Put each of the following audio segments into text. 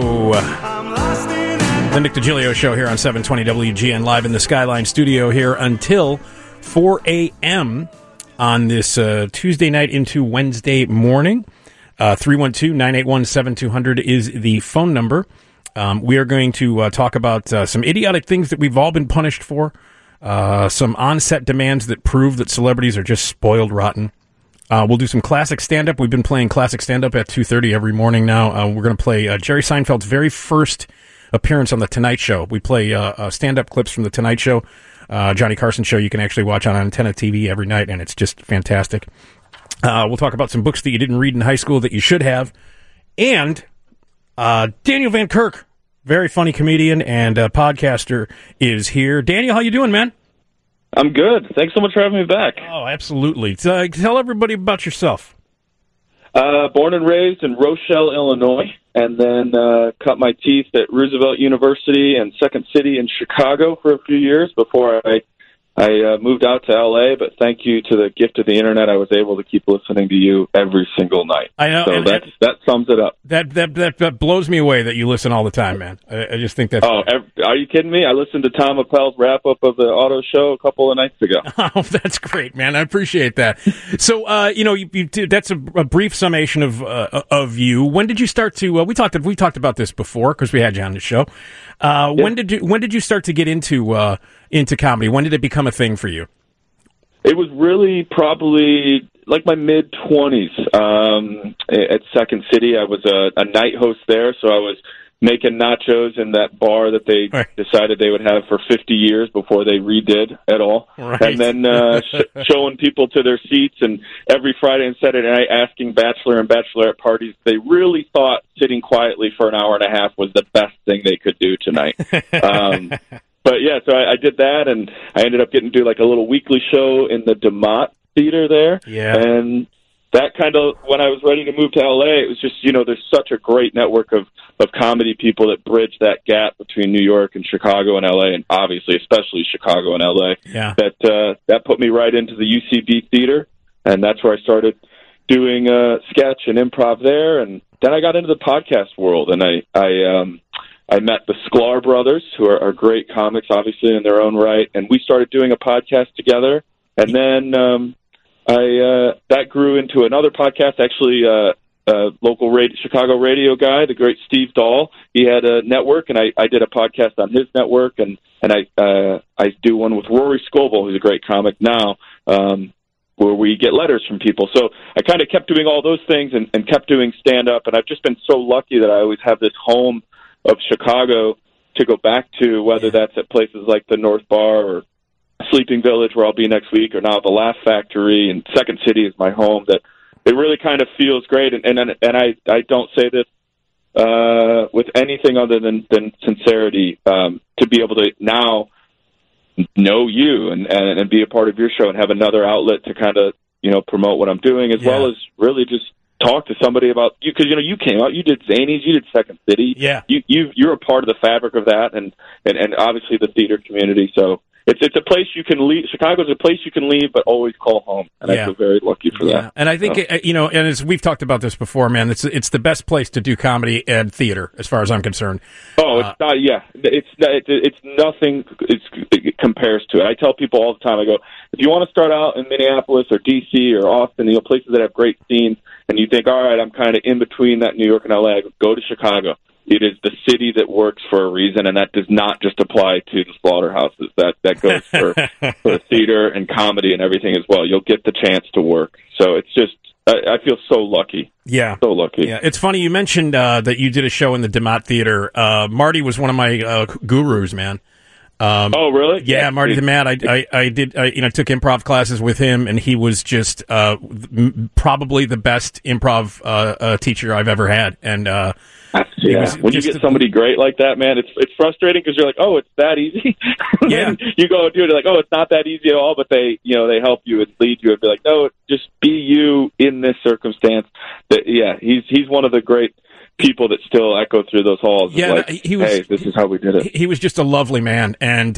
go. The Nick DiGilio Show here on 720 WGN, live in the Skyline studio here until 4 a.m. on this Tuesday night into Wednesday morning. 312-981-7200 is the phone number. We are going to talk about some idiotic things that we've all been punished for, some on-set demands that prove that celebrities are just spoiled rotten. We'll do some classic stand-up. We've been playing classic stand-up at 2:30 every morning now. We're going to play Jerry Seinfeld's very first appearance on The Tonight Show. We play stand-up clips from The Tonight Show, Johnny Carson show you can actually watch on Antenna TV every night, and it's just fantastic. We'll talk about some books that you didn't read in high school that you should have. And Daniel Van Kirk, very funny comedian and podcaster, is here. Daniel, how you doing, man? I'm good. Thanks so much for having me back. Oh, absolutely. Tell everybody about yourself. Born and raised in Rochelle, Illinois, and then cut my teeth at Roosevelt University and Second City in Chicago for a few years before I moved out to L.A., but thank you to the gift of the Internet, I was able to keep listening to you every single night. I know. So that sums it up. That blows me away that you listen all the time, man. I just think that's... Oh, are you kidding me? I listened to Tom Appel's wrap-up of the auto show a couple of nights ago. Oh, that's great, man. I appreciate that. So, that's a brief summation of you. When did you start to... we talked about this before because we had you on the show. Yeah. When did you start to get into comedy? When did it become a thing for you? It was really probably like my mid-20s at Second City. I was a night host there, so I was making nachos in that bar that they decided they would have for 50 years before they redid it all. Right. And then showing people to their seats, and every Friday and Saturday night asking bachelor and bachelorette parties. They really thought sitting quietly for an hour and a half was the best thing they could do tonight. But yeah, so I did that, and I ended up getting to do like a little weekly show in the DeMott Theater there. Yeah. And that kind of, when I was ready to move to LA, it was just, there's such a great network of comedy people that bridge that gap between New York and Chicago and LA, and obviously, especially Chicago and LA. Yeah. That put me right into the UCB Theater, and that's where I started doing sketch and improv there, and then I got into the podcast world, and I met the Sklar brothers, who are great comics, obviously, in their own right, and we started doing a podcast together. And then that grew into another podcast, actually, local Chicago radio guy, the great Steve Dahl. He had a network, and I did a podcast on his network, and I do one with Rory Scoble, who's a great comic now, where we get letters from people. So I kind of kept doing all those things and kept doing stand-up, and I've just been so lucky that I always have this home of Chicago to go back to, whether that's at places like the North Bar or Sleeping Village, where I'll be next week, or now the Laugh Factory, and Second City is my home. That it really kind of feels great, and I don't say this with anything other than sincerity, to be able to now know you and be a part of your show and have another outlet to kind of promote what I'm doing, as well as really just talk to somebody about you, because you came out, you did Zanies, you did Second City, you're a part of the fabric of that, and obviously the theater community. So it's a place you can leave. Chicago's a place you can leave, but always call home, and I feel very lucky for that. And I think and as we've talked about this before, man, it's the best place to do comedy and theater, as far as I'm concerned. Oh, it's not. Yeah, it's nothing. It compares to it. I tell people all the time. I go, if you want to start out in Minneapolis or DC or Austin, places that have great scenes, and you think, all right, I'm kind of in between that New York and LA, go to Chicago. It is the city that works for a reason, and that does not just apply to the slaughterhouses. That goes for theater and comedy and everything as well. You'll get the chance to work. So it's just, I feel so lucky. Yeah. So lucky. Yeah. It's funny you mentioned that you did a show in the DeMott Theater. Marty was one of my gurus, man. Oh, really? Yeah, Marty DeMott. I took improv classes with him, and he was just probably the best improv teacher I've ever had. And when you get somebody great like that, man, it's frustrating because you're like, oh, it's that easy. Yeah. You go do it, like, oh, it's not that easy at all. But they help you and lead you and be like, no, just be you in this circumstance. He's one of the great people that still echo through those halls. Yeah, like, hey, this is how we did it. He was just a lovely man, and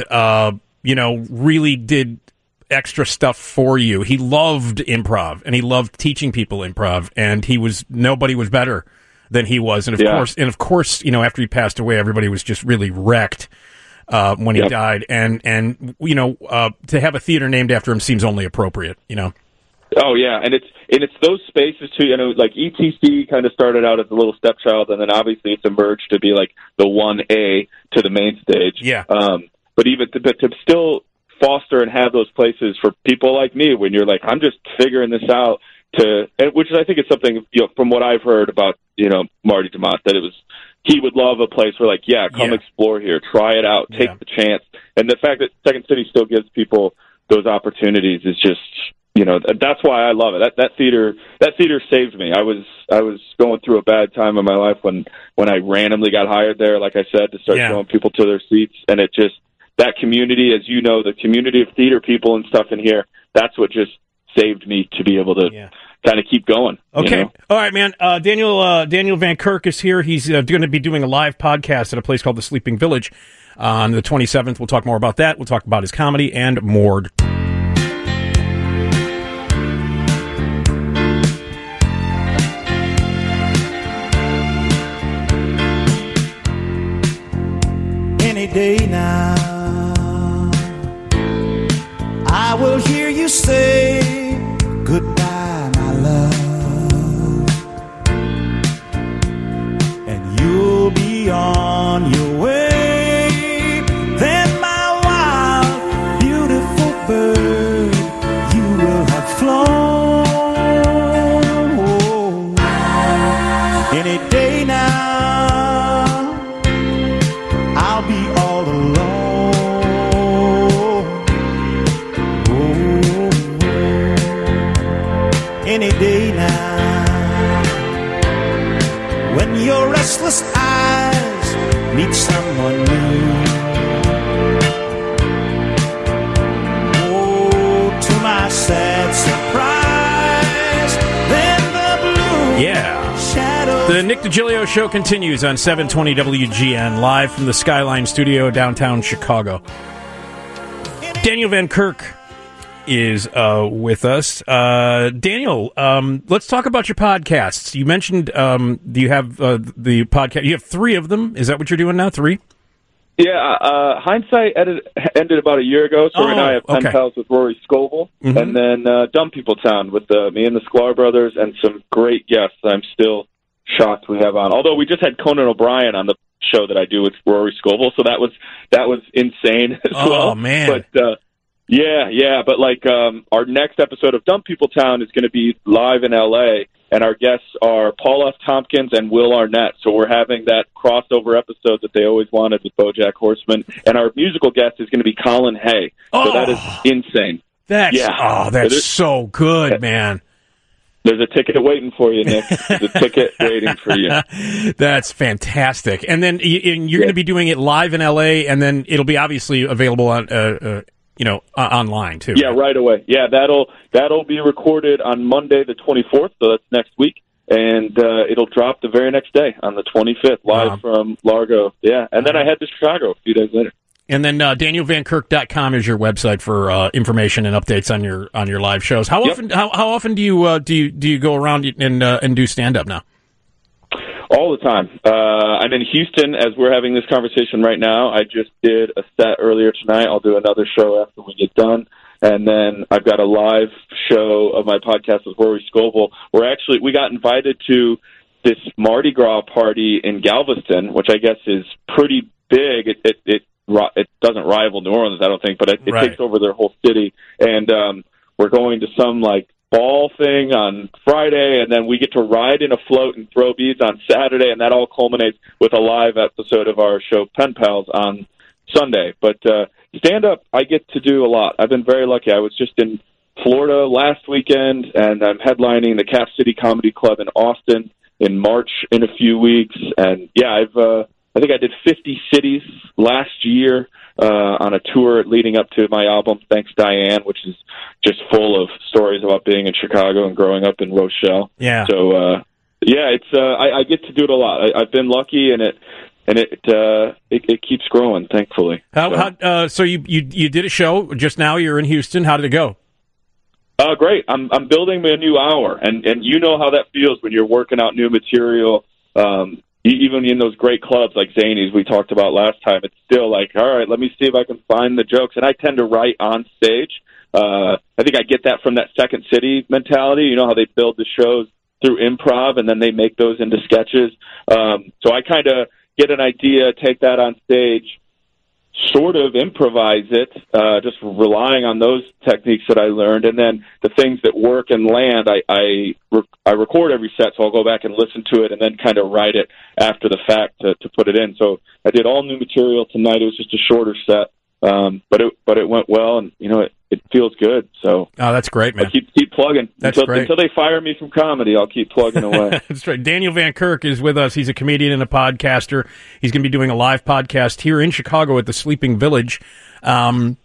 really did extra stuff for you. He loved improv, and he loved teaching people improv, and nobody was better than he was. And of course, you know, after he passed away, everybody was just really wrecked when he died. And you know, to have a theater named after him seems only appropriate, you know. Oh yeah, and it's those spaces too. You know, like ETC kind of started out as a little stepchild, and then obviously it's emerged to be like the 1A to the main stage. Yeah. But even to still foster and have those places for people like me, when you're like, I'm just figuring this out, which I think is something, you know, from what I've heard about, you know, Marty DeMott, that he would love a place where, like, come explore here, try it out, take the chance, and the fact that Second City still gives people those opportunities is just. You know, that's why I love it. That theater saved me. I was going through a bad time in my life when I randomly got hired there, like I said, to start showing people to their seats. And it just, that community, as you know, the community of theater people and stuff in here, that's what just saved me to be able to kind of keep going. Okay. You know? All right, man. Daniel Van Kirk is here. He's going to be doing a live podcast at a place called The Sleeping Village on the 27th. We'll talk more about that. We'll talk about his comedy and more. Day now, I will hear you say goodbye, my love, and you'll be on your way. Then my wild, beautiful bird, you will have flown. Any day now, I'll be all alone. Oh, any day now, when your restless eyes meet someone new. Oh, to my sad surprise, then the blue shadows. The Nick DiGilio Show continues on 720 WGN, live from the Skyline Studio, downtown Chicago. Daniel Van Kirk is with us. Daniel, let's talk about your podcasts. You mentioned do you have the podcast? You have 3 of them. Is that what you're doing now? 3? Yeah, Hindsight ended about a year ago, so right now I have Pen Pals with Rory Scovel, and then Dumb People Town with me and the Sklar brothers, and some great guests I'm still shocked we have on. Although we just had Conan O'Brien on the show that I do with Rory Scovel, so that was insane as well. Oh, man. But but like our next episode of Dumb People Town is going to be live in LA, and our guests are Paul F. Tompkins and Will Arnett. So we're having that crossover episode that they always wanted with BoJack Horseman, and our musical guest is going to be Colin Hay. So that is insane. That's so good, man. There's a ticket waiting for you, Nick. There's a ticket waiting for you. That's fantastic. And then you're going to be doing it live in LA, and then it'll be obviously available on online too. Yeah, right away. Yeah, that'll be recorded on Monday the 24th, so that's next week, and it'll drop the very next day on the 25th, live from Largo. Yeah, and then I head to Chicago a few days later. And then DanielVanKirk.com is your website for information and updates on your live shows. How often do you go around and do stand up now? All the time. I'm in Houston as we're having this conversation right now. I just did a set earlier tonight. I'll do another show after we get done. And then I've got a live show of my podcast with Rory Scovel. We got invited to this Mardi Gras party in Galveston, which I guess is pretty big. It doesn't rival New Orleans, I don't think, but it takes over their whole city. And we're going to some like ball thing on Friday, and then we get to ride in a float and throw beads on Saturday, and that all culminates with a live episode of our show Pen Pals on Sunday. But stand-up, I get to do a lot. I've been very lucky. I was just in Florida last weekend, and I'm headlining the Cap City Comedy Club in Austin in March in a few weeks. And yeah, I think I did 50 cities last year on a tour leading up to my album, Thanks Diane, which is just full of stories about being in Chicago and growing up in Rochelle. Yeah. So, I get to do it a lot. I've been lucky, and it keeps growing, thankfully. So you did a show just now. You're in Houston. How did it go? Great. I'm building me a new hour, and you know how that feels when you're working out new material. Even in those great clubs like Zanies we talked about last time, it's still like, all right, let me see if I can find the jokes. And I tend to write on stage. I think I get that from that Second City mentality. You know how they build the shows through improv and then they make those into sketches. So I kind of get an idea, take that on stage, sort of improvise it, just relying on those techniques that I learned, and then the things that work and land, I record every set, so I'll go back and listen to it, and then kind of write it after the fact to put it in. So I did all new material tonight. It was just a shorter set, but it went well, and it feels good. So that's great, man. I'll keep plugging. That's great. Until they fire me from comedy, I'll keep plugging away. That's right. Daniel Van Kirk is with us. He's a comedian and a podcaster. He's going to be doing a live podcast here in Chicago at the Sleeping Village. The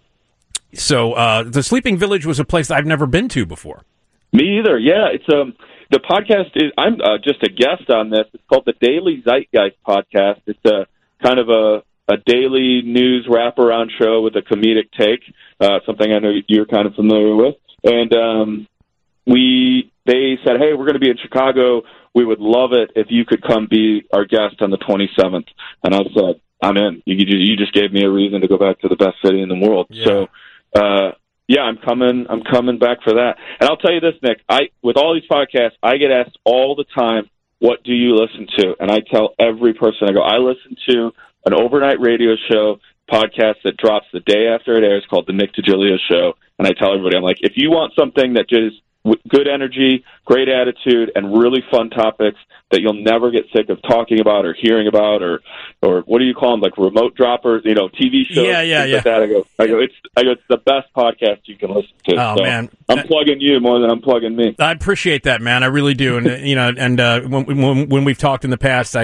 Sleeping Village was a place I've never been to before. Me either. Yeah, it's the podcast is. I'm just a guest on this. It's called the Daily Zeitgeist Podcast. It's a kind of a daily news wraparound show with a comedic take, something I know you're kind of familiar with. And they said, hey, we're going to be in Chicago. We would love it if you could come be our guest on the 27th. And I said, I'm in. You just gave me a reason to go back to the best city in the world. Yeah. So, I'm coming back for that. And I'll tell you this, Nick, with all these podcasts, I get asked all the time, what do you listen to? And I tell every person, I listen to an overnight radio show podcast that drops the day after it airs called The Nick DiGilio Show. And I tell everybody, I'm like, if you want something that just good energy, great attitude, and really fun topics that you'll never get sick of talking about or hearing about, or what do you call them, like remote droppers, TV shows, like that. I go, it's the best podcast you can listen to. Oh, so man, I'm plugging you more than I'm plugging me. I appreciate that, man. I really do. And when we've talked in the past,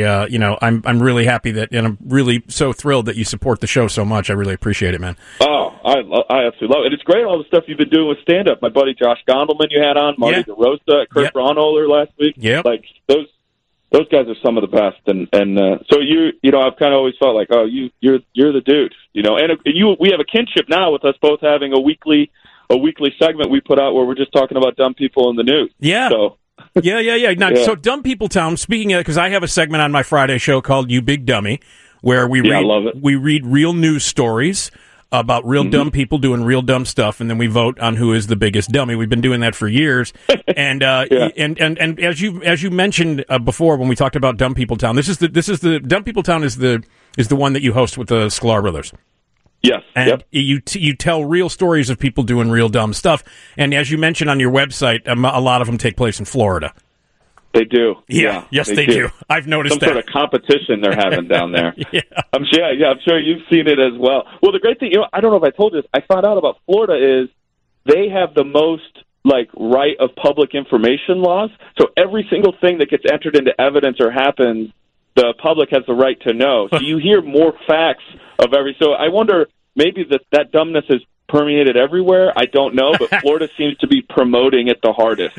I'm really happy that, and I'm really so thrilled that you support the show so much. I really appreciate it, man. Oh, I absolutely love it. It's great, all the stuff you've been doing with stand-up. My buddy Josh Gondelman you had on, Marty DeRosa, Kurt Braunholer last week. Yep. Like, those guys are some of the best. And so I've kind of always felt like, oh, you're the dude, and we have a kinship now with us both having a weekly segment we put out where we're just talking about dumb people in the news. Yeah. So. Yeah. Now, so Dumb People Town, speaking of, because I have a segment on my Friday show called You Big Dummy, where we read real news stories about real dumb people doing real dumb stuff, and then we vote on who is the biggest dummy. We've been doing that for years, and and as you mentioned before when we talked about Dumb People Town, this is the Dumb People Town is the one that you host with the Sklar brothers. Yes, and you tell real stories of people doing real dumb stuff, and as you mentioned on your website, a lot of them take place in Florida. They do. Yeah. Yes, they do. I've noticed some sort of competition they're having down there. I'm sure you've seen it as well. Well, the great thing, I don't know if I told you this, I found out about Florida is they have the most right of public information laws. So every single thing that gets entered into evidence or happens, the public has the right to know. So you hear more facts of so I wonder maybe that dumbness is permeated everywhere. I don't know, but Florida seems to be promoting it the hardest.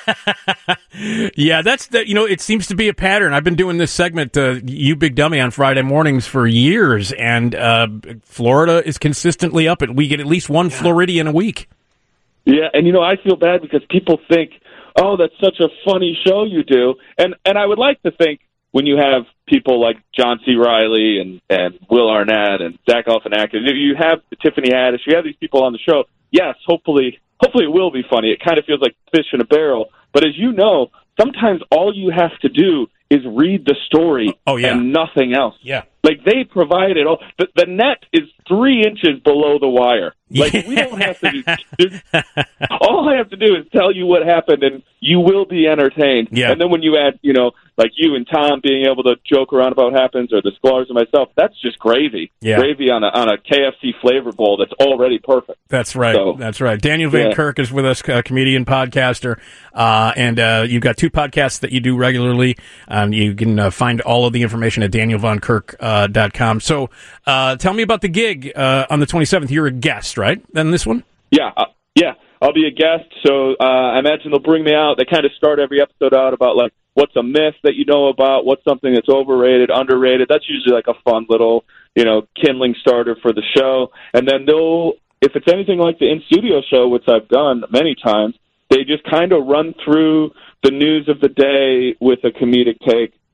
Yeah, it seems to be a pattern. I've been doing this segment, You Big Dummy, on Friday mornings for years, and Florida is consistently up. We get at least one Floridian a week. Yeah, and I feel bad because people think, oh, that's such a funny show you do, and I would like to think when you have people like John C. Reilly and Will Arnett and Zach Galifianakis, you have Tiffany Haddish, you have these people on the show, yes, hopefully it will be funny. It kind of feels like fish in a barrel. But as you know, sometimes all you have to do is read the story and nothing else. Yeah. Like, they provide it all. The net is 3 inches below the wire. Like, we don't have to do... all I have to do is tell you what happened, and you will be entertained. Yeah. And then when you add, like you and Tom being able to joke around about what happens, or the Sklars and myself, that's just gravy. Yeah. Gravy on a KFC flavor bowl that's already perfect. That's right. So, that's right. Daniel Van Kirk is with us, a comedian, podcaster, and you've got 2 podcasts that you do regularly. You can find all of the information at danielvankirk.com. So tell me about the gig on the 27th. You're a guest, right, on this one? Yeah. I'll be a guest. So I imagine they'll bring me out. They kind of start every episode out about, like, what's a myth that you know about, what's something that's overrated, underrated. That's usually like a fun little, kindling starter for the show. And then if it's anything like the in-studio show, which I've done many times, they just kind of run through the news of the day with a comedic take.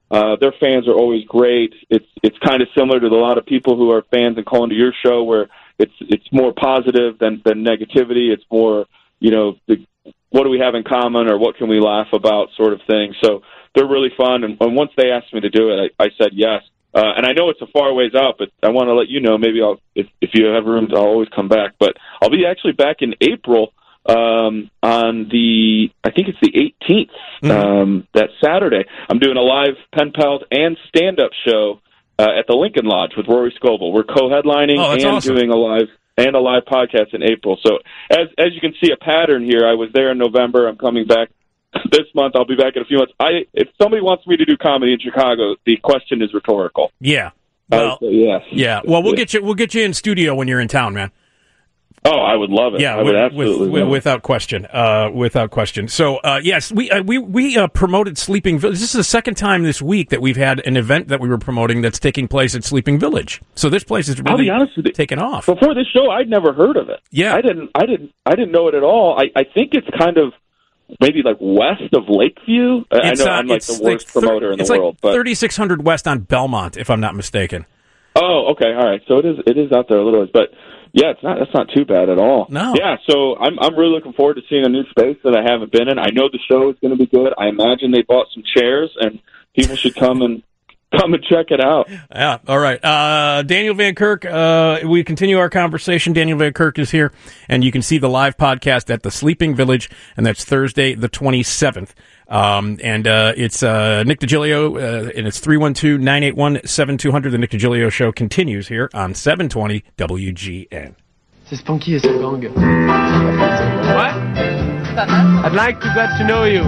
Their fans are always great. It's kind of similar to a lot of people who are fans and call into your show, where it's more positive than negativity. It's more, what do we have in common, or what can we laugh about, sort of thing. So they're really fun. And once they asked me to do it, I said yes. And I know it's a far ways out, but I want to let you know, maybe if you have room, I'll always come back. But I'll be actually back in April on I think it's the 18th, that Saturday. I'm doing a live Pen Pals and stand-up show at the Lincoln Lodge with Rory Scovel. We're co-headlining and awesome. Doing a live podcast in April. So as you can see a pattern here, I was there in November. I'm coming back this month. I'll be back in a few months. If somebody wants me to do comedy in Chicago, the question is rhetorical. Yeah. Well, yes. Yeah. Well, we'll get you in studio when you're in town, man. Oh, I would love it. Yeah, I would absolutely love without question. Without question. So, yes, we promoted Sleeping Village. This is the second time this week that we've had an event that we were promoting that's taking place at Sleeping Village. So this place is really I'll be honest with you, taken off. Before this show, I'd never heard of it. Yeah, I didn't know it at all. I think it's kind of maybe like west of Lakeview. I know I'm like the worst promoter in the world, but 3600 west on Belmont, if I'm not mistaken. Oh, okay, all right. So it is out there a little bit, but yeah, that's not too bad at all. No. Yeah, so I'm really looking forward to seeing a new space that I haven't been in. I know the show is going to be good. I imagine they bought some chairs, and people should come and check it out. Yeah, all right. Daniel Van Kirk, we continue our conversation. Daniel Van Kirk is here, and you can see the live podcast at the Sleeping Village, and that's Thursday the 27th. It's Nick DiGilio, and it's 312-981-7200. The Nick DiGilio Show continues here on 720 WGN. C'est Spunky et son gang. What? I'd like to get to know you.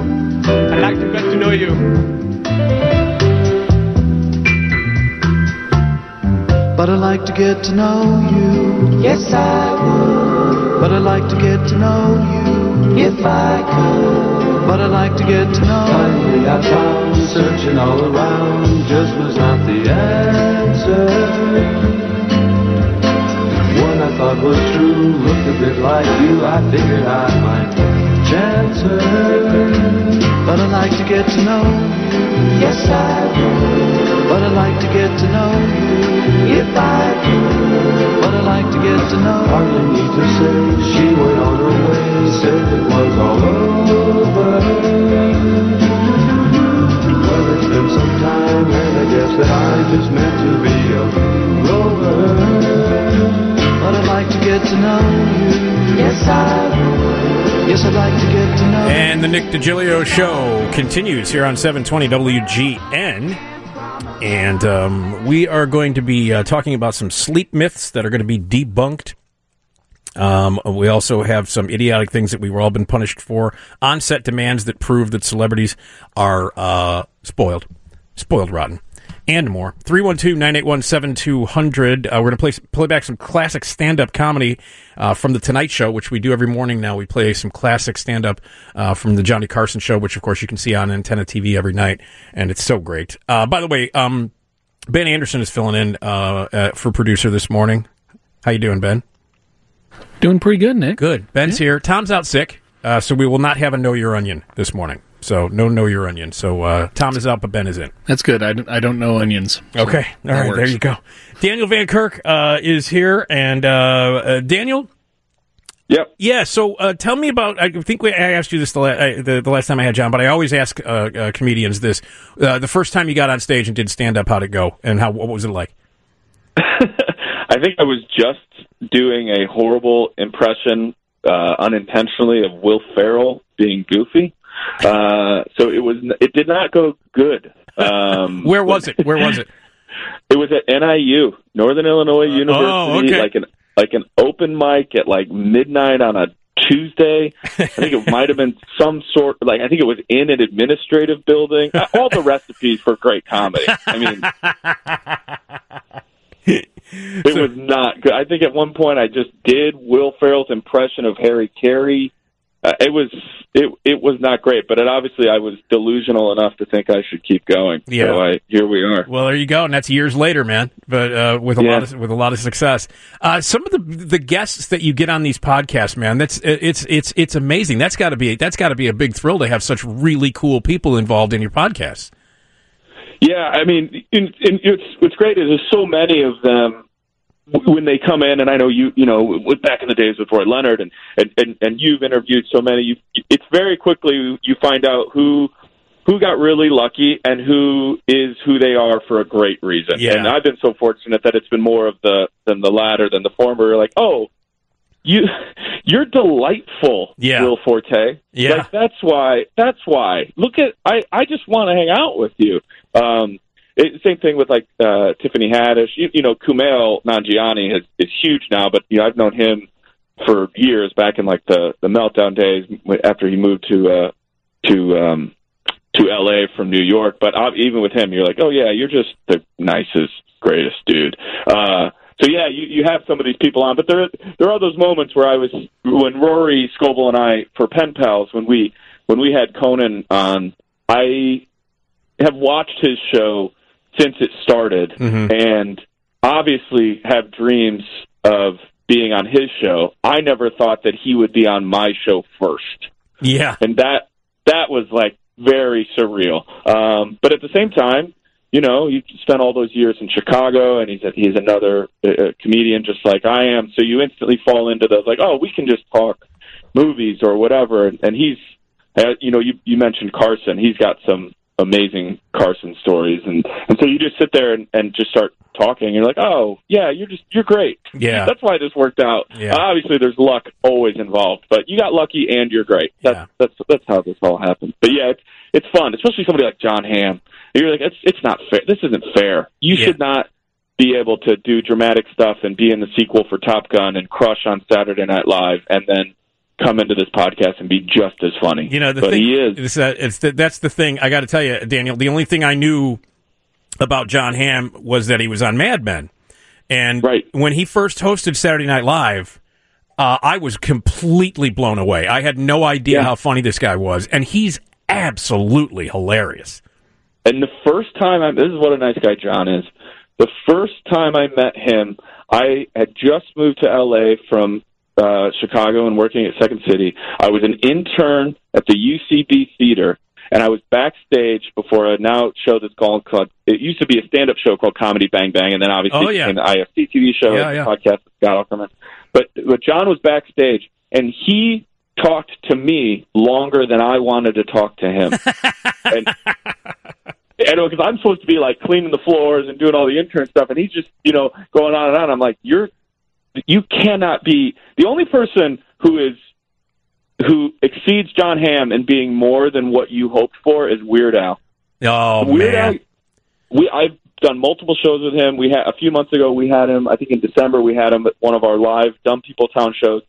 But I'd like to get to know you. Yes, I would. But I'd like to get to know you. If I could. But I'd like to get to know you. Finally I found, searching all around, just was not the answer. One I thought was true, looked a bit like you. I figured I might chance her. But I'd like to get to know you. Yes, I would. But I'd like to get to know you. If I could. But I'd like to get to know you. Hardly need to say, she went on her way, said it was all over. Well, it's been some time, and I guess that I just meant to be a rover. But I'd like to get to know you. Yes, I would. Yes, I'd like to get to know you. And the Nick DiGilio Show continues here on 720 WGN. And we are going to be talking about some sleep myths that are going to be debunked. We also have some idiotic things that we've all been punished for. On-set demands that prove that celebrities are spoiled rotten, and more. 312-981-7200. We're going to play back some classic stand-up comedy from The Tonight Show, which we do every morning now. We play some classic stand-up from The Johnny Carson Show, which, of course, you can see on Antenna TV every night, and it's so great. By the way, Ben Anderson is filling in for producer this morning. How you doing, Ben? Doing pretty good, Nick. Good. Ben's here. Tom's out sick, so we will not have a Know Your Onion this morning. So no Know Your Onion. So Tom is out, but Ben is in. That's good. I don't know onions. So okay. All right. Works. There you go. Daniel Van Kirk is here. And Daniel? Yep. Yeah, so tell me about, I think I asked you this the last time I had John, but I always ask comedians this. The first time you got on stage and did stand-up, how'd it go? And what was it like? I think I was just doing a horrible impression unintentionally of Will Ferrell being Goofy. So it did not go good. Where was it? It was at NIU, Northern Illinois University, like an open mic at like midnight on a Tuesday. I think it might have been some sort, like, I think it was in an administrative building. All the recipes for great comedy. I mean, it was not good. I think at one point I just did Will Ferrell's impression of Harry Carey. It was not great, but obviously I was delusional enough to think I should keep going. Yeah. So here we are. Well, there you go, and that's years later, man. But with a lot of success. Some of the guests that you get on these podcasts, man, it's amazing. That's got to be a big thrill to have such really cool people involved in your podcasts. Yeah, I mean, what's great is there's so many of them when they come in, and I know you know, back in the days with Roy Leonard, and you've interviewed so many. It's very quickly you find out who got really lucky and who is who they are for a great reason. Yeah. And I've been so fortunate that it's been more of the latter than the former. Like, oh, you're delightful, Yeah. Will Forte. Yeah. Like, that's why. Look at, I just want to hang out with you. Same thing with like Tiffany Haddish. You know, Kumail Nanjiani is huge now, but I've known him for years back in like the Meltdown days after he moved to LA from New York. But even with him, you're like, oh yeah, you're just the nicest, greatest dude. So yeah, you have some of these people on, but there are those moments where when Rory Scovel and I, for Pen Pals, when we had Conan on, I have watched his show since it started, and obviously have dreams of being on his show. I never thought that he would be on my show first. Yeah. And that was like very surreal. But at the same time, you spent all those years in Chicago, and he's another comedian just like I am. So you instantly fall into those like, oh, we can just talk movies or whatever. And he's, you mentioned Carson. He's got some amazing Carson stories, and so you just sit there and just start talking. You're like, oh yeah, you're great. Yeah, that's why this worked out. Yeah. Obviously, there's luck always involved, but you got lucky and you're great. That's how this all happened. But yeah, it's fun, especially somebody like John Hamm. You're like, it's not fair. This isn't fair. You should not be able to do dramatic stuff and be in the sequel for Top Gun and crush on Saturday Night Live, and then come into this podcast and be just as funny. He is. That's the thing. I got to tell you, Daniel, the only thing I knew about John Hamm was that he was on Mad Men. And when he first hosted Saturday Night Live, I was completely blown away. I had no idea how funny this guy was. And he's absolutely hilarious. And the first time, this is what a nice guy John is. The first time I met him, I had just moved to L.A. from Chicago and working at Second City. I was an intern at the UCB Theater, and I was backstage before a now show that's called, it used to be a stand-up show called Comedy Bang Bang, and then obviously it became the IFC TV show, podcast with Scott Aukerman. But John was backstage, and he talked to me longer than I wanted to talk to him. And because I'm supposed to be like cleaning the floors and doing all the intern stuff, and he's just, going on and on. I'm like, you cannot be the only person who exceeds John Hamm in being more than what you hoped for is Weird Al. Oh, Weird man. I've done multiple shows with him. We had a few months ago. We had him. I think in December we had him at one of our live Dumb People Town shows.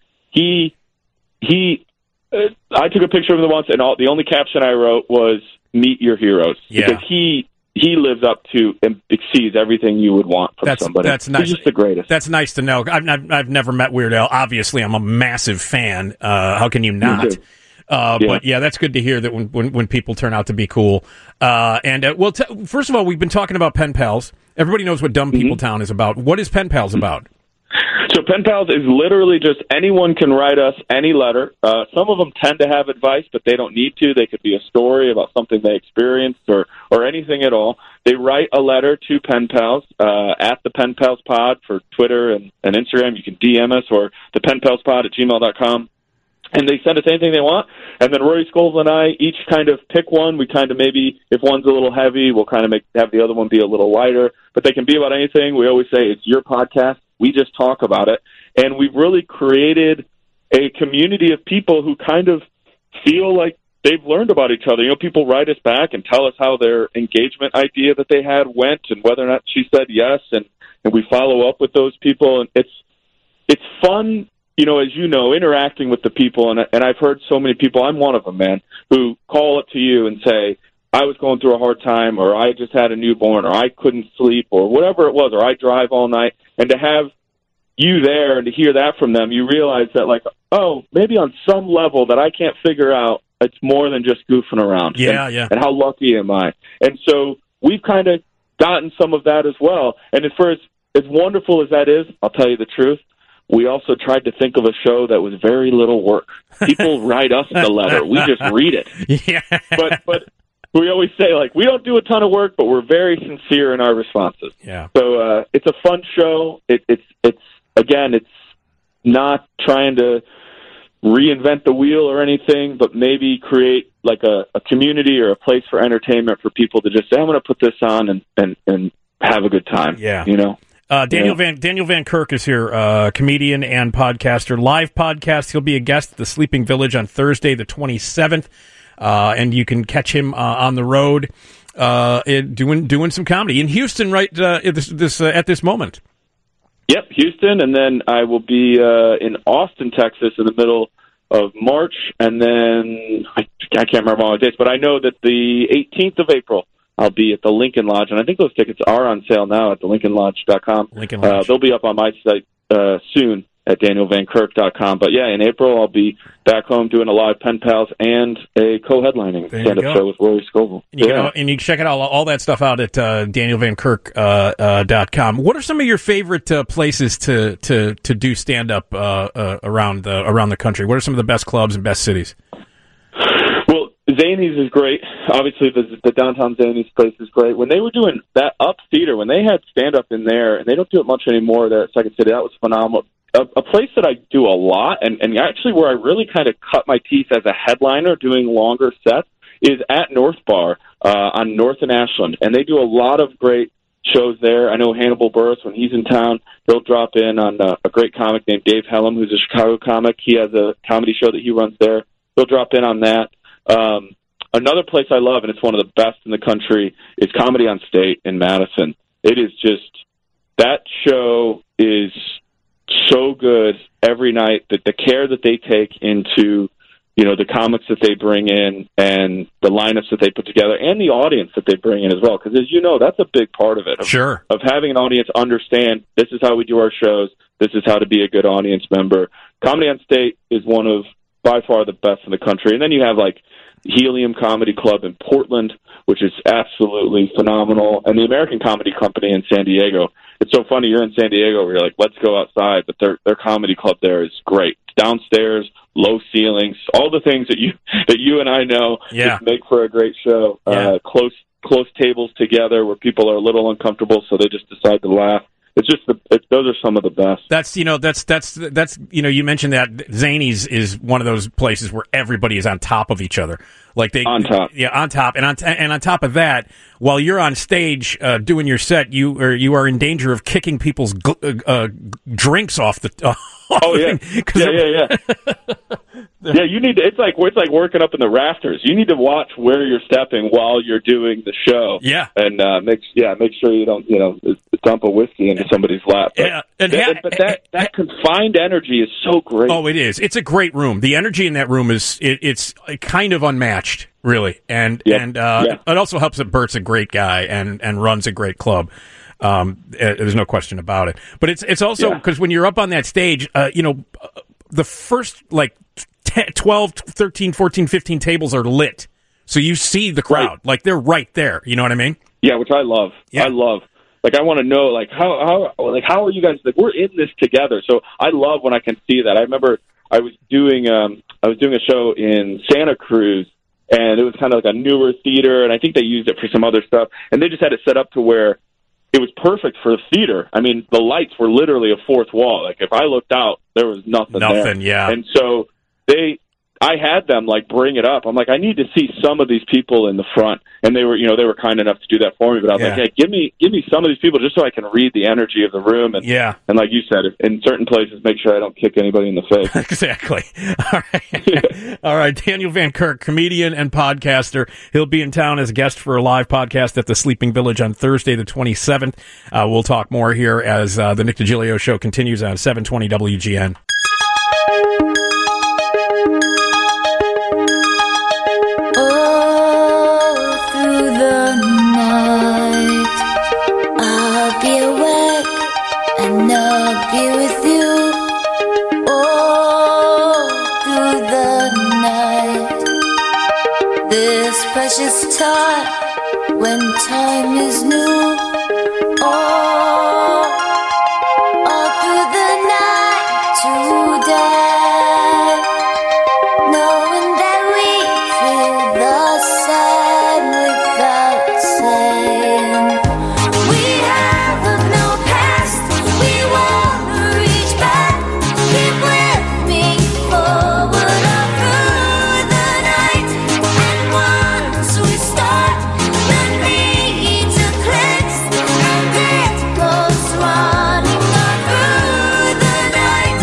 I took a picture of him once, and the only caption I wrote was "Meet your heroes," because he lives up to and exceeds everything you would want from somebody. That's nice. He's just the greatest. That's nice to know. I've never met Weird Al. Obviously, I'm a massive fan. How can you not? But yeah, that's good to hear that when people turn out to be cool. First of all, we've been talking about Pen Pals. Everybody knows what Dumb People Town is about. What is Pen Pals about? So Pen Pals is literally just anyone can write us any letter. Some of them tend to have advice, but they don't need to. They could be a story about something they experienced or anything at all. They write a letter to Pen Pals at the Pen Pals Pod for Twitter and Instagram. You can DM us or the penpalspod@gmail.com. And they send us anything they want. And then Rory Scovel and I each kind of pick one. We kind of maybe, if one's a little heavy, we'll kind of have the other one be a little lighter. But they can be about anything. We always say it's your podcast. We just talk about it. And we've really created a community of people who kind of feel like they've learned about each other. People write us back and tell us how their engagement idea that they had went and whether or not she said yes. And we follow up with those people. And it's fun, as you know, interacting with the people. And I've heard so many people, I'm one of them, man, who call up to you and say, I was going through a hard time, or I just had a newborn, or I couldn't sleep, or whatever it was, or I drive all night. And to have you there and to hear that from them, you realize that, like, oh, maybe on some level that I can't figure out, it's more than just goofing around. Yeah. And how lucky am I? And so we've kind of gotten some of that as well. And as wonderful as that is, I'll tell you the truth, we also tried to think of a show that was very little work. People write us the letter. We just read it. Yeah. But we always say, like, we don't do a ton of work, but we're very sincere in our responses. Yeah. So it's a fun show. It's not trying to reinvent the wheel or anything, but maybe create like a community or a place for entertainment for people to just say, I'm going to put this on and have a good time. Yeah. You know? Daniel Van Kirk is here, comedian and podcaster. Live podcast. He'll be a guest at the Sleeping Village on Thursday, the 27th. And you can catch him on the road doing some comedy in Houston right at this moment. Yep, Houston, and then I will be in Austin, Texas, in the middle of March, and then I can't remember all the dates, but I know that the 18th of April I'll be at the Lincoln Lodge, and I think those tickets are on sale now at thelincolnlodge.com. Lincoln Lodge. They'll be up on my site soon at danielvankirk.com. But yeah, in April I'll be back home doing a live Pen Pals and a co-headlining stand-up show with Rory Scovel. And you can check it all that stuff out at danielvankirk.com. What are some of your favorite places to do stand-up around the country? What are some of the best clubs and best cities? Well, Zanies is great. Obviously, the downtown Zanies place is great. When they were doing that Up Theater, when they had stand-up in there, and they don't do it much anymore there at Second City, that was phenomenal. A place that I do a lot, and actually where I really kind of cut my teeth as a headliner doing longer sets, is at North Bar on North and Ashland. And they do a lot of great shows there. I know Hannibal Buress, when he's in town, he'll drop in on a great comic named Dave Hellum, who's a Chicago comic. He has a comedy show that he runs there. He'll drop in on that. Another place I love, and it's one of the best in the country, is Comedy on State in Madison. It is just, that show is so good every night, that the care that they take into, you know, the comics that they bring in and the lineups that they put together and the audience that they bring in as well. Because as you know, that's a big part of it. Sure. Of having an audience understand, this is how we do our shows. This is how to be a good audience member. Comedy on State is one of, by far, the best in the country. And then you have like Helium Comedy Club in Portland, which is absolutely phenomenal. And the American Comedy Company in San Diego. It's so funny, you're in San Diego where you're like, let's go outside, but their comedy club there is great. Downstairs, low ceilings, all the things that you and I know just make for a great show. Yeah. Close tables together where people are a little uncomfortable, so they just decide to laugh. It's just those are some of the best. That's you mentioned that Zanies is one of those places where everybody is on top of each other. Like on top, on top, and on top of that, while you're on stage doing your set, you are in danger of kicking people's drinks off the. Yeah, you need to. It's like working up in the rafters. You need to watch where you're stepping while you're doing the show. Yeah, and make sure you don't dump a whiskey into somebody's lap. But, that confined energy is so great. Oh, it is. It's a great room. The energy in that room is it's kind of unmatched, really. And it also helps that Bert's a great guy and runs a great club. There's no question about it. But it's also because when you're up on that stage, the first 12, 13, 14, 15 tables are lit. So you see the crowd. Right. Like, they're right there. You know what I mean? Yeah, which I love. Yeah. I love. Like, I want to know, how are you guys, we're in this together. So I love when I can see that. I remember I was doing a show in Santa Cruz, and it was kind of like a newer theater, and I think they used it for some other stuff. And they just had it set up to where it was perfect for the theater. I mean, the lights were literally a fourth wall. Like, if I looked out, there was nothing there. Yeah. And so I had them bring it up. I'm like, I need to see some of these people in the front, and they were kind enough to do that for me. But I was like, hey, give me some of these people just so I can read the energy of the room. And and like you said, in certain places, make sure I don't kick anybody in the face. Exactly. All right, all right. Daniel Van Kirk, comedian and podcaster. He'll be in town as a guest for a live podcast at the Sleeping Village on Thursday, the 27th. We'll talk more here as the Nick DiGilio show continues on 720 WGN. Precious time when time is new. All through the night today, knowing that we feel the same way.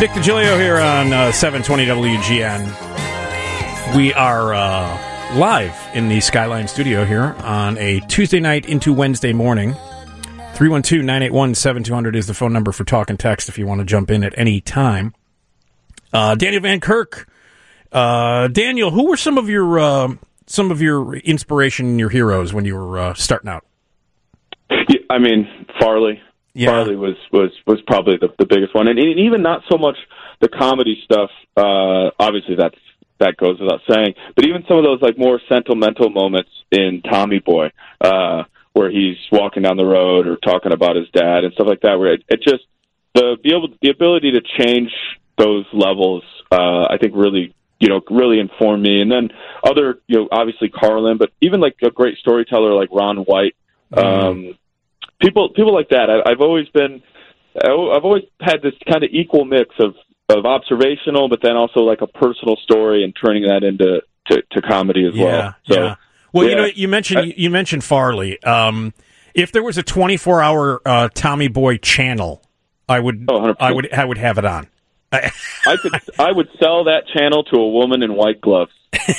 Nick DiGilio here on 720 WGN. We are live in the Skyline studio here on a Tuesday night into Wednesday morning. 312-981-7200 is the phone number for talk and text if you want to jump in at any time. Daniel Van Kirk. Daniel, who were some of your inspiration and your heroes when you were starting out? I mean, Farley. Yeah. Farley was probably the biggest one, and even not so much the comedy stuff. Obviously, that goes without saying. But even some of those like more sentimental moments in Tommy Boy, where he's walking down the road or talking about his dad and stuff like that, where it just the ability to change those levels, I think really informed me. And then other, obviously Carlin, but even like a great storyteller like Ron White. People like that. I've always had this kind of equal mix of observational, but then also like a personal story and turning that into comedy as well. So, yeah. Well, you mentioned Farley. If there was a 24-hour Tommy Boy channel, I would have it on. I would sell that channel to a woman in white gloves.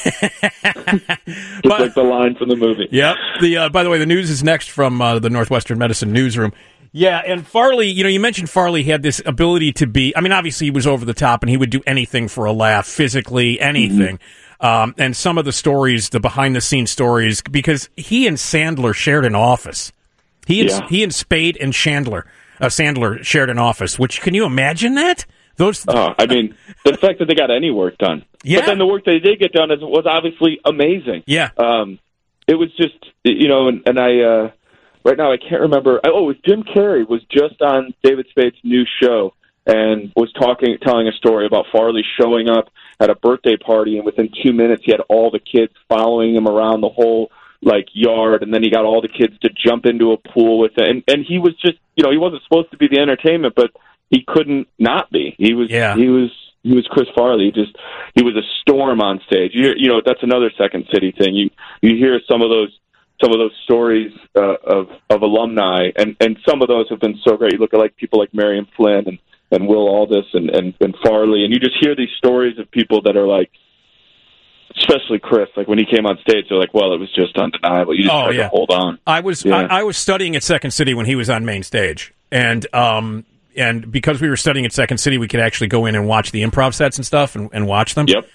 Like the line from the movie. Yep. By the way, the news is next from the Northwestern Medicine newsroom. Yeah, and Farley, you mentioned Farley had this ability to be, I mean, obviously he was over the top and he would do anything for a laugh, physically, anything. Mm-hmm. And some of the stories, the behind-the-scenes stories, because he and Sandler shared an office. He and Spade and Sandler shared an office, which, can you imagine that? I mean, the fact that they got any work done. Yeah. But then the work they did get done was obviously amazing. Yeah. It was just, and I, right now I can't remember. It was Jim Carrey was just on David Spade's new show and was telling a story about Farley showing up at a birthday party, and within 2 minutes he had all the kids following him around the whole yard, and then he got all the kids to jump into a pool with it. And he was just, he wasn't supposed to be the entertainment, but he couldn't not be. He was Chris Farley. He was a storm on stage. That's another Second City thing. You hear some of those stories of alumni, and some of those have been so great. You look at people like Marion Flynn and Will Aldis and Farley, and you just hear these stories of people that are like, especially Chris, when he came on stage, they're like, well, it was just undeniable. You just had to hold on. I was studying at Second City when he was on main stage, and because we were studying at Second City, we could actually go in and watch the improv sets and stuff and watch them. Yep.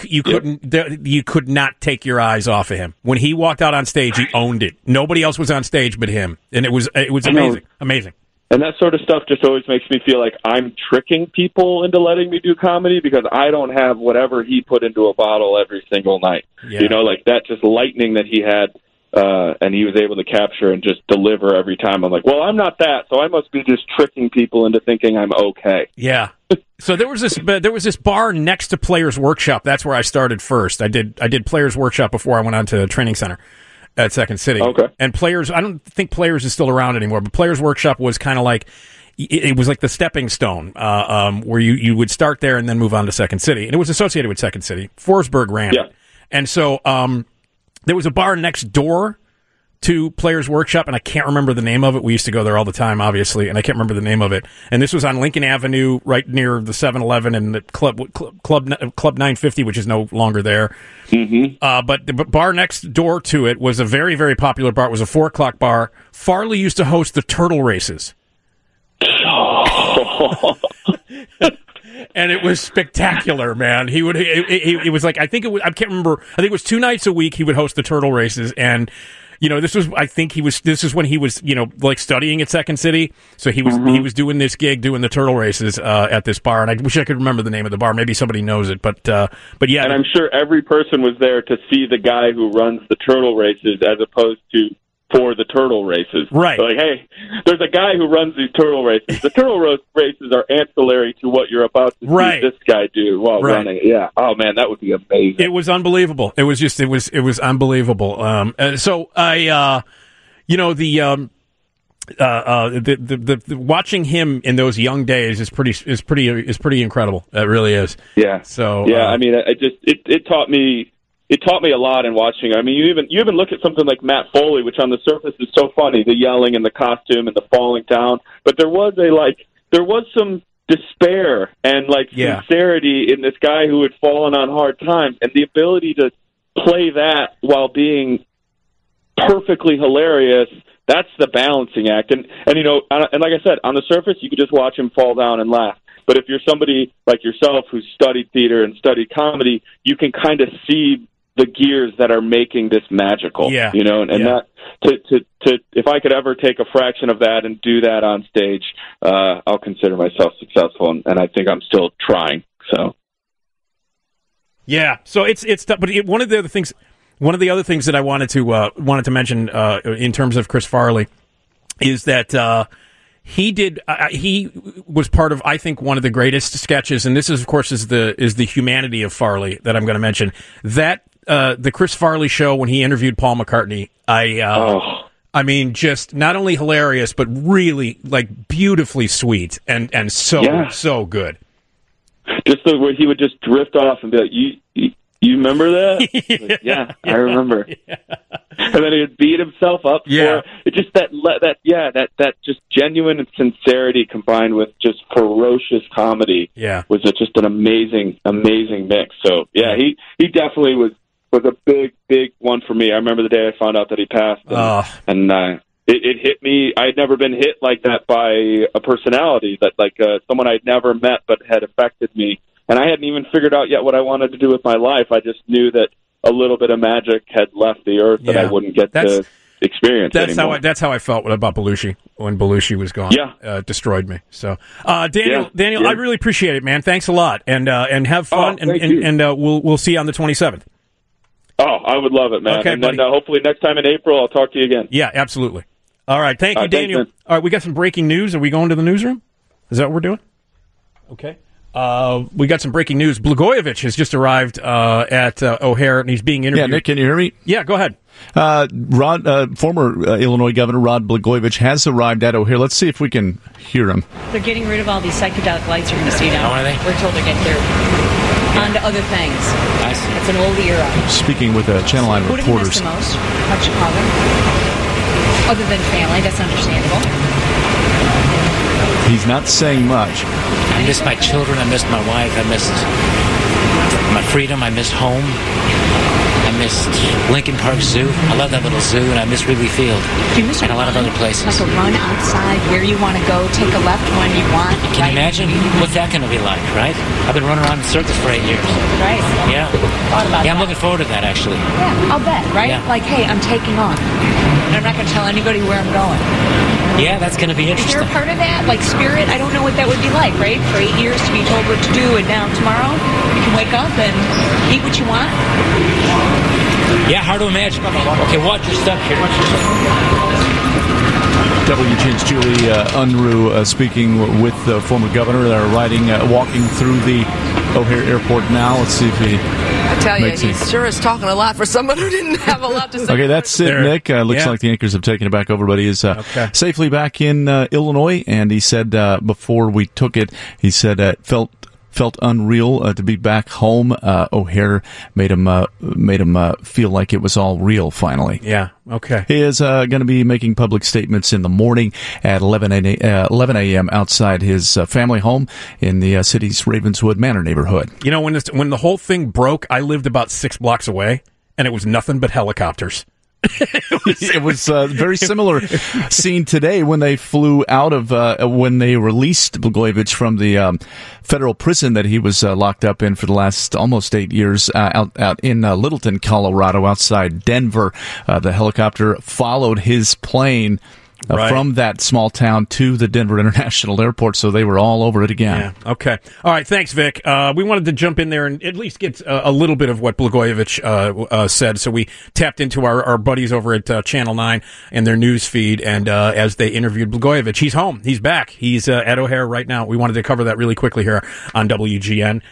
You could not take your eyes off of him. When he walked out on stage, he owned it. Nobody else was on stage but him, and it was amazing. Amazing. And that sort of stuff just always makes me feel like I'm tricking people into letting me do comedy because I don't have whatever he put into a bottle every single night. Yeah. That just lightning that he had. And he was able to capture and just deliver every time. I'm like, well, I'm not that, so I must be just tricking people into thinking I'm okay. Yeah. So there was this bar next to Players Workshop. That's where I started first. I did Players Workshop before I went on to Training Center at Second City. Okay. And Players, I don't think Players is still around anymore, but Players Workshop was kind of like, it was like the stepping stone, where you would start there and then move on to Second City. And it was associated with Second City. Forsberg ran it. And so, there was a bar next door to Players Workshop, and I can't remember the name of it. We used to go there all the time, obviously, and I can't remember the name of it. And this was on Lincoln Avenue, right near the 7-Eleven and the Club 950, which is no longer there. Mm-hmm. But the bar next door to it was a very, very popular bar. It was a 4 o'clock bar. Farley used to host the turtle races. And it was spectacular, man. He would. It was like I can't remember. I think it was 2 nights a week he would host the turtle races, and this was. I think this is when he was studying at Second City. So he was doing this gig, doing the turtle races at this bar, and I wish I could remember the name of the bar. Maybe somebody knows it, but yeah. And I'm sure every person was there to see the guy who runs the turtle races, as opposed to for the turtle races. Right. So hey, there's a guy who runs these turtle races. The turtle races are ancillary to what you're about to see this guy do while running. Yeah. Oh man, that would be amazing. It was unbelievable. It was unbelievable. So I, the watching him in those young days is pretty incredible. It really is. Yeah. So yeah, I mean, it taught me. It taught me a lot in watching. I mean, you even look at something like Matt Foley, which on the surface is so funny, the yelling and the costume and the falling down. But there was some despair and sincerity in this guy who had fallen on hard times, and the ability to play that while being perfectly hilarious. That's the balancing act. And like I said, on the surface, you could just watch him fall down and laugh. But if you're somebody like yourself who's studied theater and studied comedy, you can kind of see the gears that are making this magical. Yeah. That if I could ever take a fraction of that and do that on stage, I'll consider myself successful, and I think I'm still trying. So. Yeah. So it's tough, but one of the other things that I wanted to mention in terms of Chris Farley is that he was part of, I think, one of the greatest sketches, and this is, of course, is the humanity of Farley that I'm going to mention. That the Chris Farley show when he interviewed Paul McCartney, I mean, just not only hilarious but really beautifully sweet and so good. Just the way he would just drift off and be like, You remember that? Yeah, I remember. Yeah. And then he would beat himself up for it. Just that just genuine genuine combined with just ferocious comedy. Yeah, was just an amazing mix. So he definitely was a big one for me. I remember the day I found out that he passed, and it hit me. I'd never been hit like that by a personality that someone I'd never met but had affected me. And I hadn't even figured out yet what I wanted to do with my life. I just knew that a little bit of magic had left the earth that I wouldn't get to experience anymore. That's how I felt about Belushi when Belushi was gone. Yeah. Destroyed me. So, Daniel, I really appreciate it, man. Thanks a lot. And have fun. And we'll see you on the 27th. Oh, I would love it, man. Okay, and then hopefully next time in April, I'll talk to you again. Yeah, absolutely. All right. Thank you, Daniel. Thanks, all right. We got some breaking news. Are we going to the newsroom? Is that what we're doing? Okay. We got some breaking news. Blagojevich has just arrived at O'Hare, and he's being interviewed. Yeah, Nick, can you hear me? Yeah, go ahead. Former Illinois Governor Rod Blagojevich has arrived at O'Hare. Let's see if we can hear him. They're getting rid of all these psychedelic lights you're going to see now. How are they? We're told they're getting on to other things. I see. It's an old era. Speaking with Channel 9 reporters. Who do you miss the most about Chicago? Other than family, that's understandable. He's not saying much. I miss my children. I miss my wife. I missed my freedom. I missed home. I missed Lincoln Park Zoo. I love that little zoo, and I miss Wrigley Field. Do you miss and a lot of other places? Like a run outside where you want to go, take a left when you want. Can you imagine what's that going to be like, right? I've been running around in circles for 8 years. Right. Yeah. I'm looking forward to that, actually. Yeah, I'll bet, right? Yeah. Like, hey, I'm taking off. And I'm not going to tell anybody where I'm going. Yeah, that's going to be interesting. Is there a part of that, like spirit? I don't know what that would be like, right? For 8 years to be told what to do, and now tomorrow you can wake up and eat what you want? Yeah, hard to imagine. Okay, watch your step here. WGN's Julie Unruh speaking with the former governor. They're walking through the O'Hare Airport now. Let's see if he... I tell you, he sure is talking a lot for someone who didn't have a lot to say. Okay, that's it, Nick. Looks like the anchors have taken it back over, but he is safely back in Illinois. And he said before we took it, he said it felt unreal to be back home. O'Hare made him feel like it was all real finally. Yeah. Okay. He is going to be making public statements in the morning at 11 a.m. outside his family home in the city's Ravenswood Manor neighborhood. You know, when the whole thing broke, I lived about 6 blocks away, and it was nothing but helicopters. It was a very similar scene today when they flew out of when they released Blagojevich from the federal prison that he was locked up in for the last almost 8 years out in Littleton, Colorado, outside Denver. The helicopter followed his plane from that small town to the Denver International Airport, so they were all over it again. Yeah. Okay. All right. Thanks, Vic. We wanted to jump in there and at least get a little bit of what Blagojevich said, so we tapped into our buddies over at Channel 9 and their news feed, and as they interviewed Blagojevich, he's home. He's back. He's at O'Hare right now. We wanted to cover that really quickly here on WGN.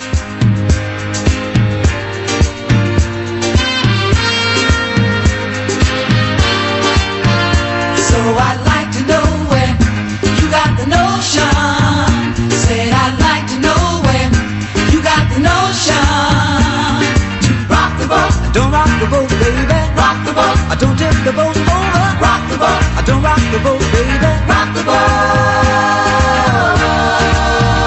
I'd like to know where you got the notion. Said I'd like to know where you got the notion. To rock the boat, don't rock the boat, baby. Rock the boat, I don't tip the boat over. Rock the boat, I don't rock the boat, baby. Rock the boat.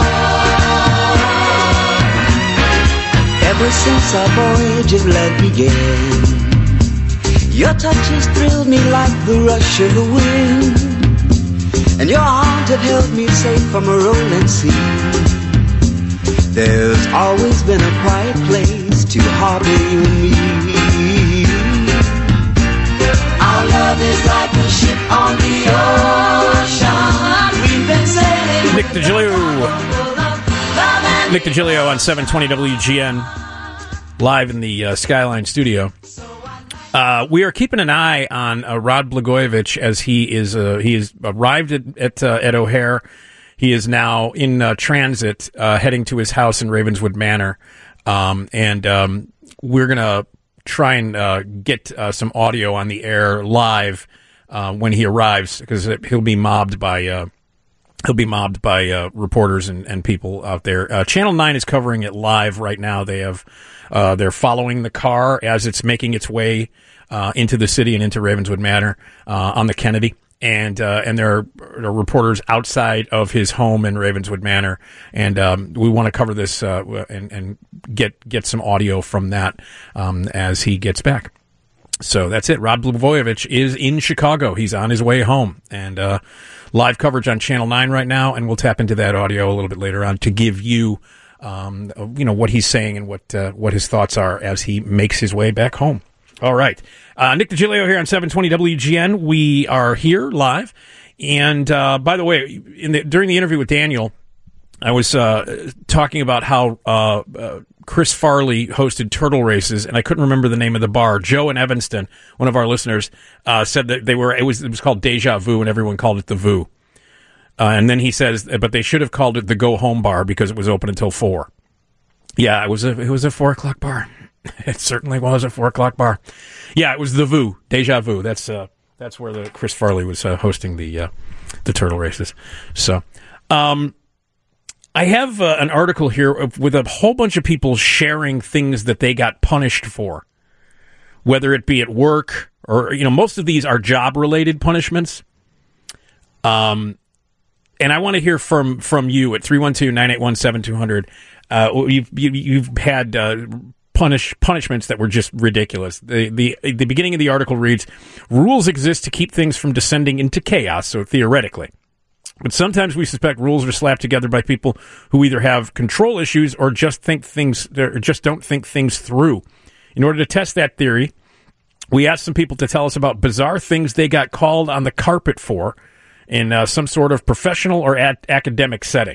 since our voyage of love began. Your touch has thrilled me like the rush of the wind, and your arms have held me safe from a rolling sea. There's always been a quiet place to harbor you and me. Our love is like a ship on the ocean. We've been sailing. Nick DiGilio on 720 WGN, live in the Skyline studio. We are keeping an eye on Rod Blagojevich as he is arrived at O'Hare. He is now in transit, heading to his house in Ravenswood Manor, and we're gonna try and get some audio on the air live when he arrives, because he'll be mobbed by reporters and people out there. Channel 9 is covering it live right now. They have they're following the car as it's making its way into the city and into Ravenswood Manor on the Kennedy. And there are reporters outside of his home in Ravenswood Manor, and we want to cover this and get some audio from that as he gets back. So that's it. Rod Blagojevich is in Chicago. He's on his way home, and live coverage on Channel 9 right now, and we'll tap into that audio a little bit later on to give you, what he's saying and what his thoughts are as he makes his way back home. All right. Nick DiGilio here on 720 WGN. We are here live. And by the way, during the interview with Daniel, I was talking about how Chris Farley hosted turtle races, and I couldn't remember the name of the bar. Joe in Evanston, one of our listeners, said that it was called Deja Vu, and everyone called it the Vu. And then he says, but they should have called it the Go Home Bar because it was open until 4. Yeah, it was a 4:00 bar. It certainly was a 4:00 bar. Yeah, it was the Vu, Deja Vu. That's where the Chris Farley was hosting the turtle races. So, I have an article here with a whole bunch of people sharing things that they got punished for, whether it be at work or most of these are job related punishments. And I want to hear from you at 312-981-7200. You've had punishments that were just ridiculous. The beginning of the article reads, rules exist to keep things from descending into chaos, so theoretically. But sometimes we suspect rules are slapped together by people who either have control issues or just don't think things through. In order to test that theory, we asked some people to tell us about bizarre things they got called on the carpet for in some sort of professional or academic setting.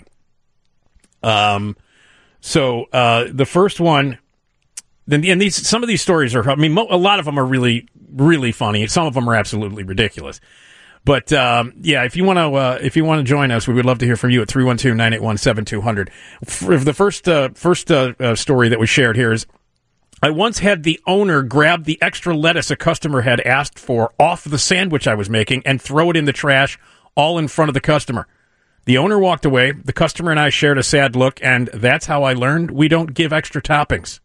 So the first one, and some of these stories are, a lot of them are really, really funny. Some of them are absolutely ridiculous. But if you want to join us, we would love to hear from you at 312-981-7200. The first story that was shared here is, I once had the owner grab the extra lettuce a customer had asked for off the sandwich I was making and throw it in the trash, all in front of the customer. The owner walked away. The customer and I shared a sad look, and that's how I learned we don't give extra toppings.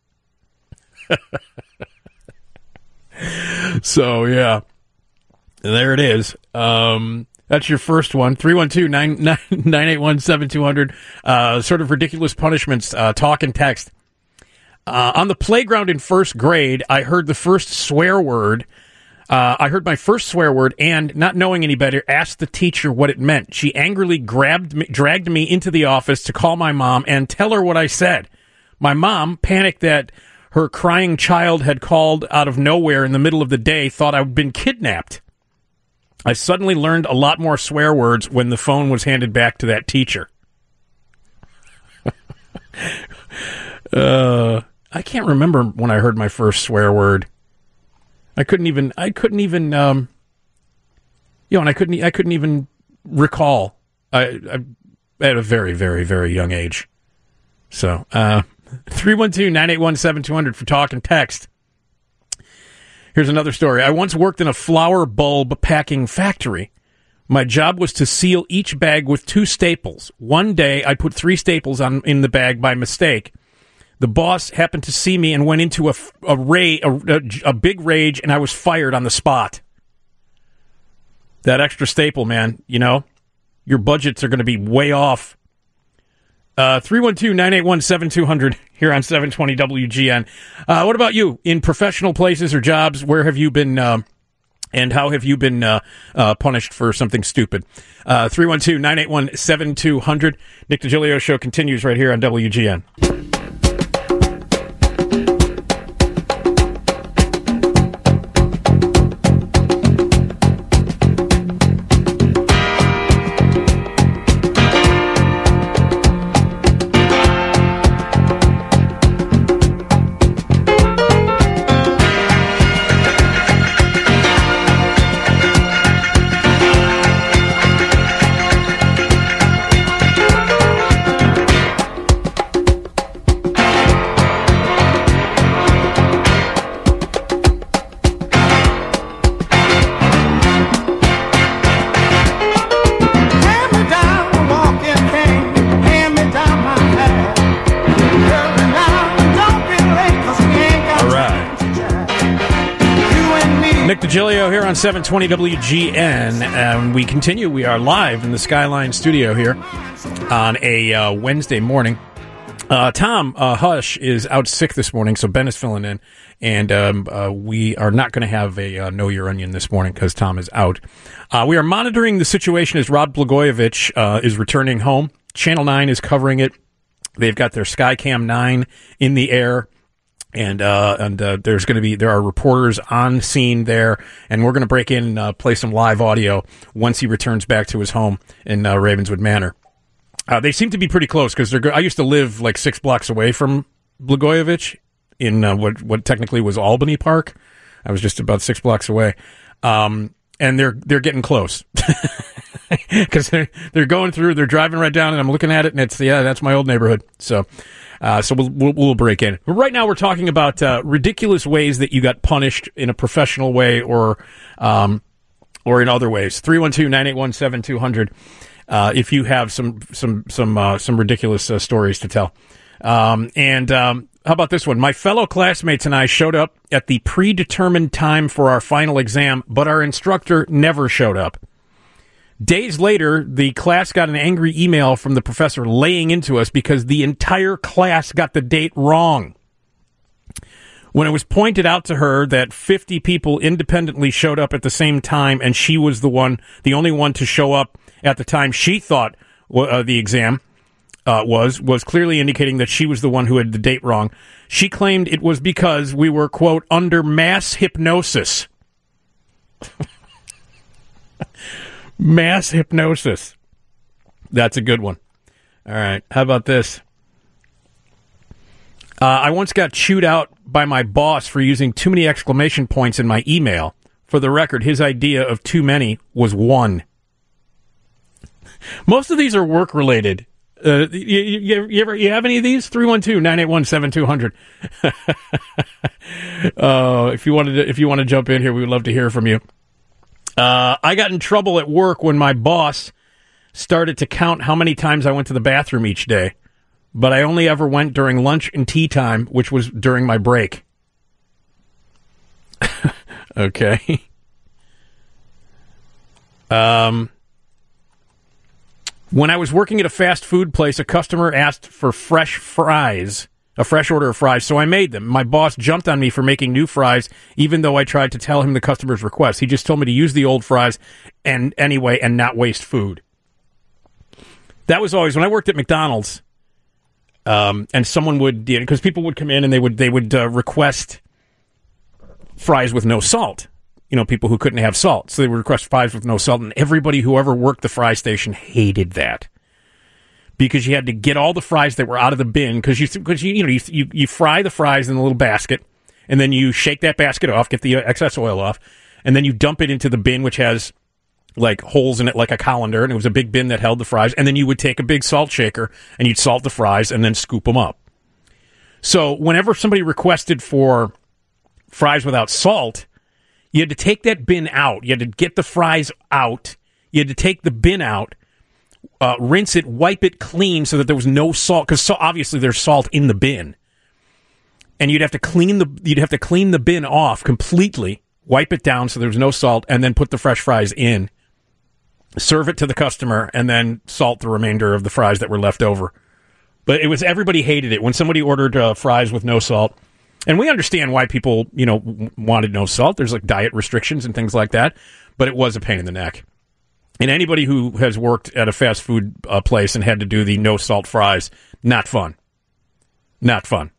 So, yeah. There it is. That's your first one. 312-981-7200. Sort of ridiculous punishments. Talk and text. On the playground in first grade, I heard the first swear word. I heard my first swear word and, not knowing any better, asked the teacher what it meant. She angrily dragged me into the office to call my mom and tell her what I said. My mom, panicked that her crying child had called out of nowhere in the middle of the day, thought I'd been kidnapped. I suddenly learned a lot more swear words when the phone was handed back to that teacher. I can't remember when I heard my first swear word. I couldn't even recall. I at a very, very, very young age. So, 312-981-7200 for talk and text. Here's another story. I once worked in a flower bulb packing factory. My job was to seal each bag with 2 staples. One day, I put 3 staples in the bag by mistake. The boss happened to see me and went into a big rage, and I was fired on the spot. That extra staple, man, your budgets are going to be way off. 312-981-7200 here on 720 WGN. What about you? In professional places or jobs, where have you been, and how have you been punished for something stupid? 312-981-7200. Nick DiGilio Show continues right here on WGN. DiGilio here on 720 WGN, and we continue. We are live in the Skyline studio here on a Wednesday morning. Tom Hush is out sick this morning, so Ben is filling in, and we are not going to have a Know Your Onion this morning because Tom is out. We are monitoring the situation as Rod Blagojevich is returning home. Channel 9 is covering it. They've got their Skycam 9 in the air. And there are reporters on scene there, and we're going to break in and play some live audio once he returns back to his home in Ravenswood Manor. They seem to be pretty close because I used to live like 6 blocks away from Blagojevich in what technically was Albany Park. I was just about 6 blocks away, and they're getting close because they're going through, they're driving right down, and I'm looking at it, and that's my old neighborhood. So we'll break in. But right now we're talking about ridiculous ways that you got punished in a professional way or in other ways. 312-981-7200 if you have some ridiculous stories to tell. How about this one? My fellow classmates and I showed up at the predetermined time for our final exam, but our instructor never showed up. Days later, the class got an angry email from the professor laying into us because the entire class got the date wrong. When it was pointed out to her that 50 people independently showed up at the same time and she was the only one to show up at the time she thought the exam was clearly indicating that she was the one who had the date wrong, she claimed it was because we were, quote, under mass hypnosis. Mass hypnosis. That's a good one. All right. How about this? I once got chewed out by my boss for using too many exclamation points in my email. For the record, his idea of too many was 1. Most of these are work related. You have any of these? 312-981-7200. If you want to jump in here, we would love to hear from you. I got in trouble at work when my boss started to count how many times I went to the bathroom each day, but I only ever went during lunch and tea time, which was during my break. Okay. When I was working at a fast food place, a customer asked for fresh fries. A fresh order of fries, so I made them. My boss jumped on me for making new fries, even though I tried to tell him the customer's request. He just told me to use the old fries and not waste food. That was always, when I worked at McDonald's, and someone would, because people would come in and they would request fries with no salt. People who couldn't have salt. So they would request fries with no salt, and everybody who ever worked the fry station hated that. Because you had to get all the fries that were out of the bin, because you fry the fries in a little basket, and then you shake that basket off, get the excess oil off, and then you dump it into the bin, which has like holes in it like a colander, and it was a big bin that held the fries, and then you would take a big salt shaker, and you'd salt the fries, and then scoop them up. So whenever somebody requested for fries without salt, you had to take that bin out. You had to get the fries out. You had to take the bin out. Rinse it, wipe it clean so that there was no salt, because obviously there's salt in the bin, and you'd have to clean the bin off completely, wipe it down so there's no salt, and then put the fresh fries in, serve it to the customer, and then salt the remainder of the fries that were left over But it was, everybody hated it when somebody ordered fries with no salt. And we understand why people, wanted no salt. There's like diet restrictions and things like that. But it was a pain in the neck. And anybody who has worked at a fast food place and had to do the no salt fries, not fun. Not fun.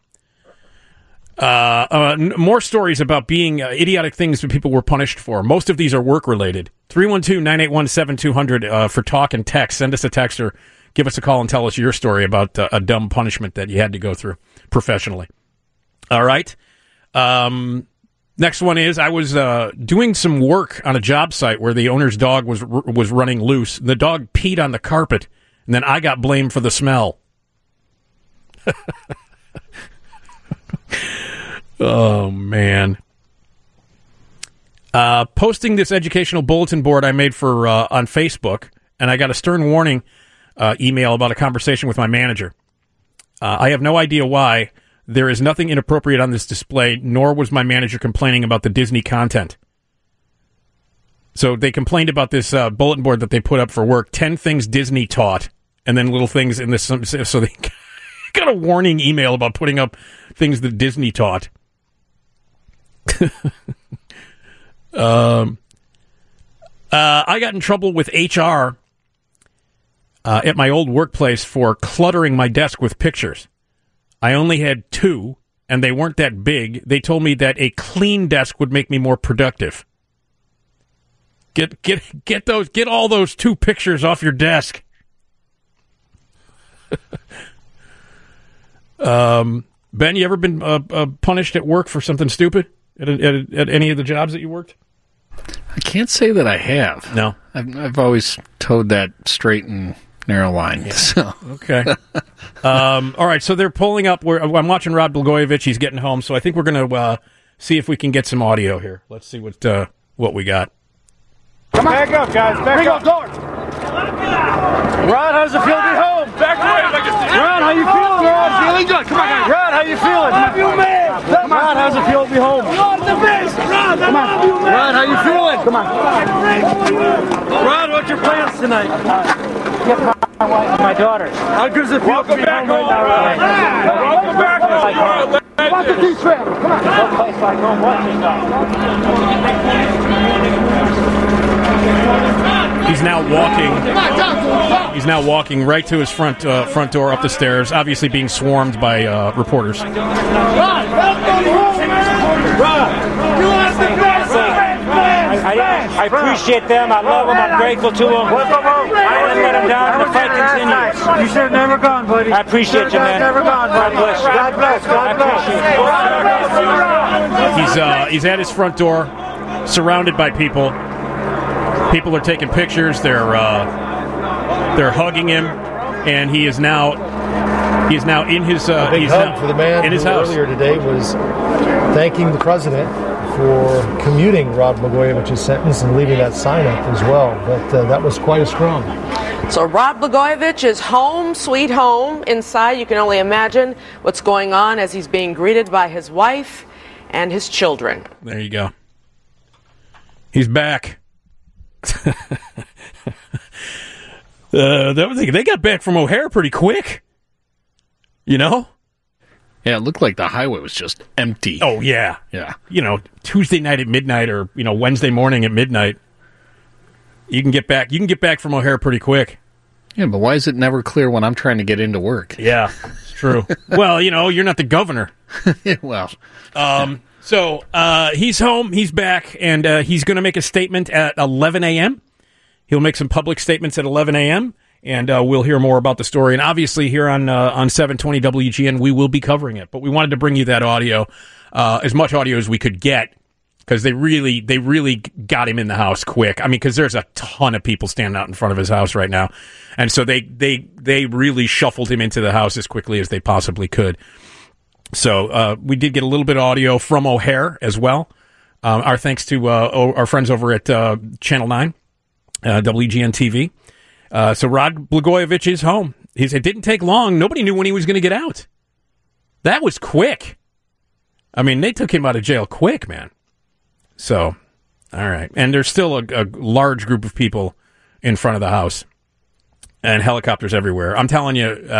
More stories about being idiotic things that people were punished for. Most of these are work-related. 312-981-7200 for talk and text. Send us a text or give us a call and tell us your story about a dumb punishment that you had to go through professionally. All right. Next one is, I was doing some work on a job site where the owner's dog was running loose. The dog peed on the carpet, and then I got blamed for the smell. Oh, man. Posting this educational bulletin board I made for on Facebook, and I got a stern warning email about a conversation with my manager. I have no idea why. There is nothing inappropriate on this display, nor was my manager complaining about the Disney content. So they complained about this bulletin board that they put up for work, 10 things Disney taught, and then little things in this. So they got a warning email about putting up things that Disney taught. I got in trouble with HR at my old workplace for cluttering my desk with pictures. I only had 2, and they weren't that big. They told me that a clean desk would make me more productive. Get all those 2 pictures off your desk. Ben, you ever been punished at work for something stupid at any of the jobs that you worked? I can't say that I have. No, I've always towed that straight and narrow line. Yeah. So. Okay. All right, so they're pulling up. I'm watching Rod Blagojevich. He's getting home, so I think we're going to see if we can get some audio here. Let's see what we got. Come on. Back up, guys. Back up. Rod, how's it feel to be home? Back away. Rod, how you feeling, Rod? Feeling good. Come on, guys. Rod, how you feeling? Love you, man. Rod, how's it feel to be home? Rod, the best. Rod, I love you, man. Rod, how you feeling? Come on. Rod, what's your plans tonight? Get my wife and my daughter. How good does it feel to be home right now, Rod? Welcome back. Watch the T travel. Come on. No place like home. Watch yourself. He's now walking right to his front door up the stairs, obviously being swarmed by reporters. Rod, you are the best. I appreciate them. I love them. I'm grateful to them. I wouldn't let them down. The fight continues. You should have never gone, buddy. I appreciate you, man. Never gone, buddy. God bless you. God bless. God bless. He's at his front door, surrounded by people. People are taking pictures. They're hugging him, and he is now in his. A big hug for the man in his who house. Earlier today was thanking the president for commuting Rod Blagojevich's sentence and leaving that sign up as well. But that was quite a scrum. So Rod Blagojevich is home, sweet home. Inside, you can only imagine what's going on as he's being greeted by his wife and his children. There you go. He's back. They got back from O'Hare pretty quick. You know? Yeah, it looked like the highway was just empty. Oh, yeah. Yeah. Tuesday night at midnight or, Wednesday morning at midnight. You can get back from O'Hare pretty quick. Yeah, but why is it never clear when I'm trying to get into work? Yeah, it's true. Well, you're not the governor. Well. So he's home, he's back, and he's going to make a statement at 11 a.m. He'll make some public statements at 11 a.m., and we'll hear more about the story. And obviously here on 720 WGN, we will be covering it. But we wanted to bring you that audio, as much audio as we could get, because they really got him in the house quick. I mean, because there's a ton of people standing out in front of his house right now. And so they really shuffled him into the house as quickly as they possibly could. So we did get a little bit of audio from O'Hare as well. Our thanks to our friends over at Channel 9, WGN TV. So Rod Blagojevich is home. It didn't take long. Nobody knew when he was going to get out. That was quick. I mean, they took him out of jail quick, man. So, all right. And there's still a large group of people in front of the house and helicopters everywhere. I'm telling you,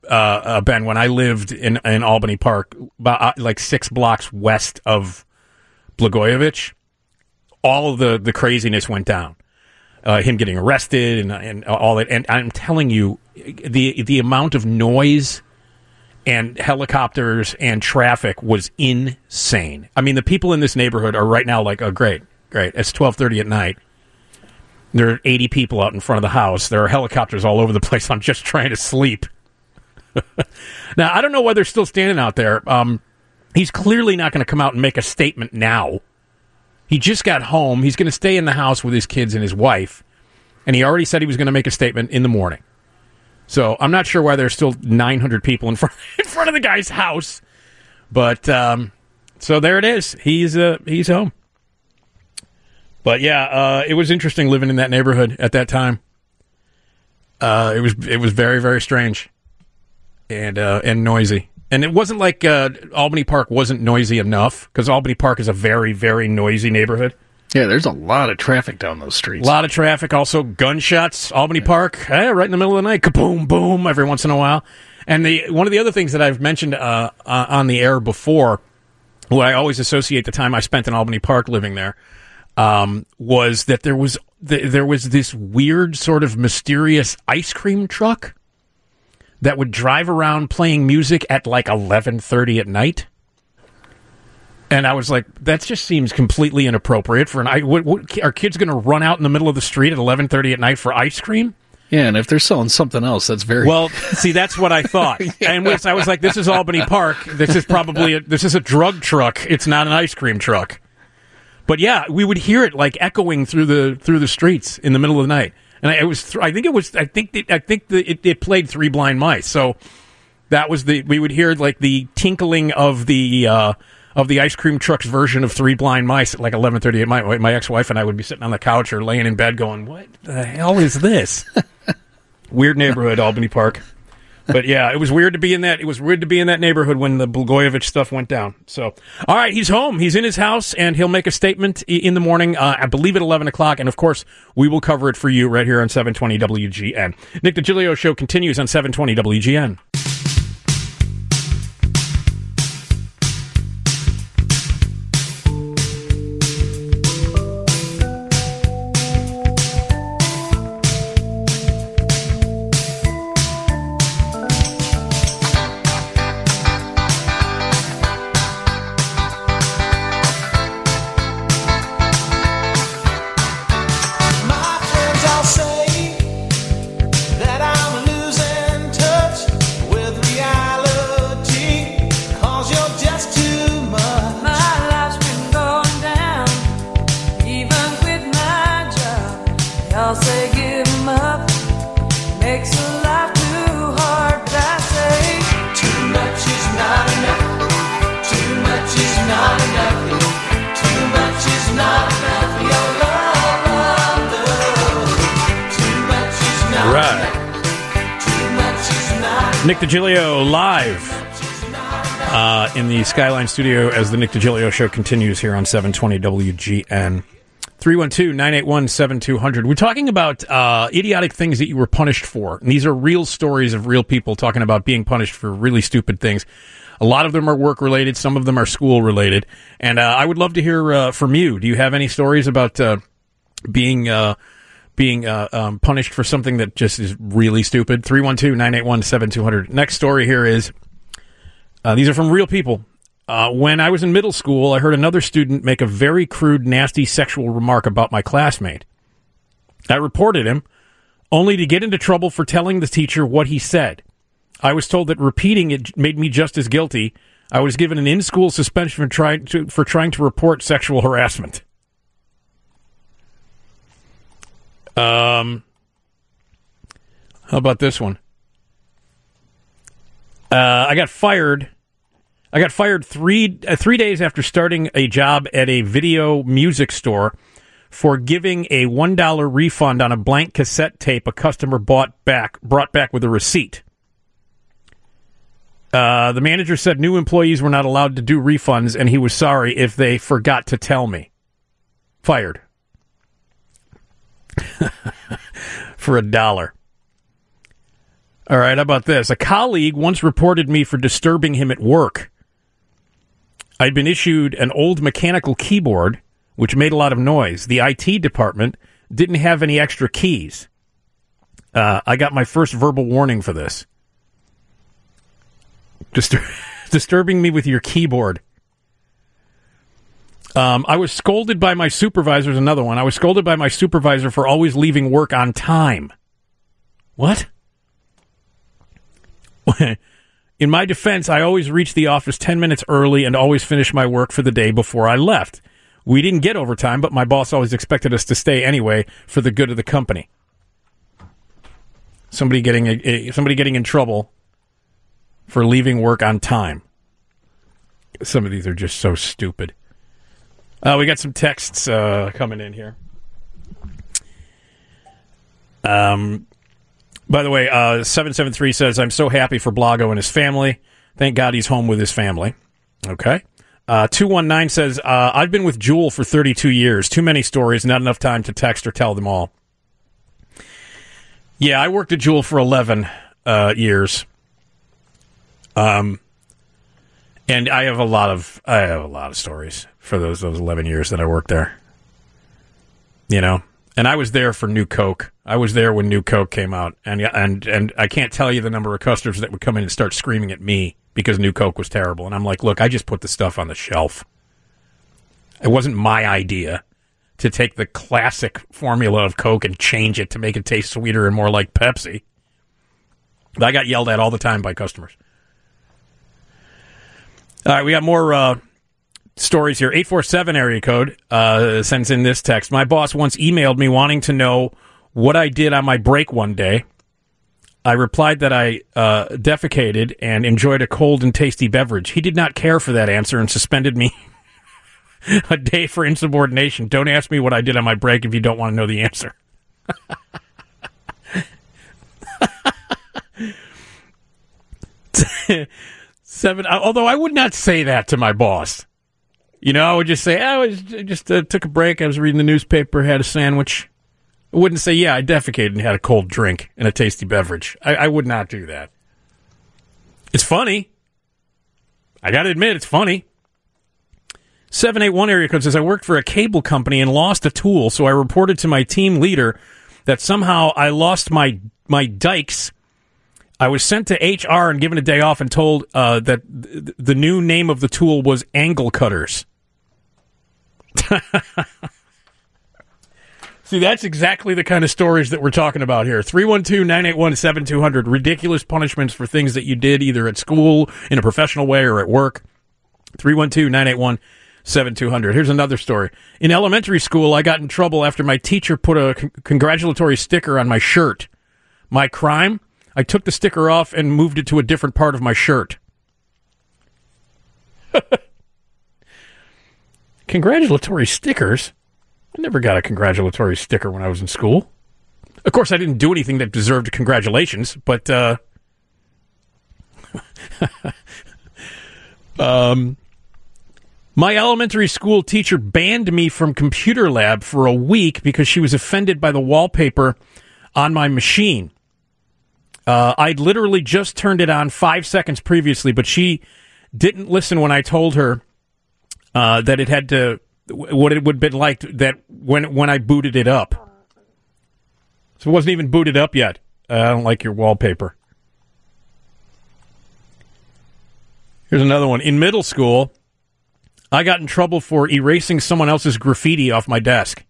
Ben, when I lived in Albany Park, about like 6 blocks west of Blagojevich, all of the craziness went down. Him getting arrested and all that. And I'm telling you, the amount of noise and helicopters and traffic was insane. I mean, the people in this neighborhood are right now like, oh, great. It's 12:30 at night. There are 80 people out in front of the house. There are helicopters all over the place. I'm just trying to sleep. Now, I don't know why they're still standing out there. He's clearly not going to come out and make a statement now. He just got home. He's going to stay in the house with his kids and his wife. And he already said he was going to make a statement in the morning. So I'm not sure why there's still 900 people in front of the guy's house. But so there it is. He's home. But yeah, it was interesting living in that neighborhood at that time. It was very, very strange and noisy. And it wasn't like Albany Park wasn't noisy enough, because Albany Park is a very, very noisy neighborhood. Yeah, there's a lot of traffic down those streets. A lot of traffic. Also, gunshots. Albany Park, right in the middle of the night. Kaboom, boom, every once in a while. And one of the other things that I've mentioned on the air before, what I always associate the time I spent in Albany Park living there, was that there was this weird sort of mysterious ice cream truck that would drive around playing music at like 11:30 at night. And I was like, that just seems completely inappropriate for are kids going to run out in the middle of the street at 11:30 at night for ice cream? Yeah, and if they're selling something else, that's very... Well, see, that's what I thought. Yeah. And I was like, this is Albany Park. This is probably a drug truck. It's not an ice cream truck. But yeah, we would hear it like echoing through the streets in the middle of the night. And it played Three Blind Mice. So that was we would hear like the tinkling of the ice cream truck's version of Three Blind Mice at like 11:30 at night. My ex-wife and I would be sitting on the couch or laying in bed going, what the hell is this? Weird neighborhood, Albany Park. But yeah, it was weird to be in that. It was weird to be in that neighborhood when the Blagojevich stuff went down. So, all right, he's home. He's in his house, and he'll make a statement in the morning. I believe at 11 o'clock, and of course, we will cover it for you right here on 720 WGN. Nick DiGilio Show continues on 720 WGN. Nick DiGilio live in the Skyline studio as the Nick DiGilio Show continues here on 720 WGN. 312-981-7200. We're talking about idiotic things that you were punished for. And these are real stories of real people talking about being punished for really stupid things. A lot of them are work-related. Some of them are school-related. And I would love to hear from you. Do you have any stories about being punished for something that just is really stupid? 312-981-7200. Next story here is, these are from real people. When I was in middle school, I heard another student make a very crude, nasty sexual remark about my classmate. I reported him, only to get into trouble for telling the teacher what he said. I was told that repeating it made me just as guilty. I was given an in-school suspension for trying to report sexual harassment. How about this one? I got fired 3 days after starting a job at a video music store for giving a $1 refund on a blank cassette tape a customer brought back with a receipt. The manager said new employees were not allowed to do refunds, and he was sorry if they forgot to tell me. Fired. For $1. All right, how about this? A colleague once reported me for disturbing him at work. I'd been issued an old mechanical keyboard, which made a lot of noise. The IT department didn't have any extra keys. I got my first verbal warning for this. Disturbing me with your keyboard. I was scolded by my supervisor. Another one. I was scolded by my supervisor for always leaving work on time. What? In my defense, I always reached the office 10 minutes early and always finished my work for the day before I left. We didn't get overtime, but my boss always expected us to stay anyway for the good of the company. Somebody getting in trouble for leaving work on time. Some of these are just so stupid. We got some texts coming in here. By the way, 773 says, I'm so happy for Blago and his family. Thank God he's home with his family. Okay. 219 says, I've been with Jewel for 32 years. Too many stories, not enough time to text or tell them all. Yeah, I worked at Jewel for 11 years. And I have a lot of stories for those 11 years that I worked there. You know? And I was there for New Coke. I was there when New Coke came out. And I can't tell you the number of customers that would come in and start screaming at me because New Coke was terrible. And I'm like, look, I just put the stuff on the shelf. It wasn't my idea to take the classic formula of Coke and change it to make it taste sweeter and more like Pepsi. I got yelled at all the time by customers. All right, we got more stories here. 847 area code sends in this text. My boss once emailed me wanting to know what I did on my break one day. I replied that I defecated and enjoyed a cold and tasty beverage. He did not care for that answer and suspended me a day for insubordination. Don't ask me what I did on my break if you don't want to know the answer. Although I would not say that to my boss. You know, I would just say, I just took a break. I was reading the newspaper, had a sandwich. I wouldn't say, yeah, I defecated and had a cold drink and a tasty beverage. I would not do that. It's funny. I got to admit, it's funny. 781 area code says, I worked for a cable company and lost a tool, so I reported to my team leader that somehow I lost my dikes. I was sent to HR and given a day off and told that the new name of the tool was angle cutters. See, that's exactly the kind of stories that we're talking about here. 312-981-7200. Ridiculous punishments for things that you did either at school, in a professional way, or at work. 312-981-7200. Here's another story. In elementary school, I got in trouble after my teacher put a congratulatory sticker on my shirt. My crime? I took the sticker off and moved it to a different part of my shirt. Congratulatory stickers? I never got a congratulatory sticker when I was in school. Of course, I didn't do anything that deserved congratulations, but my elementary school teacher banned me from computer lab for a week because she was offended by the wallpaper on my machine. I'd literally just turned it on 5 seconds previously, but she didn't listen when I told her that it had to, what it would have been like that when I booted it up. So it wasn't even booted up yet. I don't like your wallpaper. Here's another one. In middle school, I got in trouble for erasing someone else's graffiti off my desk.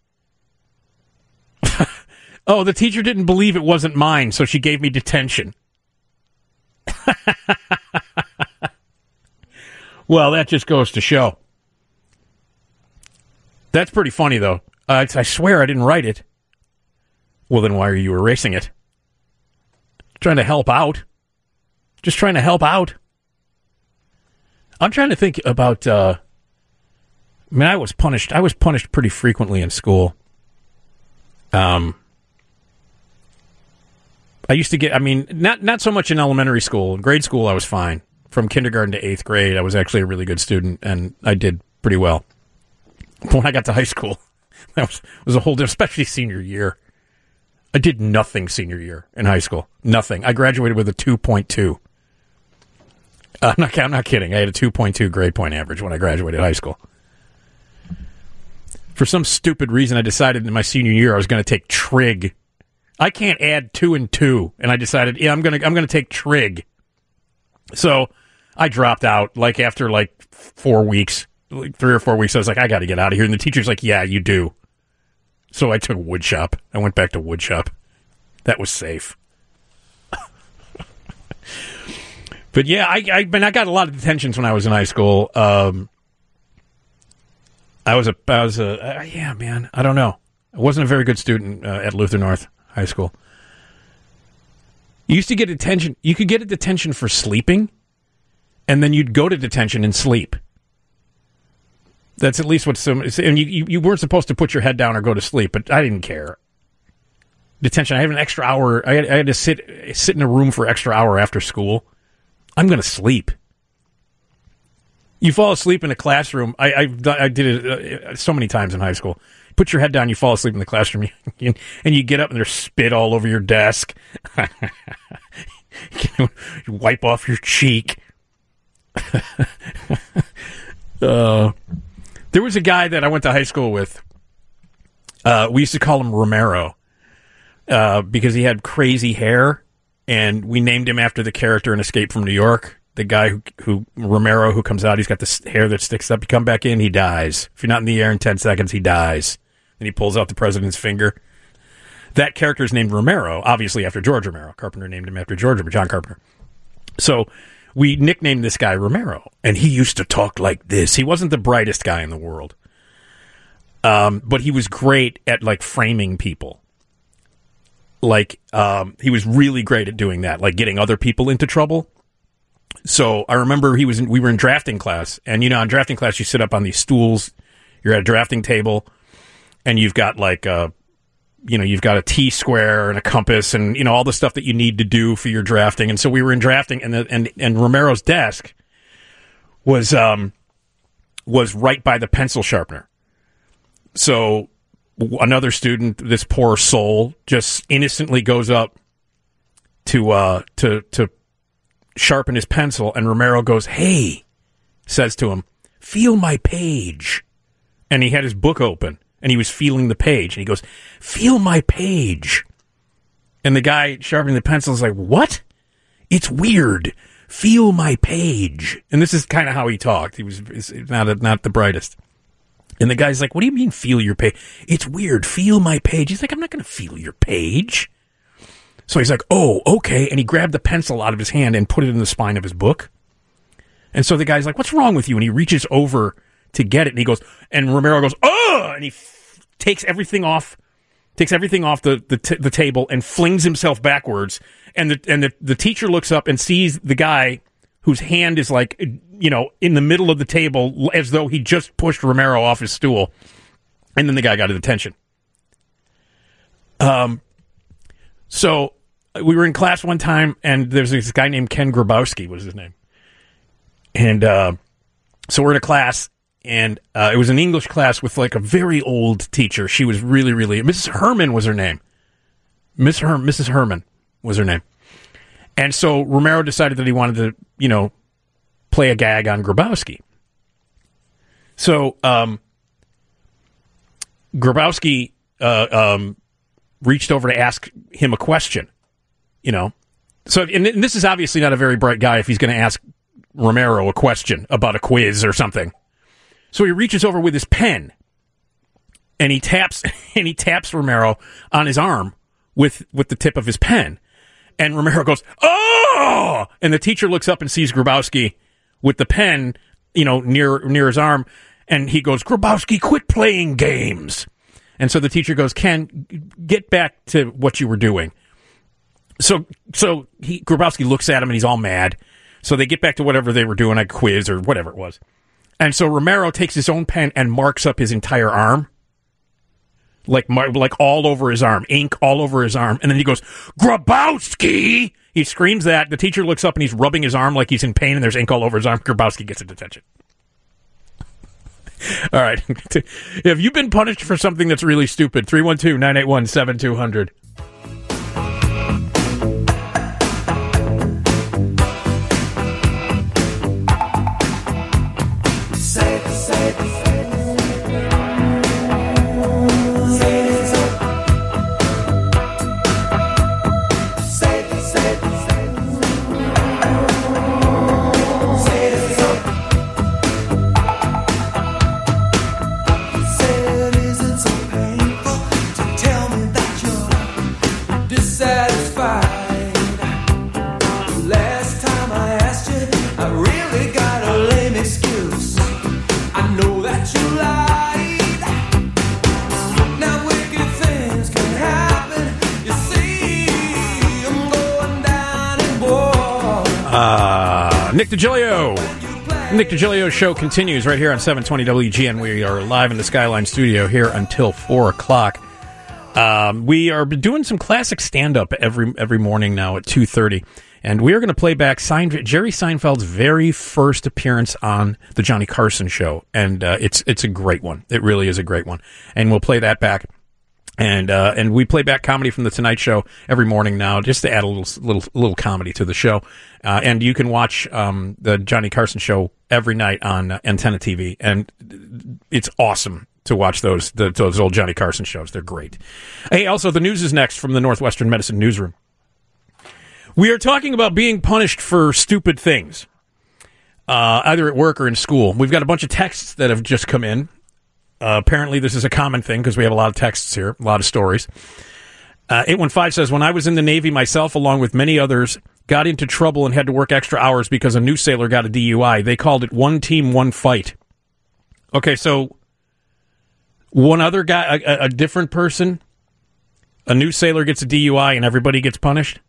Oh, the teacher didn't believe it wasn't mine, so she gave me detention. Well, that just goes to show. That's pretty funny, though. I swear I didn't write it. Well, then why are you erasing it? Trying to help out. Just trying to help out. I'm trying to think about... I was punished. I was punished pretty frequently in school. I used to get, not so much in elementary school. In grade school, I was fine. From kindergarten to 8th grade, I was actually a really good student, and I did pretty well. But when I got to high school, that was a whole different, especially senior year. I did nothing senior year in high school. Nothing. I graduated with a 2.2. I'm not kidding. I had a 2.2 grade point average when I graduated high school. For some stupid reason, I decided in my senior year I was going to take trig. I can't add 2 and 2, and I decided, yeah, I'm going to take trig. So I dropped out after 4 weeks, 3 or 4 weeks. I was like, I got to get out of here. And the teacher's like, yeah, you do. So I took woodshop. I went back to woodshop. That was safe. But yeah, I got a lot of detentions when I was in high school. I don't know. I wasn't a very good student at Luther North High School. You used to get detention. You could get a detention for sleeping, and then you'd go to detention and sleep. That's at least what some. And you weren't supposed to put your head down or go to sleep, but I didn't care. Detention. I had an extra hour. I had to sit in a room for an extra hour after school. I'm going to sleep. You fall asleep in a classroom. I did it so many times in high school. Put your head down, you fall asleep in the classroom, and you get up and there's spit all over your desk. You wipe off your cheek. There was a guy that I went to high school with. We used to call him Romero because he had crazy hair, and we named him after the character in Escape from New York. The guy who Romero, who comes out, he's got this hair that sticks up. You come back in, he dies. If you're not in the air in 10 seconds, he dies. Then he pulls out the president's finger. That character is named Romero, obviously after George Romero. Carpenter named him after John Carpenter. So we nicknamed this guy Romero, and he used to talk like this. He wasn't the brightest guy in the world, but he was great at framing people. He was really great at doing that, getting other people into trouble. So I remember we were in drafting class, and in drafting class you sit up on these stools. You're at a drafting table, and you've got you've got a T-square and a compass, and all the stuff that you need to do for your drafting. And so we were in drafting, and Romero's desk was right by the pencil sharpener. So another student, this poor soul, just innocently goes up to sharpen his pencil, and Romero goes, "Hey," says to him, "feel my page." And he had his book open, and he was feeling the page, and he goes, "Feel my page." And the guy sharpening the pencil is like, "What? It's weird. Feel my page." And this is kind of how he talked. He was not the brightest. And the guy's like, "What do you mean, feel your page? It's weird. Feel my page." He's like, "I'm not going to feel your page." So he's like, "Oh, okay." And he grabbed the pencil out of his hand and put it in the spine of his book. And so the guy's like, "What's wrong with you?" And he reaches over to get it, and he goes, and Romero goes, "Oh!" And he takes everything off the table and flings himself backwards. And the teacher looks up and sees the guy whose hand is in the middle of the table, as though he just pushed Romero off his stool. And then the guy got a detention. So we were in class one time, and there's this guy named Ken Grabowski, was his name. And so we're in a class, and it was an English class with a very old teacher. She was really, really... Mrs. Herman was her name. Mrs. Herman was her name. And so Romero decided that he wanted to, play a gag on Grabowski. So Grabowski reached over to ask him a question, So, and this is obviously not a very bright guy if he's going to ask Romero a question about a quiz or something. So he reaches over with his pen, and he taps Romero on his arm with the tip of his pen. And Romero goes, "Oh!" And the teacher looks up and sees Grabowski with the pen, near his arm, and he goes, "Grabowski, quit playing games." And so the teacher goes, "Ken, get back to what you were doing." So Grabowski looks at him, and he's all mad. So they get back to whatever they were doing, a quiz or whatever it was. And so Romero takes his own pen and marks up his entire arm. Like all over his arm, ink all over his arm. And then he goes, "Grabowski!" He screams that. The teacher looks up, and he's rubbing his arm like he's in pain, and there's ink all over his arm. Grabowski gets a detention. All right. Have you been punished for something that's really stupid? 312-981-7200. Nick DiGilio. Nick DiGilio show continues right here on 720 WGN. We are live in the Skyline studio here until 4 o'clock. We are doing some classic stand-up every morning now at 2:30. And we are going to play back Jerry Seinfeld's very first appearance on the Johnny Carson show. And it's a great one. It really is a great one. And we'll play that back. And we play back comedy from the Tonight Show every morning now, just to add a little comedy to the show. And you can watch the Johnny Carson show every night on Antenna TV, and it's awesome to watch those old Johnny Carson shows. They're great. Hey, also the news is next from the Northwestern Medicine Newsroom. We are talking about being punished for stupid things, either at work or in school. We've got a bunch of texts that have just come in. Apparently this is a common thing because we have a lot of texts here, a lot of stories. 815 says, when I was in the Navy myself, along with many others, got into trouble and had to work extra hours because a new sailor got a DUI. They called it one team, one fight. Okay, so one other guy, a different person, a new sailor gets a DUI and everybody gets punished?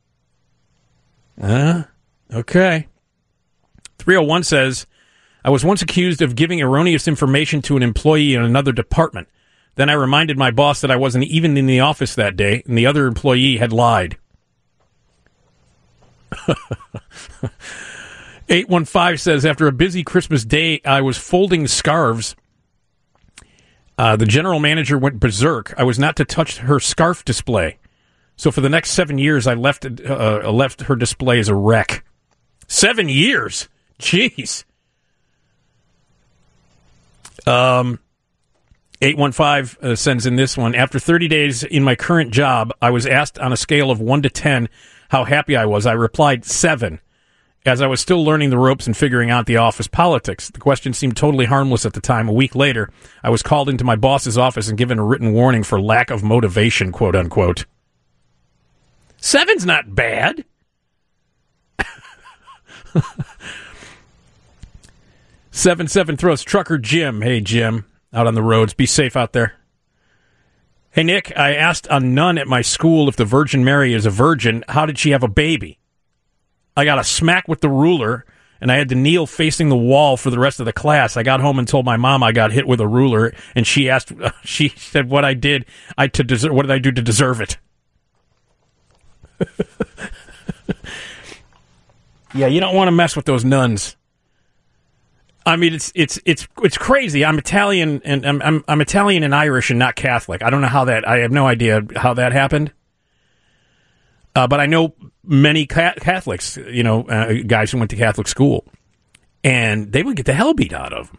Okay. 301 says, I was once accused of giving erroneous information to an employee in another department. Then I reminded my boss that I wasn't even in the office that day, and the other employee had lied. 815 says, after a busy Christmas day, I was folding scarves. The general manager went berserk. I was not to touch her scarf display. So for the next 7 years, I left her display as a wreck. 7 years? Jeez. 815 sends in this one. After 30 days in my current job, I was asked on a scale of 1 to 10 how happy I was. I replied 7, as I was still learning the ropes and figuring out the office politics. The question seemed totally harmless at the time. A week later, I was called into my boss's office and given a written warning for lack of motivation, quote unquote. 7's not bad. 77 throws Trucker Jim. Hey, Jim, out on the roads. Be safe out there. Hey, Nick, I asked a nun at my school if the Virgin Mary is a virgin. How did she have a baby? I got a smack with the ruler, and I had to kneel facing the wall for the rest of the class. I got home and told my mom I got hit with a ruler, and she said what I did. What did I do to deserve it? Yeah, you don't want to mess with those nuns. I mean, it's crazy. I'm Italian, and I'm Italian and Irish and not Catholic. I don't know how that. I have no idea how that happened. But I know many Catholics, guys who went to Catholic school, and they would get the hell beat out of them.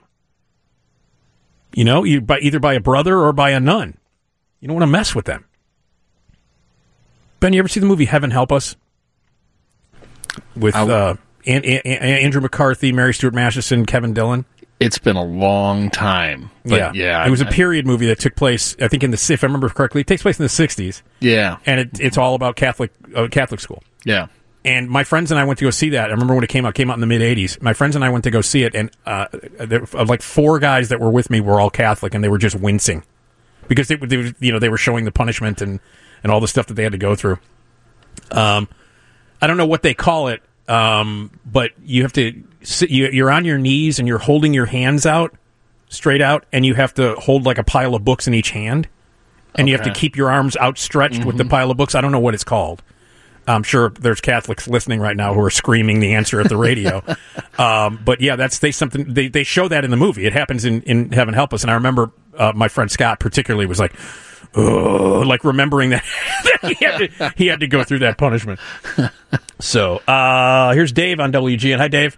Either by a brother or by a nun. You don't want to mess with them. Ben, you ever see the movie Heaven Help Us? With Andrew McCarthy, Mary Stuart Masterson, Kevin Dillon. It's been a long time. But yeah, it was a period movie that took place, I think, if I remember correctly, it takes place in the 60s. Yeah. And it's all about Catholic school. Yeah. And my friends and I went to go see that. I remember when it came out in the mid-'80s. My friends and I went to go see it, and there, like 4 guys that were with me were all Catholic, and they were just wincing. Because they were showing the punishment and all the stuff that they had to go through. I don't know what they call it, but you have to sit, you're on your knees and you're holding your hands out, straight out, and you have to hold like a pile of books in each hand, and you have to keep your arms outstretched with the pile of books. I don't know what it's called. I'm sure there's Catholics listening right now who are screaming the answer at the radio. But yeah, they show that in the movie. It happens in Heaven Help Us, and I remember my friend Scott particularly was like, like remembering that he had to go through that punishment. So here's Dave on WGN. Hi, Dave.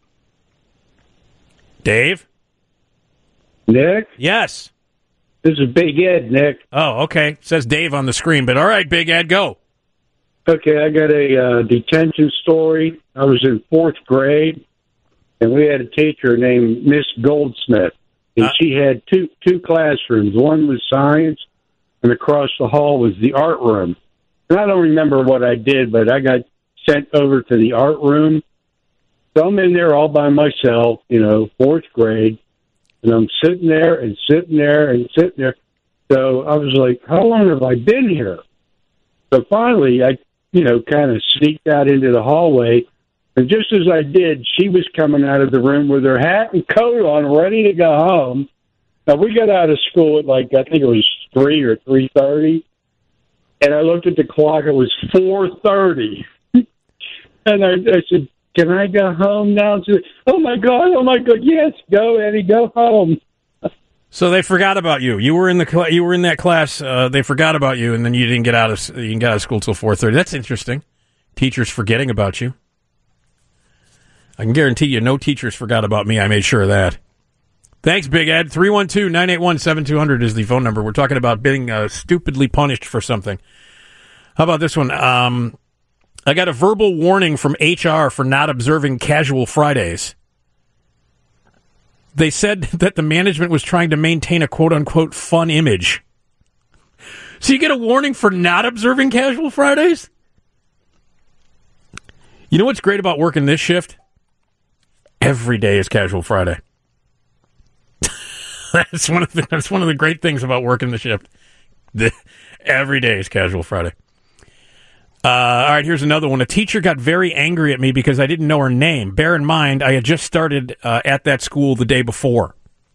Dave? Nick? Yes. This is Big Ed, Nick. Oh, okay. It says Dave on the screen, but all right, Big Ed, go. Okay, I got a detention story. I was in 4th grade, and we had a teacher named Miss Goldsmith, and she had two classrooms. One was science, and across the hall was the art room. And I don't remember what I did, but I got sent over to the art room. So I'm in there all by myself, 4th grade, and I'm sitting there. So I was like, how long have I been here? So finally, I, kind of sneaked out into the hallway, And just as I did, she was coming out of the room with her hat and coat on, ready to go home. Now, we got out of school at, like, I think it was 3 or 3:30. And I looked at the clock. It was 4:30. And I said, can I go home now? She said, oh, my God, yes, go, Eddie, go home. So they forgot about you. You were in that class. They forgot about you, and then you didn't get out of school till 4:30. That's interesting. Teachers forgetting about you. I can guarantee you, no teachers forgot about me. I made sure of that. Thanks, Big Ed. 312-981-7200 is the phone number. We're talking about being stupidly punished for something. How about this one? I got a verbal warning from HR for not observing casual Fridays. They said that the management was trying to maintain a quote-unquote fun image. So you get a warning for not observing casual Fridays? You know what's great about working this shift? Every day is casual Friday. That's one of the great things about working the shift. Every day is casual Friday. All right, here's another one. A teacher got very angry at me because I didn't know her name. Bear in mind, I had just started at that school the day before.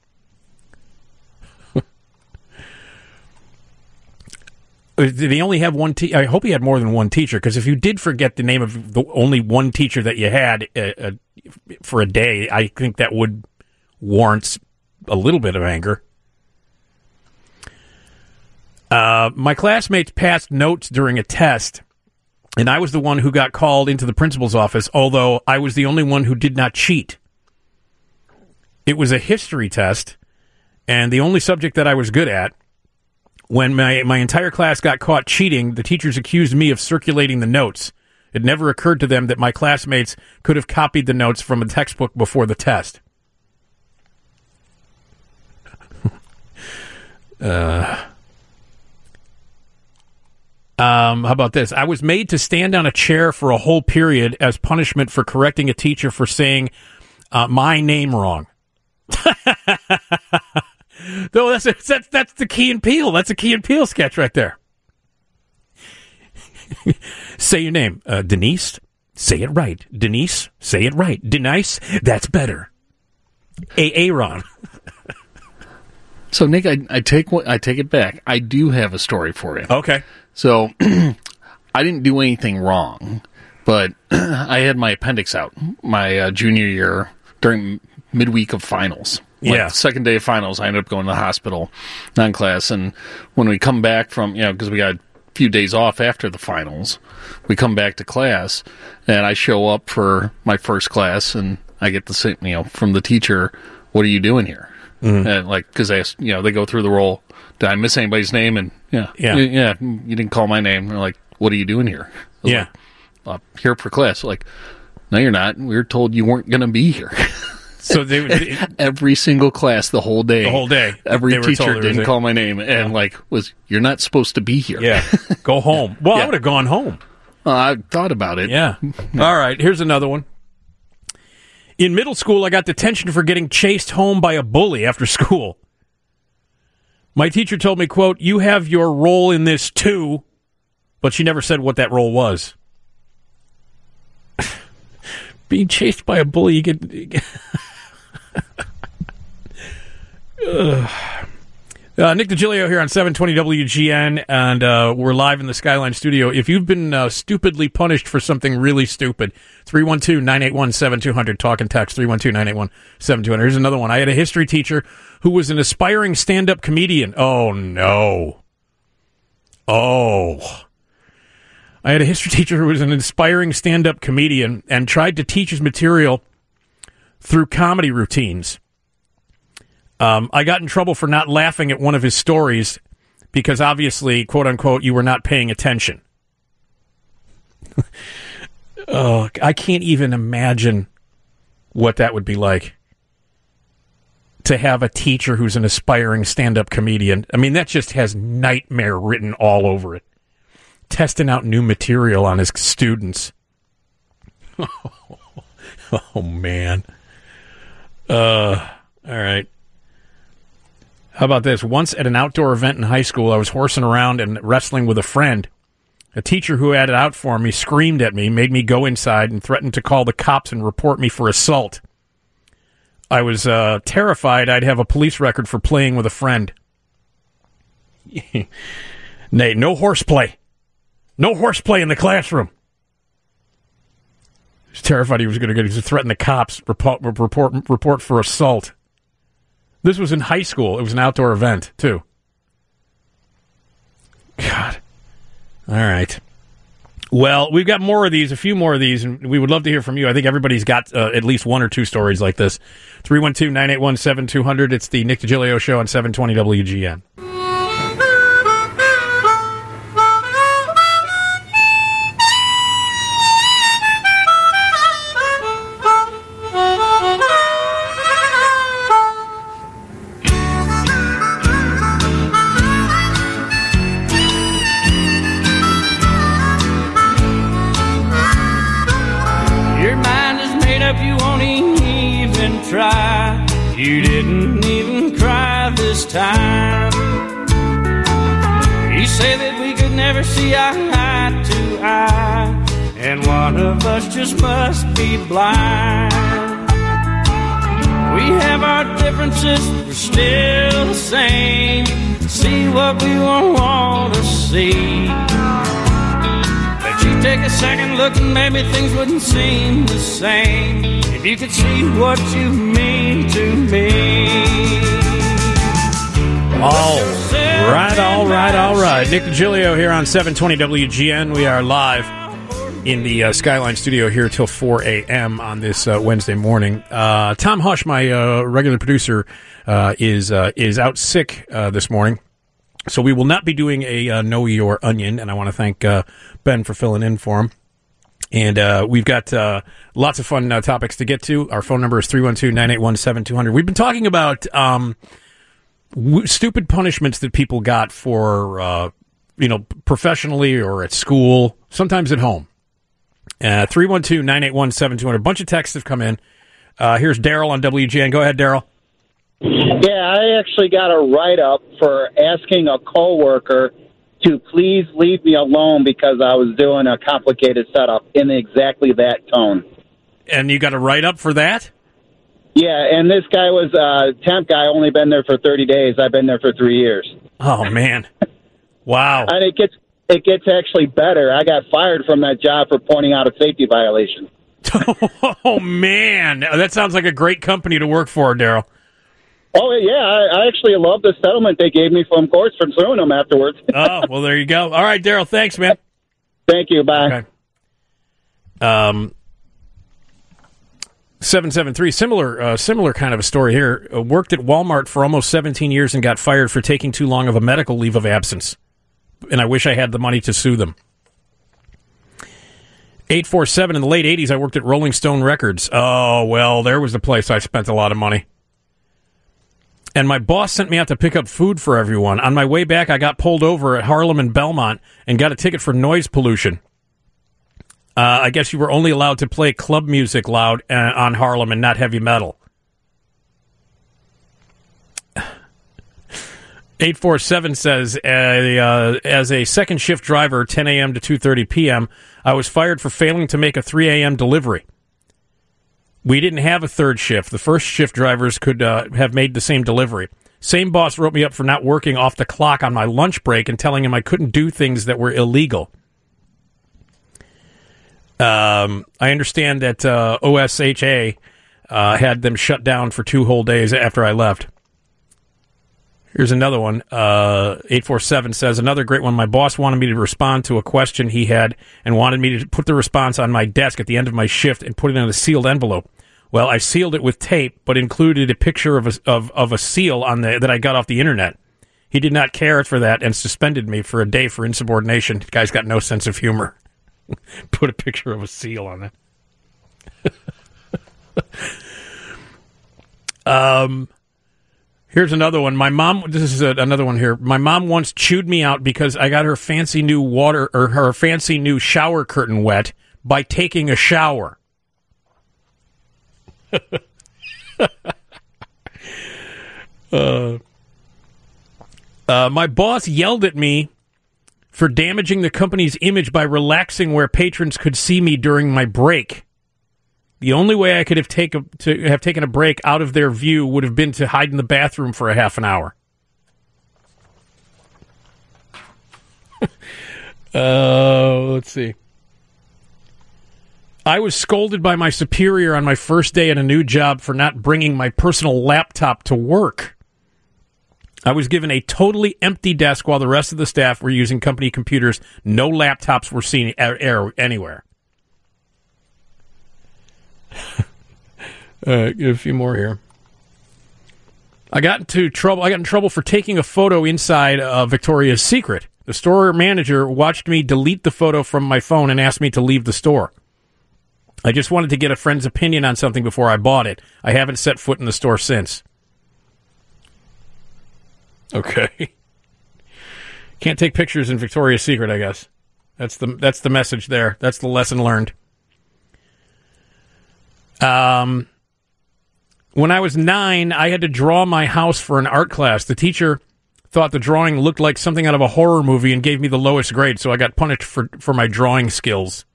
They only have one teacher. I hope he had more than one teacher, because if you did forget the name of the only one teacher that you had for a day, I think that would warrant a little bit of anger. My classmates passed notes during a test, and I was the one who got called into the principal's office, although I was the only one who did not cheat. It was a history test, and the only subject that I was good at. When my entire class got caught cheating, the teachers accused me of circulating the notes. It never occurred to them that my classmates could have copied the notes from a textbook before the test. How about this? I was made to stand on a chair for a whole period as punishment for correcting a teacher for saying my name wrong. No, that's the Key and Peele. That's a Key and Peele sketch right there. Say your name, Denise. Say it right, Denise. Say it right, Denise. That's better. Aaron. So, Nick, I take it back. I do have a story for you. Okay. So, I didn't do anything wrong, but I had my appendix out my junior year during midweek of finals. The second day of finals, I ended up going to the hospital, non-class, and when we come back from, because we got a few days off after the finals, we come back to class, and I show up for my first class, and I get the same, from the teacher, what are you doing here? Mm-hmm. And because they go through the roll. Did I miss anybody's name? And you didn't call my name. They're like, what are you doing here? I was here for class. Like, no, you're not. We were told you weren't going to be here. So they every single class the whole day. Every teacher didn't call my name and you're not supposed to be here. Yeah, go home. Well, I would have gone home. I thought about it. Yeah. All right. Here's another one. In middle school, I got detention for getting chased home by a bully after school. My teacher told me, quote, "You have your role in this too," but she never said what that role was. Being chased by a bully, you get... Nick DiGilio here on 720 WGN, and we're live in the Skyline studio. If you've been stupidly punished for something really stupid, 312-981-7200, talk and text, 312-981-7200. Here's another one. I had a history teacher who was an aspiring stand-up comedian. Oh, no. I had a history teacher who was an aspiring stand-up comedian and tried to teach his material through comedy routines. I got in trouble for not laughing at one of his stories because obviously, quote-unquote, you were not paying attention. I can't even imagine what that would be like to have a teacher who's an aspiring stand-up comedian. I mean, that just has nightmare written all over it. Testing out new material on his students. Oh, man. All right. How about this? Once at an outdoor event in high school, I was horsing around and wrestling with a friend A teacher who had it out for me screamed at me, made me go inside, and threatened to call the cops and report me for assault. I was terrified I'd have a police record for playing with a friend. Nay, no horseplay. No horseplay in the classroom. He was terrified he was going to threaten the cops, report for assault. This was in high school. It was an outdoor event, too. God. All right. Well, we've got more of these, a few more of these, and we would love to hear from you. I think everybody's got at least one or two stories like this. 312-981-7200. It's the Nick DiGilio Show on 720 WGN. You didn't even cry this time. You say that we could never see eye to eye, and one of us just must be blind. We have our differences, we're still the same. See what we want to see. But you take a second look and maybe things wouldn't seem the same if you could see what you mean to me. All right. Nick DiGilio here on 720 WGN. We are live in the Skyline studio here till 4 a.m. on this Wednesday morning. Tom Hush, my regular producer, is out sick this morning. So we will not be doing a Know Your Onion, and I want to thank Ben for filling in for him. And we've got lots of fun topics to get to. Our phone number is 312-981-7200. We've been talking about stupid punishments that people got for, professionally or at school, sometimes at home. 312-981-7200. A bunch of texts have come in. Here's Daryl on WGN. Go ahead, Daryl. Yeah, I actually got a write-up for asking a coworker to please leave me alone because I was doing a complicated setup in exactly that tone. And you got a write-up for that? Yeah, and this guy was a temp guy, only been there for 30 days. I've been there for 3 years. Oh, man. Wow. And it gets actually better. I got fired from that job for pointing out a safety violation. Oh, man. That sounds like a great company to work for, Daryl. Oh, yeah. I actually love the settlement they gave me from suing them afterwards. Oh, well, there you go. All right, Daryl, thanks, man. Thank you. Bye. Okay. 773, similar kind of a story here. Worked at Walmart for almost 17 years and got fired for taking too long of a medical leave of absence. And I wish I had the money to sue them. 847, in the late 80s, I worked at Rolling Stone Records. Oh, well, there was the place I spent a lot of money. And my boss sent me out to pick up food for everyone. On my way back, I got pulled over at Harlem and Belmont and got a ticket for noise pollution. I guess you were only allowed to play club music loud on Harlem and not heavy metal. 847 says, as a second shift driver, 10 a.m. to 2:30 p.m., I was fired for failing to make a 3 a.m. delivery. We didn't have a third shift. The first shift drivers could have made the same delivery. Same boss wrote me up for not working off the clock on my lunch break and telling him I couldn't do things that were illegal. I understand that OSHA had them shut down for 2 whole days after I left. Here's another one. 847 says, another great one. My boss wanted me to respond to a question he had and wanted me to put the response on my desk at the end of my shift and put it in a sealed envelope. Well, I sealed it with tape, but included a picture of a seal on that I got off the internet. He did not care for that and suspended me for a day for insubordination. The guy's got no sense of humor. Put a picture of a seal on it. Here's another one. My mom, this is another one here. My mom once chewed me out because I got her fancy new her fancy new shower curtain wet by taking a shower. My boss yelled at me for damaging the company's image by relaxing where patrons could see me during my break. The only way I could have taken a break out of their view would have been to hide in the bathroom for a half an hour. Let's see. I was scolded by my superior on my first day at a new job for not bringing my personal laptop to work. I was given a totally empty desk while the rest of the staff were using company computers. No laptops were seen anywhere. Get a few more here. I got in trouble for taking a photo inside Victoria's Secret. The store manager watched me delete the photo from my phone and asked me to leave the store. I just wanted to get a friend's opinion on something before I bought it. I haven't set foot in the store since. Okay. Can't take pictures in Victoria's Secret, I guess. That's the message there. That's the lesson learned. When I was 9, I had to draw my house for an art class. The teacher thought the drawing looked like something out of a horror movie and gave me the lowest grade, so I got punished for my drawing skills.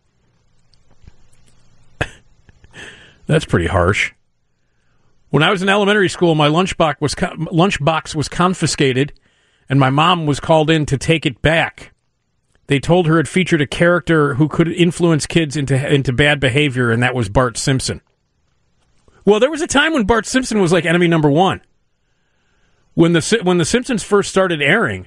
That's pretty harsh. When I was in elementary school, my lunchbox was confiscated, and my mom was called in to take it back. They told her it featured a character who could influence kids into bad behavior, and that was Bart Simpson. Well, there was a time when Bart Simpson was like enemy number one. When the Simpsons first started airing,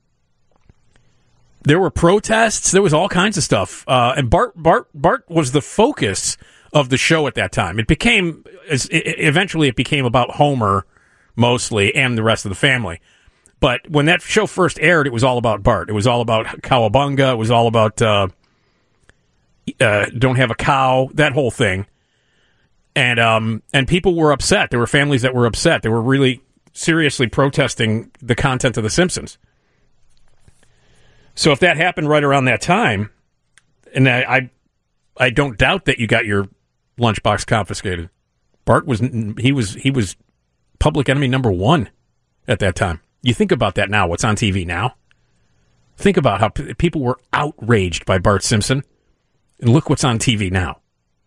there were protests. There was all kinds of stuff, and Bart was the focus of the show at that time. Eventually it became about Homer mostly and the rest of the family. But when that show first aired, it was all about Bart. It was all about Cowabunga. It was all about Don't Have a Cow, that whole thing. And people were upset. There were families that were upset. They were really seriously protesting the content of The Simpsons. So if that happened right around that time, and I don't doubt that you got your lunchbox confiscated. Bart was public enemy number one at that time. You think about that now, what's on TV now? Think about how people were outraged by Bart Simpson, and look what's on TV now.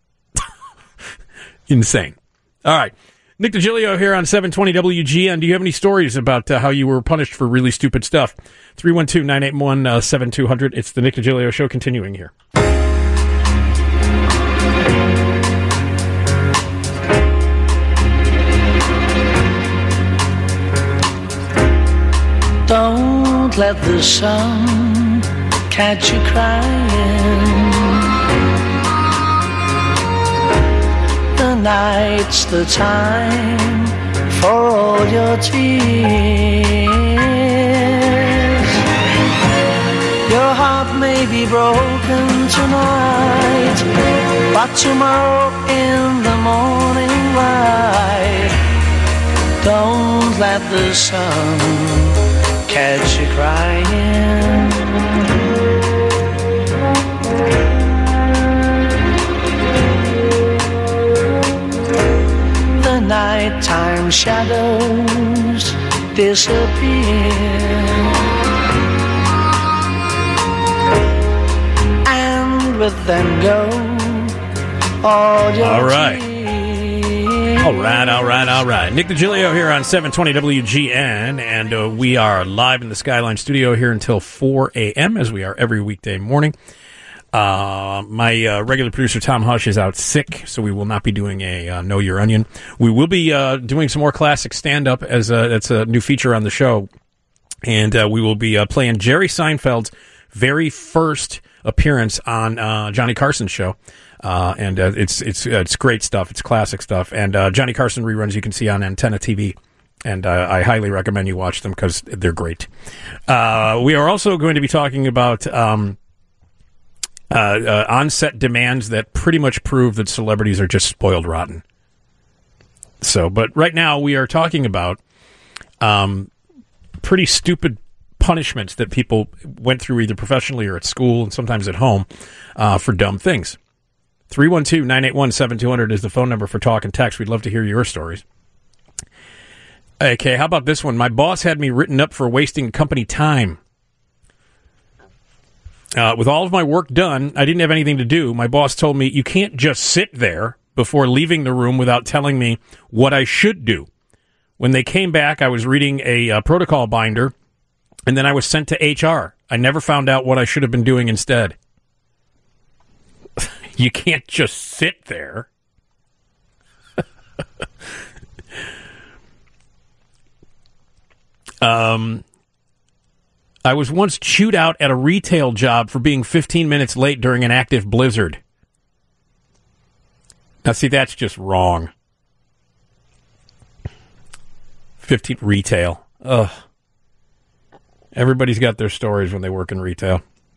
Insane. All right. Nick DiGilio here on 720 WGN. Do you have any stories about how you were punished for really stupid stuff? 312-981-7200. It's the Nick DiGilio Show continuing here. Don't let the sun catch you crying. The night's the time for all your tears. Your heart may be broken tonight, but tomorrow in the morning light, don't let the sun catch you crying. The nighttime shadows disappear, and with them go all your All right. Nick DiGilio here on 720 WGN, and we are live in the Skyline studio here until 4 a.m., as we are every weekday morning. My regular producer, Tom Hush, is out sick, so we will not be doing a Know Your Onion. We will be doing some more classic stand-up, as that's a new feature on the show, and we will be playing Jerry Seinfeld's very first appearance on Johnny Carson's show. And it's great stuff. It's classic stuff. And Johnny Carson reruns you can see on Antenna TV. And I highly recommend you watch them because they're great. We are also going to be talking about on-set demands that pretty much prove that celebrities are just spoiled rotten. So, but right now we are talking about pretty stupid punishments that people went through either professionally or at school and sometimes at home for dumb things. 312-981-7200 is the phone number for talk and text. We'd love to hear your stories. Okay, how about this one? My boss had me written up for wasting company time. With all of my work done, I didn't have anything to do. My boss told me, you can't just sit there before leaving the room without telling me what I should do. When they came back, I was reading a protocol binder, and then I was sent to HR. I never found out what I should have been doing instead. You can't just sit there. I was once chewed out at a retail job for being 15 minutes late during an active blizzard. Now, see, that's just wrong. 15 retail. Ugh. Everybody's got their stories when they work in retail.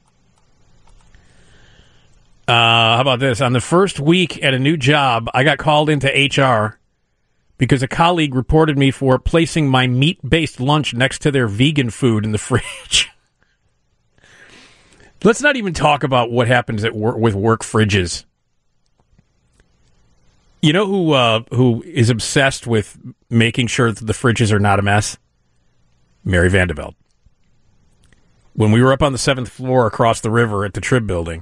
How about this? On the first week at a new job, I got called into HR because a colleague reported me for placing my meat-based lunch next to their vegan food in the fridge. Let's not even talk about what happens at work with work fridges. You know who is obsessed with making sure that the fridges are not a mess? Mary Vanderbilt. When we were up on the 7th floor across the river at the Trib building,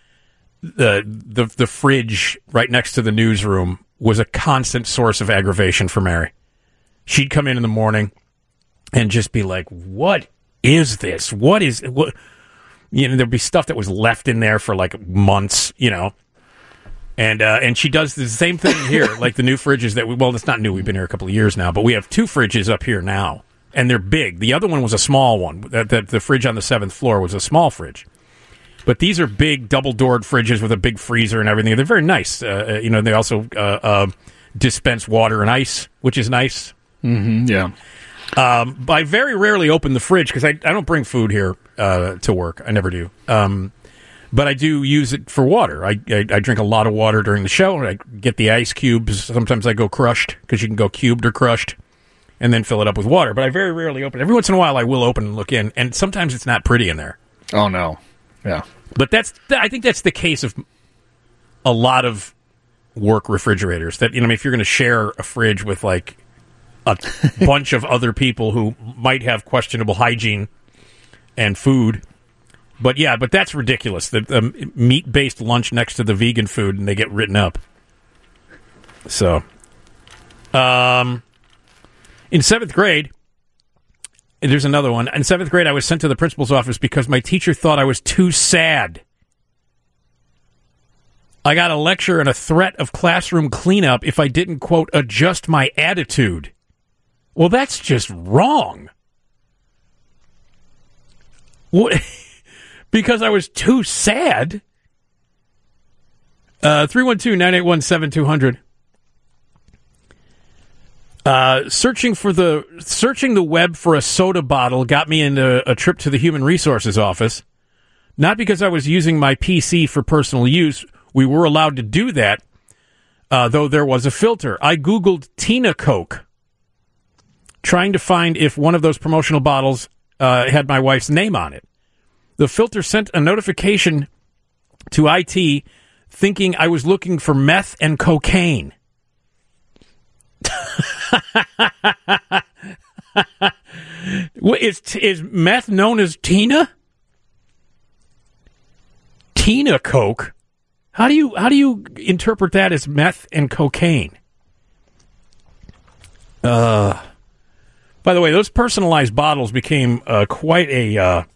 the fridge right next to the newsroom was a constant source of aggravation for Mary. She'd come in the morning and just be like, what is this? What? You know, there'd be stuff that was left in there for like months, you know. And she does the same thing here, like the new fridges that well, it's not new. We've been here a couple of years now, but we have 2 fridges up here now, and they're big. The other one was a small one. The fridge on the 7th floor was a small fridge. But these are big, double-doored fridges with a big freezer and everything. They're very nice. You know, they also dispense water and ice, which is nice. Mm-hmm, yeah. I very rarely open the fridge because I don't bring food here to work. I never do. But I do use it for water. I drink a lot of water during the show. I get the ice cubes. Sometimes I go crushed because you can go cubed or crushed and then fill it up with water. But I very rarely open it. Every once in a while I will open and look in, and sometimes it's not pretty in there. Oh, no. Yeah. But I think that's the case of a lot of work refrigerators. That, you know, if you're going to share a fridge with like a bunch of other people who might have questionable hygiene and food. But yeah, but that's ridiculous. The meat-based lunch next to the vegan food, and they get written up. So, in 7th grade, there's another one. In 7th grade, I was sent to the principal's office because my teacher thought I was too sad. I got a lecture and a threat of classroom cleanup if I didn't, quote, adjust my attitude. Well, that's just wrong. What? Because I was too sad? 312-981-7200. Searching the web for a soda bottle got me into a trip to the Human Resources office. Not because I was using my PC for personal use. We were allowed to do that, though there was a filter. I Googled Tina Coke, trying to find if one of those promotional bottles had my wife's name on it. The filter sent a notification to IT thinking I was looking for meth and cocaine. Is meth known as Tina? Tina Coke? How do you interpret that as meth and cocaine? By the way, those personalized bottles became quite a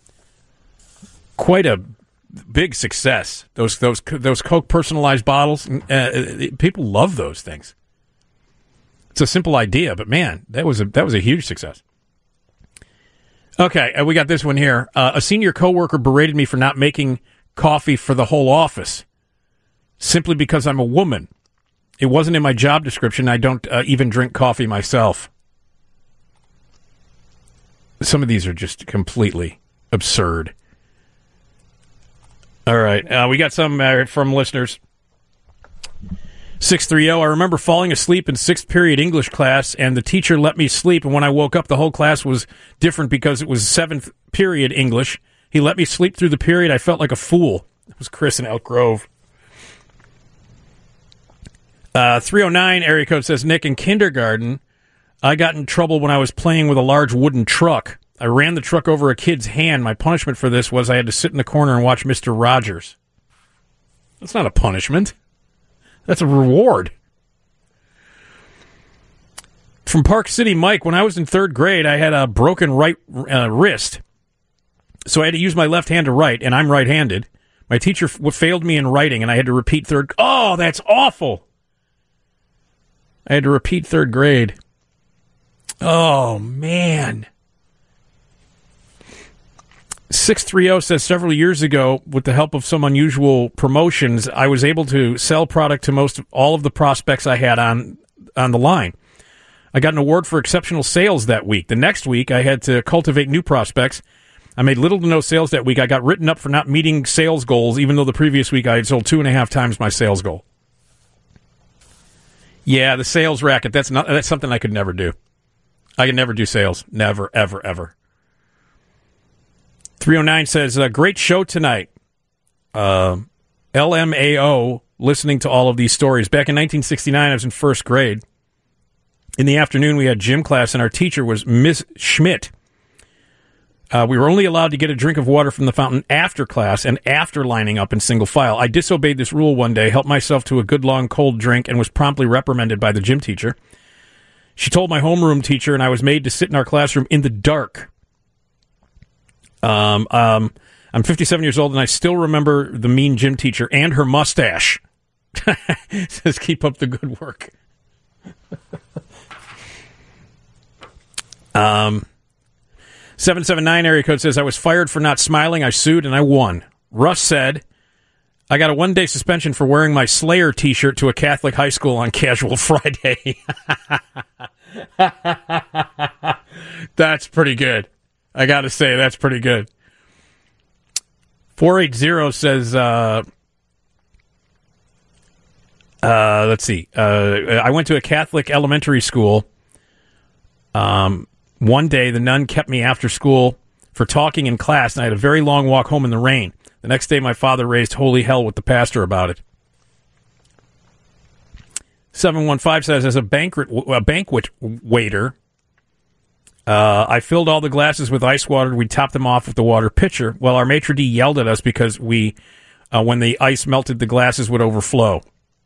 big success. Those Coke personalized bottles, people love those things. It's a simple idea, but man, that was a huge success. Okay, we got this one here. A senior coworker berated me for not making coffee for the whole office, simply because I'm a woman. It wasn't in my job description. I don't even drink coffee myself. Some of these are just completely absurd. All right, we got some from listeners. 630, I remember falling asleep in 6th period English class, and the teacher let me sleep, and when I woke up, the whole class was different because it was 7th period English. He let me sleep through the period. I felt like a fool. It was Chris in Elk Grove. 309, area code says, Nick, in kindergarten, I got in trouble when I was playing with a large wooden truck. I ran the truck over a kid's hand. My punishment for this was I had to sit in the corner and watch Mr. Rogers. That's not a punishment. That's a reward. From Park City, Mike, when I was in third grade, I had a broken right wrist. So I had to use my left hand to write, and I'm right-handed. My teacher failed me in writing, and I had to repeat third. Oh, that's awful. I had to repeat third grade. Oh, man. 630 says several years ago, with the help of some unusual promotions, I was able to sell product to most of all of the prospects I had on the line. I got an award for exceptional sales that week. The next week, I had to cultivate new prospects. I made little to no sales that week. I got written up for not meeting sales goals, even though the previous week I had sold 2.5 times my sales goal. Yeah, the sales racket, that's something I could never do. I could never do sales. Never, ever, ever. 309 says, great show tonight. LMAO, listening to all of these stories. Back in 1969, I was in first grade. In the afternoon, we had gym class, and our teacher was Miss Schmidt. We were only allowed to get a drink of water from the fountain after class and after lining up in single file. I disobeyed this rule one day, helped myself to a good long cold drink, and was promptly reprimanded by the gym teacher. She told my homeroom teacher, and I was made to sit in our classroom in the dark. I'm 57 years old, and I still remember the mean gym teacher and her mustache. Says, keep up the good work. 779 area code says, I was fired for not smiling. I sued, and I won. Russ said, I got a 1-day suspension for wearing my Slayer t-shirt to a Catholic high school on Casual Friday. That's pretty good. I got to say, that's pretty good. 480 says, let's see. I went to a Catholic elementary school. One day, the nun kept me after school for talking in class, and I had a very long walk home in the rain. The next day, my father raised holy hell with the pastor about it. 715 says, as a banquet waiter, I filled all the glasses with ice water. We topped them off with the water pitcher. Well, our maitre d' yelled at us because when the ice melted, the glasses would overflow.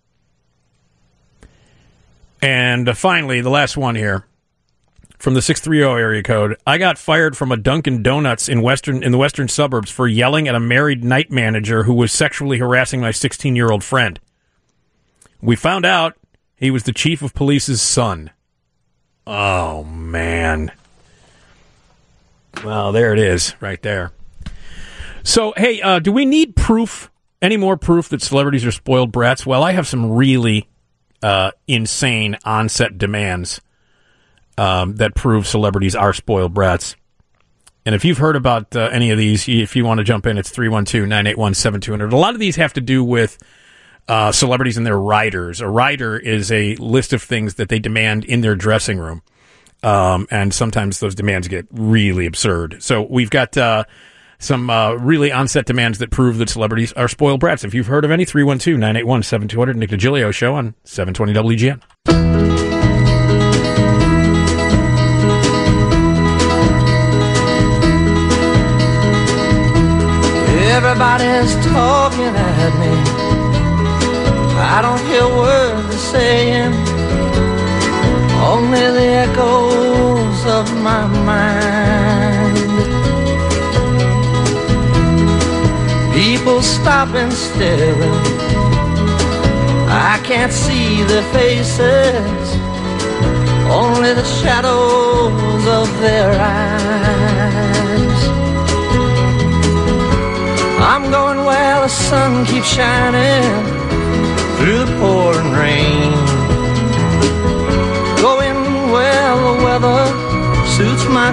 And finally, the last one here. From the 630 area code, I got fired from a Dunkin' Donuts in the western suburbs for yelling at a married night manager who was sexually harassing my 16-year-old friend. We found out he was the chief of police's son. Oh, man. Well, there it is, right there. So, hey, do we need proof, any more proof that celebrities are spoiled brats? Well, I have some really insane on-set demands that prove celebrities are spoiled brats. And if you've heard about any of these, if you want to jump in, it's 312-981-7200. A lot of these have to do with celebrities and their riders. A rider is a list of things that they demand in their dressing room. And sometimes those demands get really absurd. So we've got some really on-set demands that prove that celebrities are spoiled brats. If you've heard of any, 312-981-7200. Nick DiGilio Show on 720 WGN. Everybody's talking at me. I don't hear words they're saying, only the echoes of my mind. People stop and staring. I can't see their faces, only the shadows of their eyes. I'm going where the sun keeps shining through the pouring rain, going where the weather suits my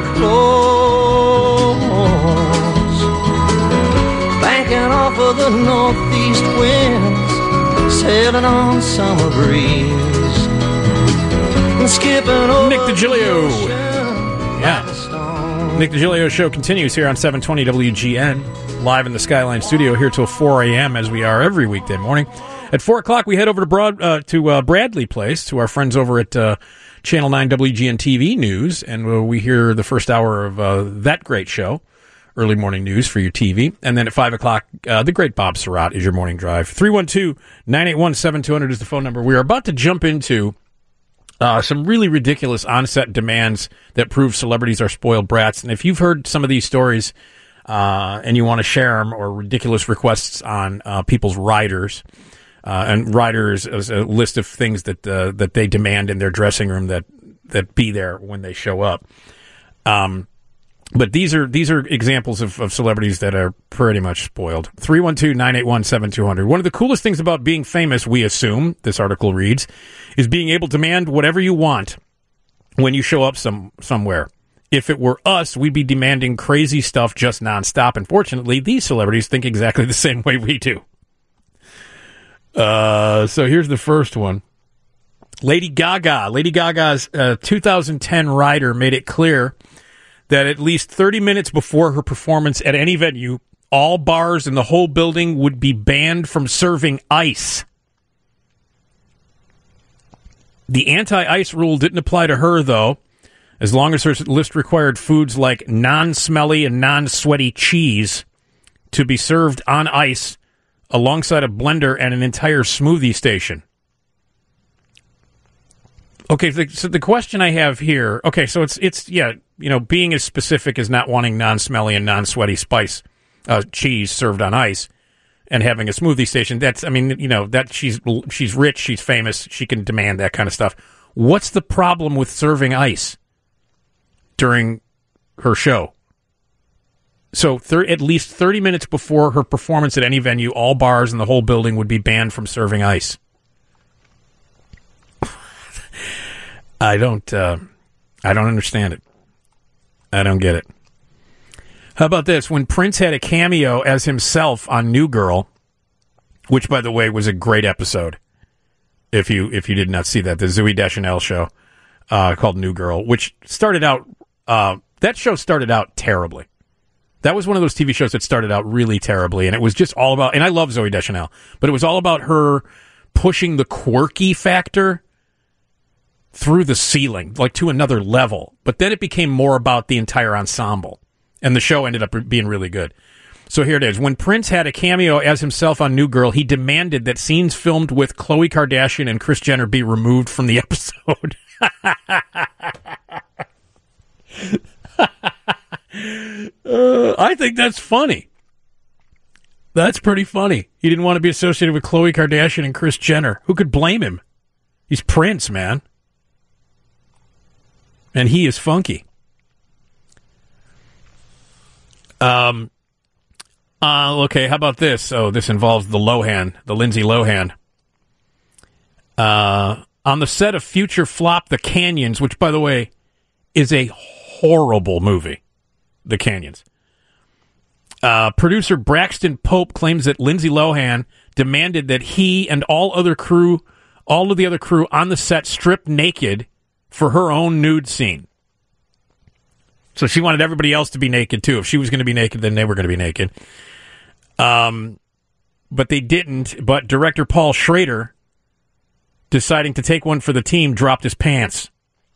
clothes, banking off of the northeast winds, sailing on summer breeze, and skipping over Nick DiGilio. Yeah. Nick DiGilio Show continues here on 720 WGN. Live in the Skyline studio here till 4 a.m. as we are every weekday morning. At 4 o'clock, we head over to Bradley Place, to our friends over at Channel 9 WGN TV News, and we hear the first hour of that great show, early morning news for your TV. And then at 5 o'clock, the great Bob Surratt is your morning drive. 312-981-7200 is the phone number. We are about to jump into some really ridiculous on-set demands that prove celebrities are spoiled brats. And if you've heard some of these stories and you want to share them, or ridiculous requests on people's riders, and riders is a list of things that they demand in their dressing room that be there when they show up. But these are examples of celebrities that are pretty much spoiled. 312-981-7200. One of the coolest things about being famous, we assume, this article reads, is being able to demand whatever you want when you show up somewhere. If it were us, we'd be demanding crazy stuff just nonstop. Unfortunately, these celebrities think exactly the same way we do. So here's the first one. Lady Gaga. Lady Gaga's 2010 rider made it clear that at least 30 minutes before her performance at any venue, all bars in the whole building would be banned from serving ice. The anti-ice rule didn't apply to her, though, as long as her list required foods like non-smelly and non-sweaty cheese to be served on ice alongside a blender and an entire smoothie station. Okay, so the question I have here, okay, so it's being as specific as not wanting non-smelly and non-sweaty spice cheese served on ice and having a smoothie station. That she's rich, she's famous, she can demand that kind of stuff. What's the problem with serving ice during her show? So at least 30 minutes before her performance at any venue, all bars in the whole building would be banned from serving ice. I don't understand it. I don't get it. How about this? When Prince had a cameo as himself on New Girl, which, by the way, was a great episode. If you did not see that, the Zooey Deschanel show called New Girl, which started out that show started out terribly. That was one of those TV shows that started out really terribly, and it was just all about. And I love Zooey Deschanel, but it was all about her pushing the quirky factor through the ceiling, like to another level. But then it became more about the entire ensemble, and the show ended up being really good. So here it is. When Prince had a cameo as himself on New Girl, he demanded that scenes filmed with Khloe Kardashian and Kris Jenner be removed from the episode. I think that's funny. That's pretty funny. He didn't want to be associated with Khloe Kardashian and Kris Jenner. Who could blame him? He's Prince, man. And he is funky. Okay, how about this? Oh, this involves the Lindsay Lohan. On the set of future flop The Canyons, which, by the way, is a horrible movie, The Canyons. Producer Braxton Pope claims that Lindsay Lohan demanded that he and all of the other crew on the set strip naked for her own nude scene. So she wanted everybody else to be naked, too. If she was going to be naked, then they were going to be naked. But they didn't. But director Paul Schrader, deciding to take one for the team, dropped his pants.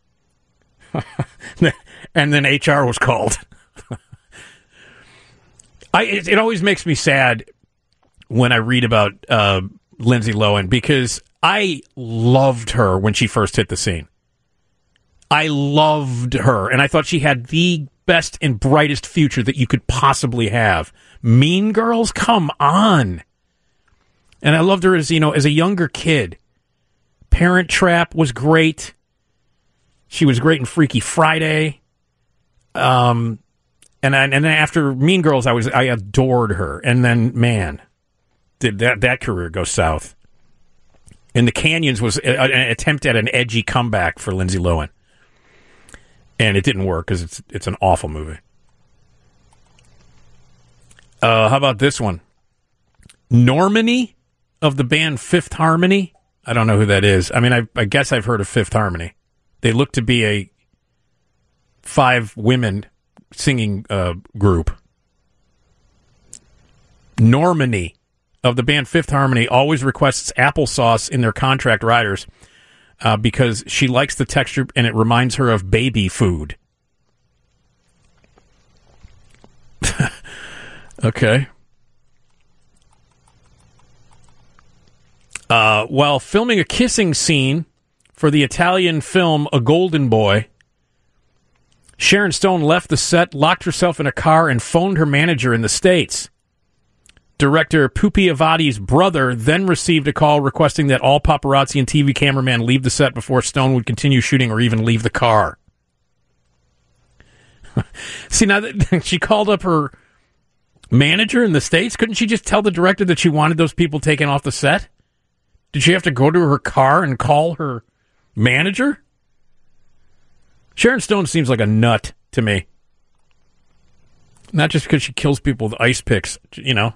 And then HR was called. It always makes me sad when I read about Lindsay Lohan, because I loved her when she first hit the scene. I loved her, and I thought she had the best and brightest future that you could possibly have. Mean Girls, come on. And I loved her as a younger kid. Parent Trap was great. She was great in Freaky Friday. And then after Mean Girls, I adored her. And then, man, did that career go south. And The Canyons was an attempt at an edgy comeback for Lindsay Lohan. And it didn't work because it's an awful movie. How about this one? Normani of the band Fifth Harmony. I don't know who that is. I mean, I guess I've heard of Fifth Harmony. They look to be a 5 women singing group. Normani of the band Fifth Harmony always requests applesauce in their contract riders because she likes the texture and it reminds her of baby food. Okay. While filming a kissing scene for the Italian film A Golden Boy, Sharon Stone left the set, locked herself in a car, and phoned her manager in the States. Director Pupi Avati's brother then received a call requesting that all paparazzi and TV cameramen leave the set before Stone would continue shooting or even leave the car. See, now that she called up her manager in the States, couldn't she just tell the director that she wanted those people taken off the set? Did she have to go to her car and call her manager? Sharon Stone seems like a nut to me. Not just because she kills people with ice picks, you know.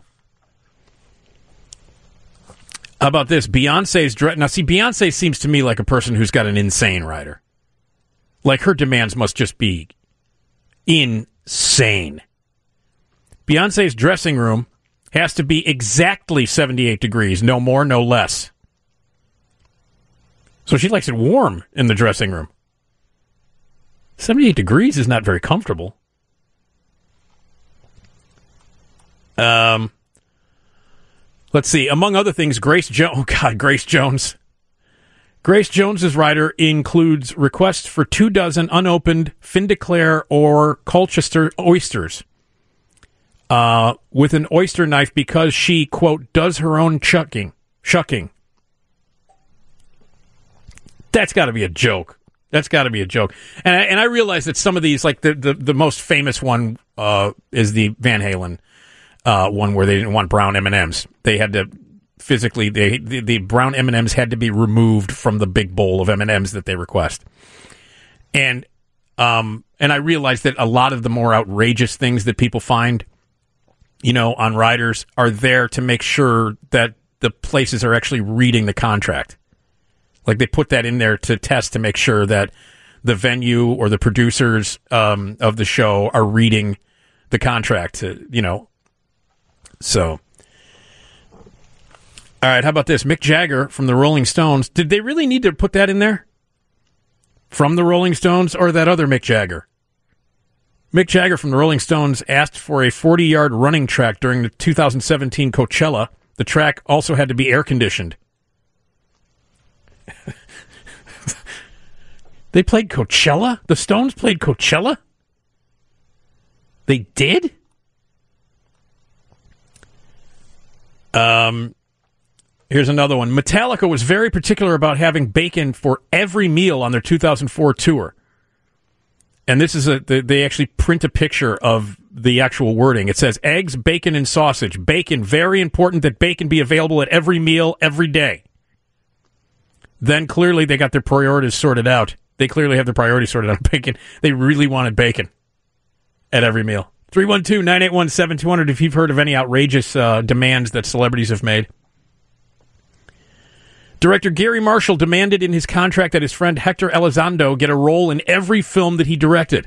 How about this? Beyonce's dress. Now, see, Beyonce seems to me like a person who's got an insane rider. Like, her demands must just be insane. Beyonce's dressing room has to be exactly 78 degrees, no more, no less. So she likes it warm in the dressing room. 78 degrees is not very comfortable. Let's see. Among other things, Grace Jones. Grace Jones's rider includes requests for 24 unopened Findeclare or Colchester oysters with an oyster knife because she, quote, does her own shucking. That's got to be a joke. That's got to be a joke. And I realize that some of these, like the most famous one is the Van Halen one where they didn't want brown M&Ms. They had to physically, the brown M&Ms had to be removed from the big bowl of M&Ms that they request. And I realize that a lot of the more outrageous things that people find, you know, on riders are there to make sure that the places are actually reading the contract. Like, they put that in there to test to make sure that the venue or the producers of the show are reading the contract, you know. So, all right, how about this? Mick Jagger from the Rolling Stones. Did they really need to put that in there? From the Rolling Stones or that other Mick Jagger? Mick Jagger from the Rolling Stones asked for a 40-yard running track during the 2017 Coachella. The track also had to be air-conditioned. They played Coachella? The Stones played Coachella? They did? Here's another one. Metallica was very particular about having bacon for every meal on their 2004 tour. And this is they actually print a picture of the actual wording. It says, eggs, bacon, and sausage. Bacon, very important that bacon be available at every meal, every day. Then clearly they got their priorities sorted out. They clearly have their priorities sorted out. Bacon. They really wanted bacon at every meal. 312-981-7200 if you've heard of any outrageous demands that celebrities have made. Director Gary Marshall demanded in his contract that his friend Hector Elizondo get a role in every film that he directed.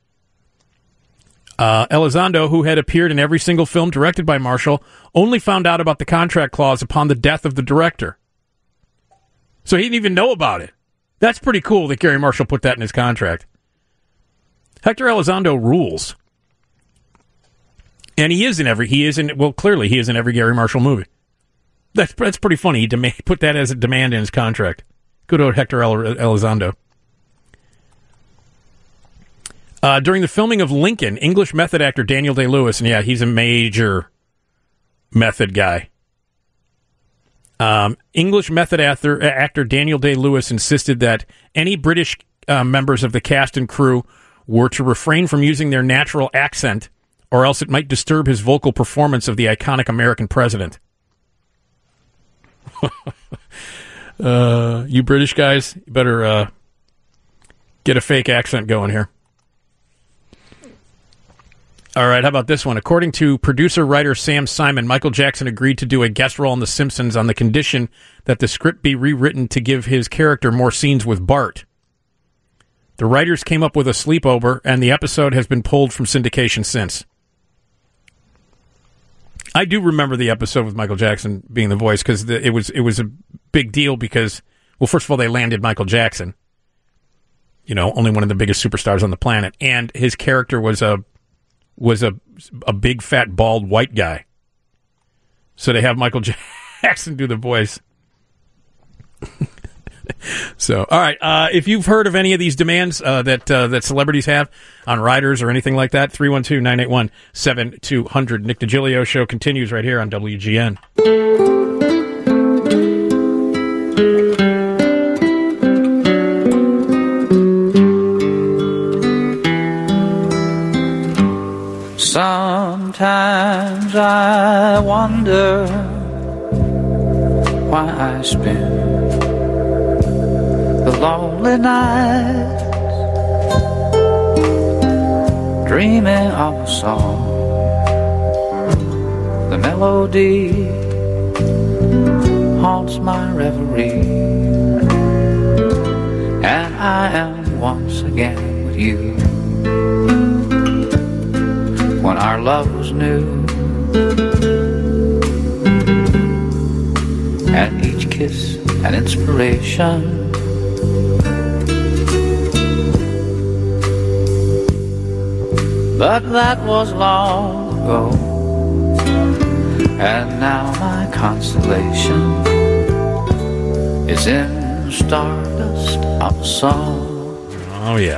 Elizondo, who had appeared in every single film directed by Marshall, only found out about the contract clause upon the death of the director. So he didn't even know about it. That's pretty cool that Gary Marshall put that in his contract. Hector Elizondo rules. And he is in every Gary Marshall movie. That's pretty funny. He put that as a demand in his contract. Good old Hector Elizondo. During the filming of Lincoln, English method actor Daniel Day-Lewis, and yeah, he's a major method guy. English method actor Daniel Day-Lewis insisted that any British members of the cast and crew were to refrain from using their natural accent, or else it might disturb his vocal performance of the iconic American president. You British guys, you better get a fake accent going here. All right, how about this one? According to producer-writer Sam Simon, Michael Jackson agreed to do a guest role in The Simpsons on the condition that the script be rewritten to give his character more scenes with Bart. The writers came up with a sleepover, and the episode has been pulled from syndication since. I do remember the episode with Michael Jackson being the voice because it was a big deal because, well, first of all, they landed Michael Jackson, only one of the biggest superstars on the planet, and his character was a big fat bald white guy. So they have Michael Jackson do the voice. So, all right. If you've heard of any of these demands that celebrities have on riders or anything like that, 312-981-7200. Nick DiGilio Show continues right here on WGN. Sometimes I wonder why I spend the lonely nights dreaming of a song. The melody haunts my reverie, and I am once again with you. When our love was new, and each kiss an inspiration. But that was long ago, and now my consolation is in the stardust of a song. Oh, yeah.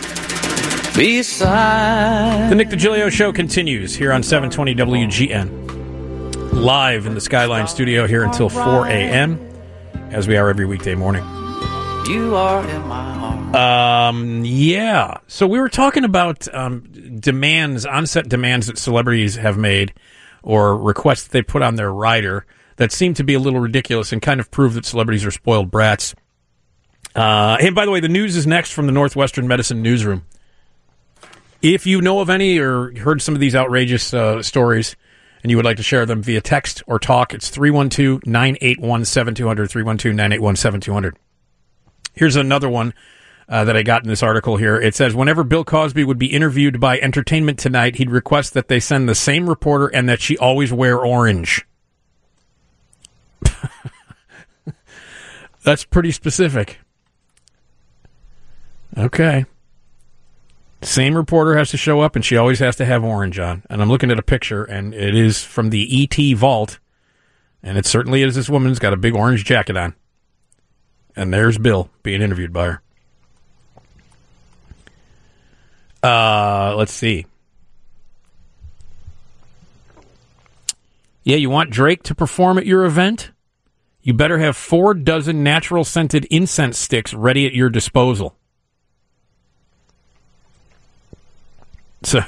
Beside the Nick DiGilio Show continues here on 720 WGN. Live in the Skyline studio here until 4 a.m., as we are every weekday morning. You are in my arms. Yeah. So we were talking about demands, on-set demands that celebrities have made or requests that they put on their rider that seem to be a little ridiculous and kind of prove that celebrities are spoiled brats. And by the way, the news is next from the Northwestern Medicine Newsroom. If you know of any or heard some of these outrageous stories and you would like to share them via text or talk, it's 312-981-7200, 312-981-7200. Here's another one that I got in this article here. It says, whenever Bill Cosby would be interviewed by Entertainment Tonight, he'd request that they send the same reporter and that she always wear orange. That's pretty specific. Okay. Same reporter has to show up, and she always has to have orange on. And I'm looking at a picture, and it is from the E.T. vault, and it certainly is this woman's got a big orange jacket on. And there's Bill being interviewed by her. Let's see. Yeah, you want Drake to perform at your event? You better have 4 dozen natural scented incense sticks ready at your disposal. So,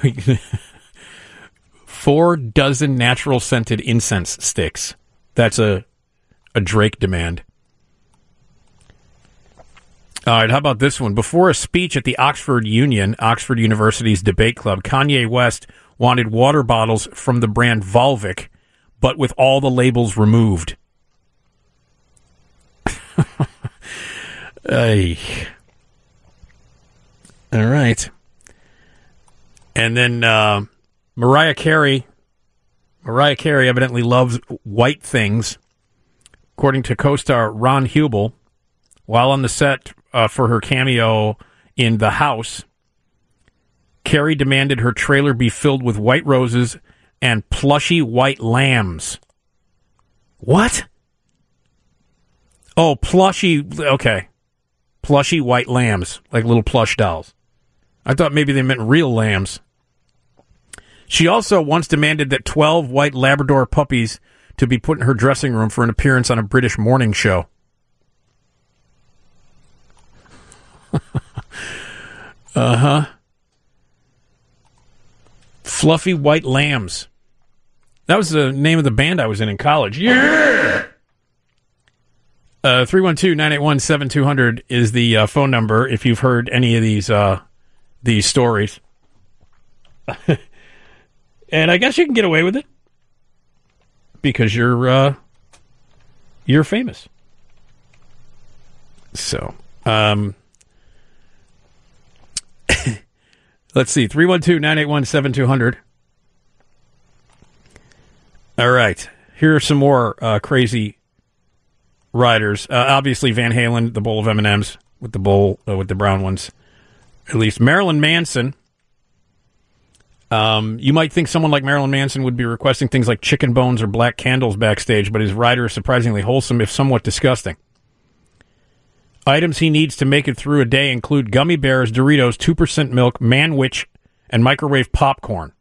4 dozen natural scented incense sticks. That's a Drake demand. All right, how about this one? Before a speech at the Oxford Union, Oxford University's debate club, Kanye West wanted water bottles from the brand Volvic, but with all the labels removed. Ay. All right. And then Mariah Carey evidently loves white things. According to co-star Ron Hubel, while on the set for her cameo in The House, Carey demanded her trailer be filled with white roses and plushy white lambs. What? Oh, plushy, okay. Plushy white lambs, like little plush dolls. I thought maybe they meant real lambs. She also once demanded that 12 white Labrador puppies to be put in her dressing room for an appearance on a British morning show. Uh-huh. Fluffy White Lambs. That was the name of the band I was in college. Yeah! 312-981-7200 is the phone number if you've heard any of these stories. And I guess you can get away with it because you're famous. So, let's see, 312-981-7200. All right. Here are some more crazy riders. Obviously, Van Halen, the bowl of M&Ms with the bowl with the brown ones. At least Marilyn Manson. You might think someone like Marilyn Manson would be requesting things like chicken bones or black candles backstage, but his rider is surprisingly wholesome, if somewhat disgusting. Items he needs to make it through a day include gummy bears, Doritos, 2% milk, Manwich, and microwave popcorn.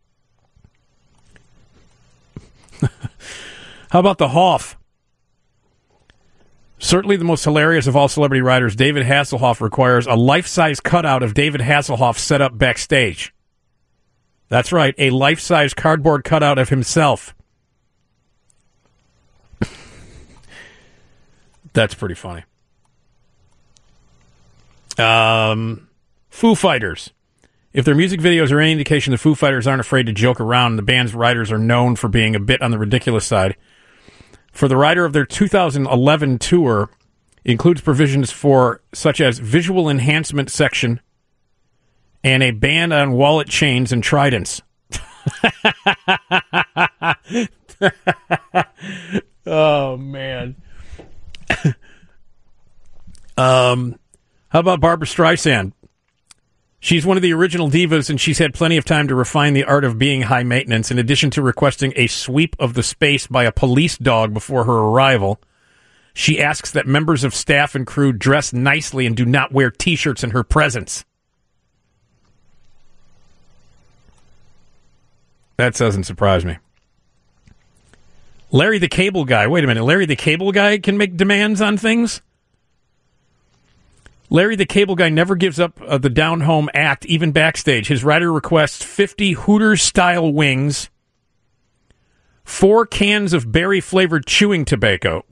How about the Hoff? Certainly the most hilarious of all celebrity riders, David Hasselhoff requires a life-size cutout of David Hasselhoff set up backstage. That's right, a life-size cardboard cutout of himself. That's pretty funny. Foo Fighters. If their music videos are any indication, the Foo Fighters aren't afraid to joke around. The band's riders are known for being a bit on the ridiculous side. For the rider of their 2011 tour, includes provisions for such as visual enhancement section and a ban on wallet chains and tridents. Oh, man. How about Barbra Streisand? She's one of the original divas, and she's had plenty of time to refine the art of being high maintenance. In addition to requesting a sweep of the space by a police dog before her arrival, she asks that members of staff and crew dress nicely and do not wear T-shirts in her presence. That doesn't surprise me. Larry the Cable Guy. Wait a minute. Larry the Cable Guy can make demands on things? Larry the Cable Guy never gives up the down-home act, even backstage. His rider requests 50 Hooters-style wings, 4 cans of berry-flavored chewing tobacco.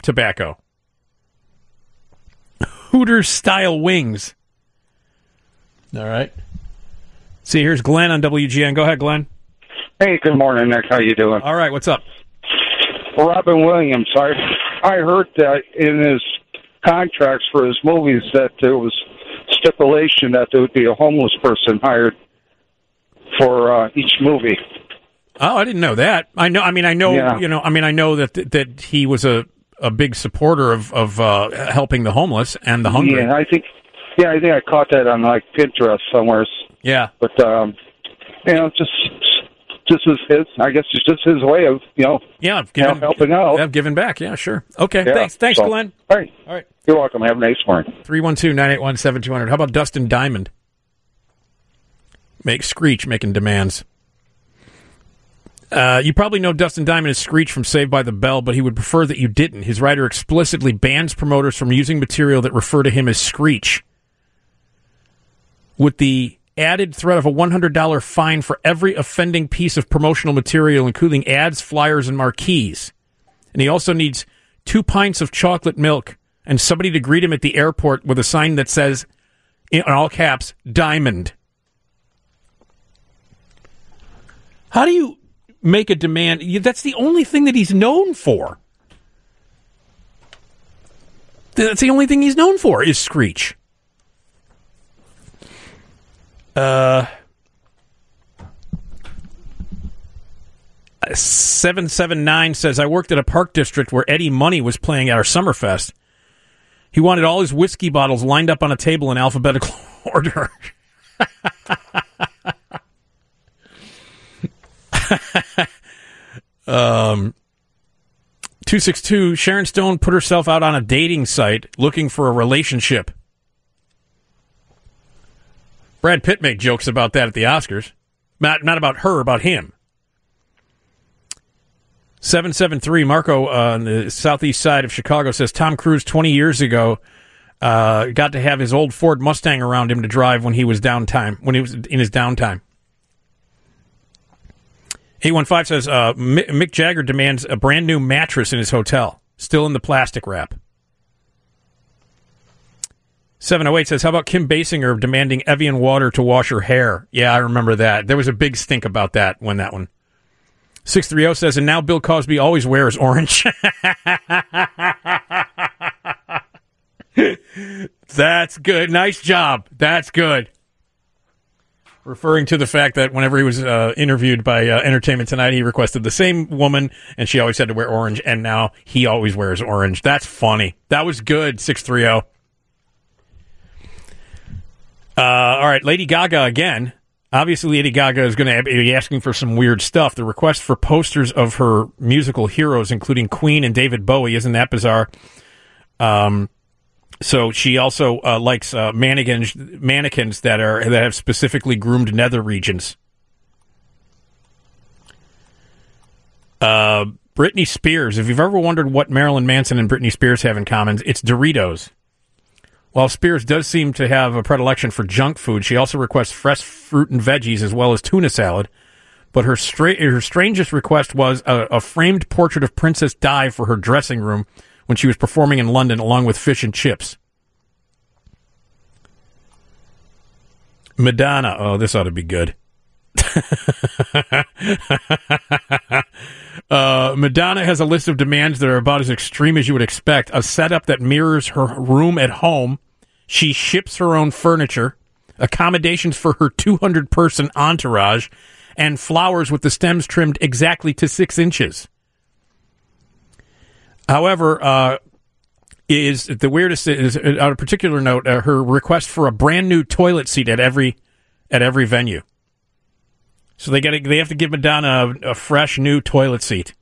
Hooters-style wings. All right. See, here's Glenn on WGN. Go ahead, Glenn. Hey, good morning, Nick. How you doing? All right, what's up? Robin Williams. I heard that in his contracts for his movies that there was stipulation that there would be a homeless person hired for each movie. Oh, I didn't know that. I know that he was a big supporter of helping the homeless and the hungry. Yeah, I think I caught that on like Pinterest somewhere. Yeah, but just is his. I guess it's just his way of helping out. Yeah, giving back. Yeah, sure. Okay, yeah, thanks, Glenn. All right, you're welcome. Have a nice morning. 312-981-7200. How about Dustin Diamond? Screech making demands. You probably know Dustin Diamond as Screech from Saved by the Bell, but he would prefer that you didn't. His writer explicitly bans promoters from using material that refer to him as Screech, with the added threat of a $100 fine for every offending piece of promotional material, including ads, flyers, and marquees. And he also needs 2 pints of chocolate milk and somebody to greet him at the airport with a sign that says, in all caps, Diamond. How do you make a demand? That's the only thing that he's known for. That's the only thing he's known for is Screech. 779 says, I worked at a park district where Eddie Money was playing at our Summerfest. He wanted all his whiskey bottles lined up on a table in alphabetical order. 262, Sharon Stone put herself out on a dating site looking for a relationship. Brad Pitt made jokes about that at the Oscars. Not about her, about him. 773, Marco on the southeast side of Chicago says Tom Cruise 20 years ago got to have his old Ford Mustang around him to drive when he was in his downtime. 815 says Mick Jagger demands a brand new mattress in his hotel, still in the plastic wrap. 708 says, how about Kim Basinger demanding Evian water to wash her hair? Yeah, I remember that. There was a big stink about that when that one. 630 says, and now Bill Cosby always wears orange. That's good. Nice job. That's good. referring to the fact that whenever he was interviewed by Entertainment Tonight, he requested the same woman, and she always had to wear orange, and now he always wears orange. That's funny. That was good, 630. All right, Lady Gaga again. Obviously, Lady Gaga is going to be asking for some weird stuff. The request for posters of her musical heroes, including Queen and David Bowie, isn't that bizarre? So she also likes mannequins that have specifically groomed nether regions. Britney Spears. If you've ever wondered what Marilyn Manson and Britney Spears have in common, it's Doritos. While Spears does seem to have a predilection for junk food, she also requests fresh fruit and veggies as well as tuna salad. But her strangest request was a framed portrait of Princess Di for her dressing room when she was performing in London, along with fish and chips. Madonna. Oh, this ought to be good. Madonna has a list of demands that are about as extreme as you would expect. A setup that mirrors her room at home. She ships her own furniture, accommodations for her 200-person entourage, and flowers with the stems trimmed exactly to 6 inches. However, is the weirdest is on a particular note, her request for a brand new toilet seat at every venue. So they have to give Madonna a fresh new toilet seat.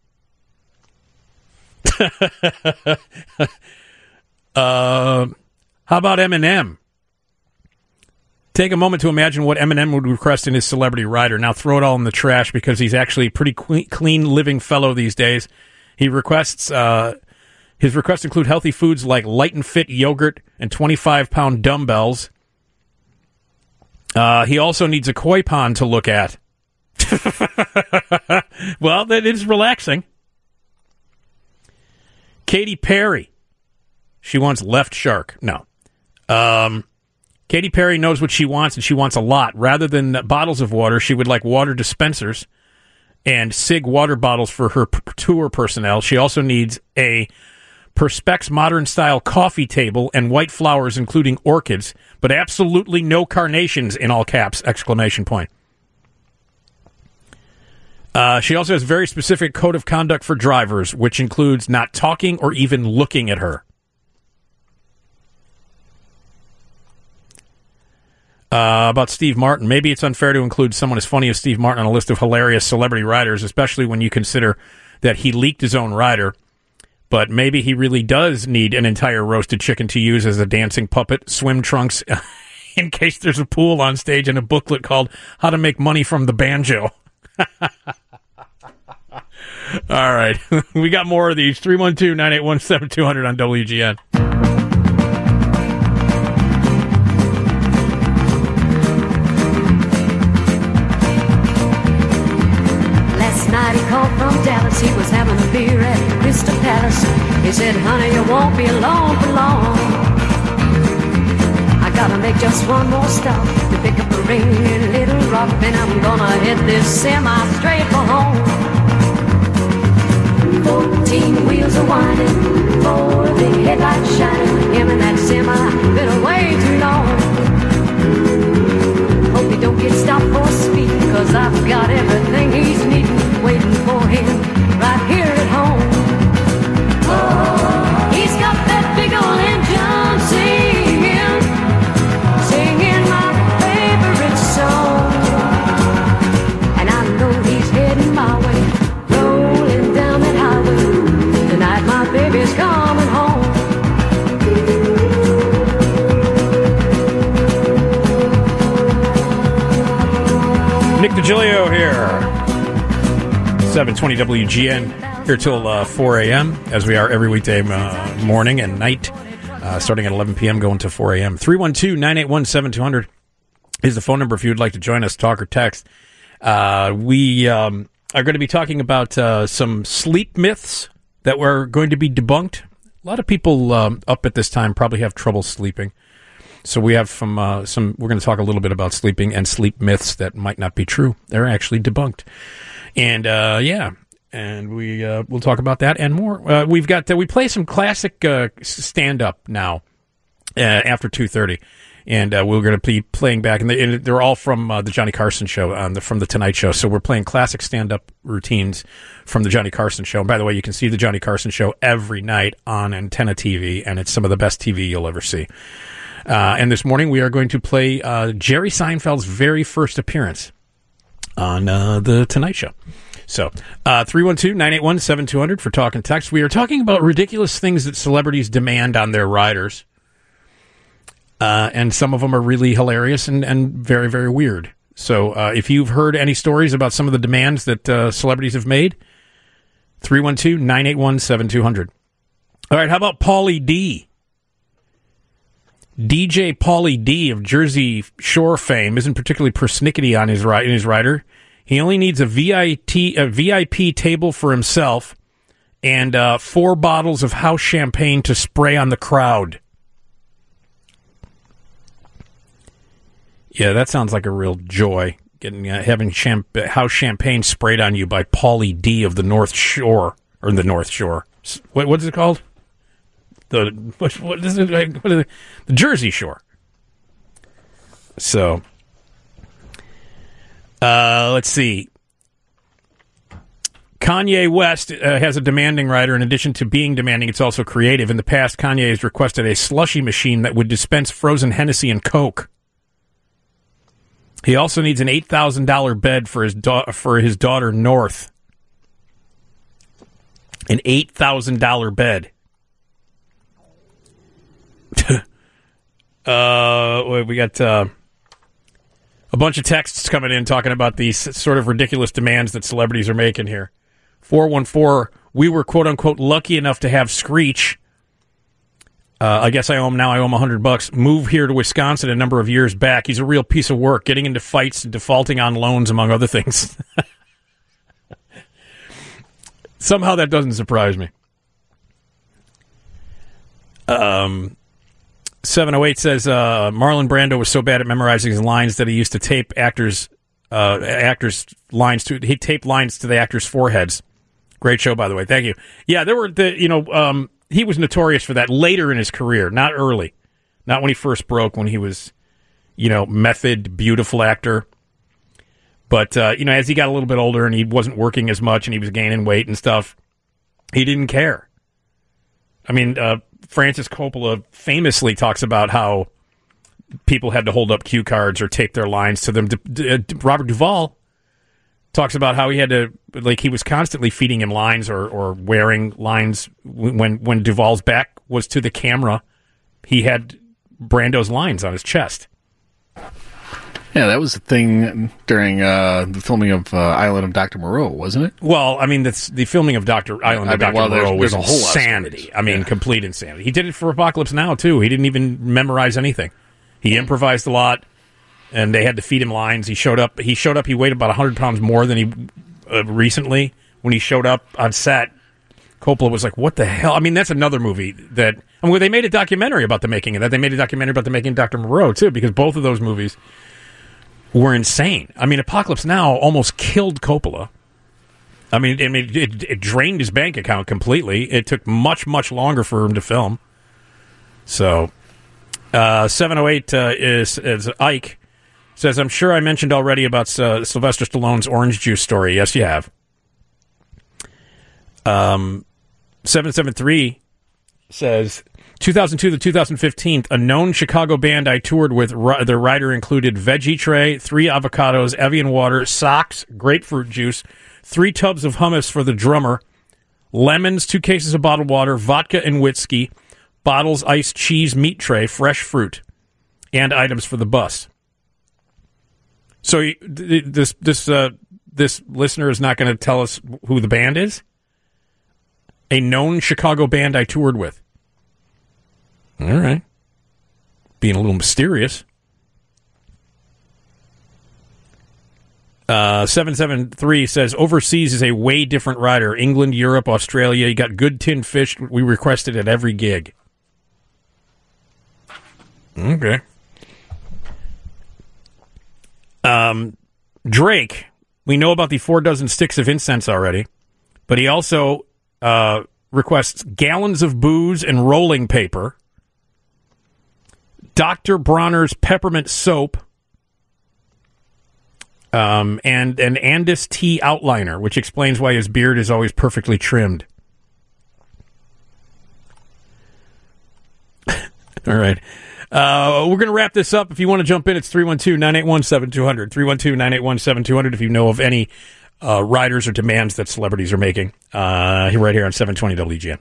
How about Eminem? Take a moment to imagine what Eminem would request in his celebrity rider. Now throw it all in the trash because he's actually a pretty clean living fellow these days. He requests his requests include healthy foods like Light and Fit yogurt and 25-pound dumbbells. He also needs a koi pond to look at. Well, that is relaxing. Katy Perry. She wants Left Shark. No. Katy Perry knows what she wants, and she wants a lot. Rather than bottles of water, she would like water dispensers and SIG water bottles for her tour personnel. She also needs a Perspex modern-style coffee table and white flowers, including orchids, but absolutely no carnations, in all caps, exclamation point. She also has a very specific code of conduct for drivers, which includes not talking or even looking at her. About Steve Martin. Maybe it's unfair to include someone as funny as Steve Martin on a list of hilarious celebrity riders, especially when you consider that he leaked his own rider. But maybe he really does need an entire roasted chicken to use as a dancing puppet, swim trunks, in case there's a pool on stage, and a booklet called How to Make Money from the Banjo. All right. We got more of these. 312-981-7200 on WGN. Last night he called from Dallas. He was having a beer at Crystal Palace. He said, honey, you won't be alone for long. I gotta make just one more stop to pick up a ring in Little Rock. Then I'm gonna hit this semi straight for home. 14 wheels are whining, 4 big headlights shining. Him and that semi been away too long. Hope he don't get stopped for speed, cause I've got everything he's needing waiting for him right here at home. Oh, he's got that big old engine singing my favorite song. And I know he's heading my way, rolling down that highway. Tonight my baby's coming home. Nick DiGilio here. 720 WGN here till 4 a.m. as we are every weekday morning and night, starting at 11 p.m. going to 4 a.m. 312-981-7200 is the phone number if you would like to join us, talk or text. We are going to be talking about some sleep myths that were going to be debunked. A lot of people up at this time probably have trouble sleeping. So we have some. We're going to talk a little bit about sleeping and sleep myths that might not be true. They're actually debunked, and and we'll talk about that and more. We play some classic stand up now after 2:30. And we're going to be playing back, and they're all from the Johnny Carson show, from the Tonight Show. So we're playing classic stand-up routines from the Johnny Carson show. And by the way, you can see the Johnny Carson show every night on Antenna TV, and it's some of the best TV you'll ever see. And this morning we are going to play Jerry Seinfeld's very first appearance on the Tonight Show. So 312-981-7200 for Talk and Text. We are talking about ridiculous things that celebrities demand on their riders. And some of them are really hilarious and very, very weird. So if you've heard any stories about some of the demands that celebrities have made, 312-981-7200. All right, how about Pauly D? DJ Pauly D of Jersey Shore fame isn't particularly persnickety on in his rider. He only needs a VIP table for himself and 4 bottles of house champagne to spray on the crowd. Yeah, that sounds like a real joy, having house champagne sprayed on you by Pauly D of the North Shore, or the North Shore. What's it called? What is it? The Jersey Shore. So, let's see. Kanye West has a demanding rider. In addition to being demanding, it's also creative. In the past, Kanye has requested a slushy machine that would dispense frozen Hennessy and Coke. He also needs an $8,000 bed for his daughter, North. An $8,000 bed. We got a bunch of texts coming in talking about these sort of ridiculous demands that celebrities are making here. 414, we were quote-unquote lucky enough to have Screech. I guess I owe him $100. Move here to Wisconsin a number of years back. He's a real piece of work, getting into fights and defaulting on loans, among other things. Somehow that doesn't surprise me. 708 says Marlon Brando was so bad at memorizing his lines that he used to tape actors' lines to. He taped lines to the actors' foreheads. Great show, by the way. Thank you. Yeah, there were he was notorious for that later in his career, not early. Not when he first broke, when he was, method, beautiful actor. But, as he got a little bit older and he wasn't working as much and he was gaining weight and stuff, he didn't care. I mean, Francis Coppola famously talks about how people had to hold up cue cards or tape their lines to them. Robert Duvall talks about how he had to, he was constantly feeding him lines or wearing lines. When Duvall's back was to the camera, he had Brando's lines on his chest. Yeah, that was the thing during the filming of Island of Dr. Moreau, wasn't it? Well, I mean, the filming of Island of Dr. Moreau was insanity. Complete insanity. He did it for Apocalypse Now, too. He didn't even memorize anything. He improvised a lot. And they had to feed him lines. He showed up. He weighed about 100 pounds more than he recently. When he showed up on set, Coppola was like, "What the hell?" I mean, that's another movie that. They made a documentary about the making of that. They made a documentary about the making of Dr. Moreau too, because both of those movies were insane. I mean, Apocalypse Now almost killed Coppola. I mean, it drained his bank account completely. It took much, much longer for him to film. So, 708 is Ike. Says, I'm sure I mentioned already about Sylvester Stallone's orange juice story. Yes, you have. 773 says, 2002 to 2015, a known Chicago band I toured with, their rider included veggie tray, 3 avocados, Evian water, socks, grapefruit juice, 3 tubs of hummus for the drummer, lemons, 2 cases of bottled water, vodka and whiskey, bottles, iced cheese, meat tray, fresh fruit, and items for the bus. So this listener is not going to tell us who the band is? A known Chicago band I toured with. All right. Being a little mysterious. 773 says, overseas is a way different rider. England, Europe, Australia. You got good tinned fish. We requested at every gig. Okay. Drake, we know about the 4 dozen sticks of incense already, but he also requests gallons of booze and rolling paper. Dr. Bronner's peppermint soap, and an Andis tea outliner, which explains why his beard is always perfectly trimmed. All right. We're going to wrap this up. If you want to jump in, it's 312-981-7200. 312-981-7200 if you know of any riders or demands that celebrities are making. Right here on 720 WGN.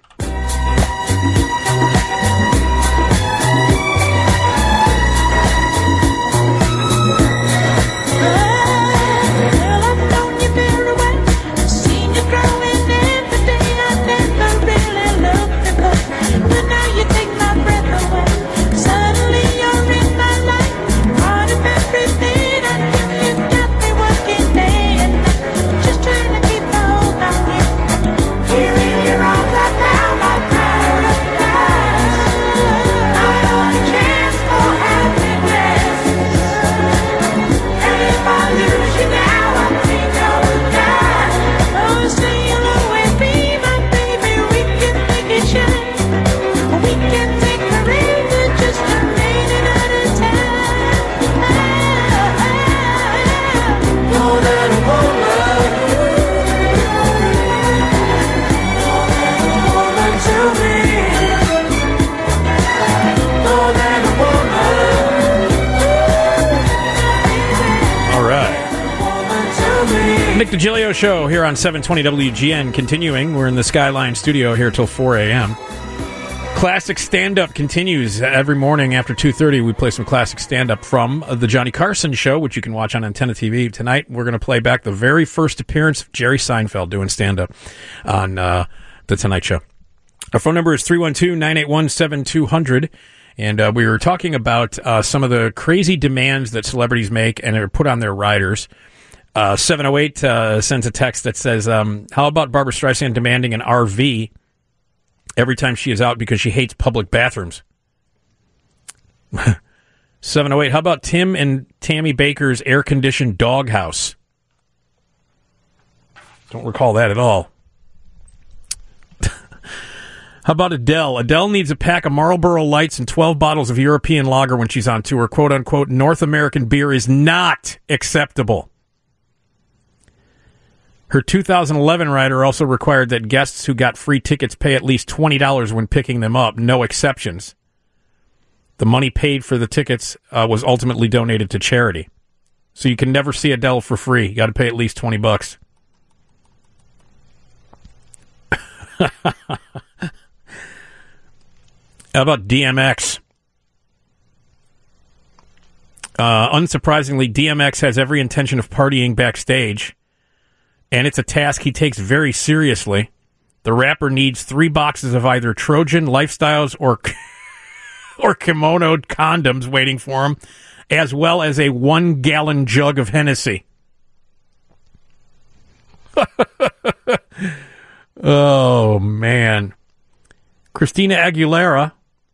Nick DiGilio Show here on 720 WGN. Continuing, we're in the Skyline studio here till 4 a.m. Classic stand-up continues every morning after 2:30. We play some classic stand-up from the Johnny Carson Show, which you can watch on Antenna TV. Tonight, we're going to play back the very first appearance of Jerry Seinfeld doing stand-up on The Tonight Show. Our phone number is 312-981-7200. And we were talking about some of the crazy demands that celebrities make and are put on their riders. 708 sends a text that says, how about Barbra Streisand demanding an RV every time she is out because she hates public bathrooms? 708, how about Tim and Tammy Baker's air-conditioned doghouse? Don't recall that at all. How about Adele? Adele needs a pack of Marlboro Lights and 12 bottles of European lager when she's on tour. Quote-unquote, North American beer is not acceptable. Her 2011 rider also required that guests who got free tickets pay at least $20 when picking them up, no exceptions. The money paid for the tickets was ultimately donated to charity. So you can never see Adele for free. You got to pay at least $20. How about DMX? Unsurprisingly, DMX has every intention of partying backstage, and it's a task he takes very seriously. The rapper needs 3 boxes of either Trojan, Lifestyles, or kimono condoms waiting for him, as well as a 1-gallon jug of Hennessy. Oh, man. Christina Aguilera.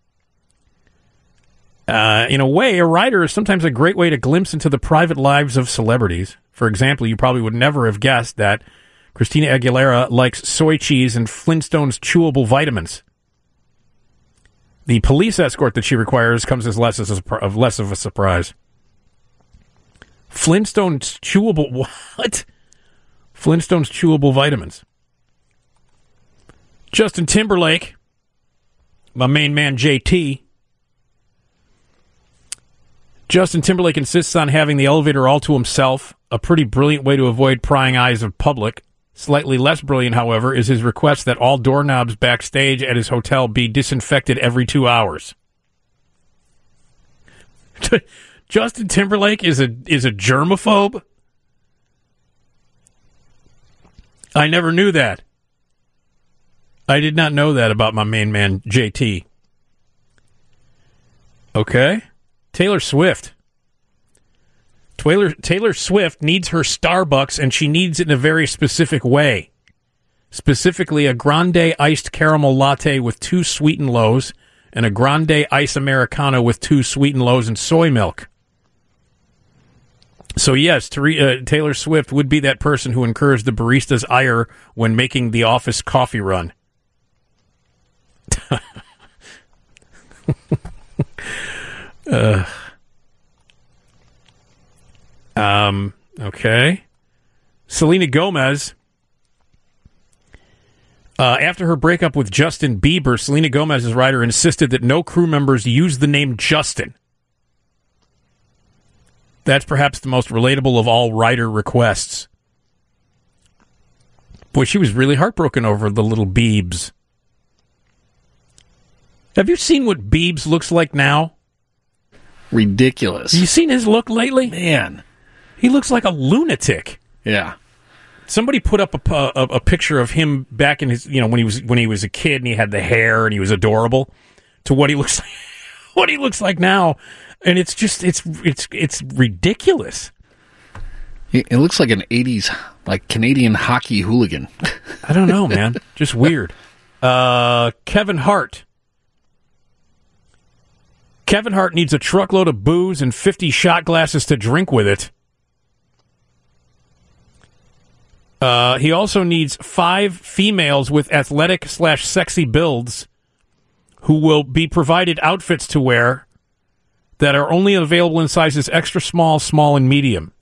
In a way, a rider is sometimes a great way to glimpse into the private lives of celebrities. For example, you probably would never have guessed that Christina Aguilera likes soy cheese and Flintstones chewable vitamins. The police escort that she requires comes as less of a surprise. Flintstones chewable... What? Flintstones chewable vitamins. Justin Timberlake, my main man JT. Justin Timberlake insists on having the elevator all to himself, a pretty brilliant way to avoid prying eyes of public. Slightly less brilliant, however, is his request that all doorknobs backstage at his hotel be disinfected every 2 hours. Justin Timberlake is a germaphobe? I never knew that. I did not know that about my main man, JT. Okay. Taylor Swift. Taylor Swift needs her Starbucks, and she needs it in a very specific way. Specifically, a grande iced caramel latte with 2 sweetened lows and a grande ice Americano with 2 sweetened lows and soy milk. So yes, Taylor Swift would be that person who incurs the barista's ire when making the office coffee run. Okay. Selena Gomez. After her breakup with Justin Bieber, Selena Gomez's writer insisted that no crew members use the name Justin. That's perhaps the most relatable of all writer requests. Boy, she was really heartbroken over the little Biebs. Have you seen what Biebs looks like now? Ridiculous. Have you seen his look lately? Man. He looks like a lunatic. Yeah. Somebody put up a picture of him back in his, when he was a kid and he had the hair and he was adorable, to what he looks like, what he looks like now, and it's just it's ridiculous. It looks like an 80s Canadian hockey hooligan. I don't know, man. Just weird. Kevin Hart. Kevin Hart needs a truckload of booze and 50 shot glasses to drink with it. He also needs 5 females with athletic/sexy builds who will be provided outfits to wear that are only available in sizes extra small, small, and medium.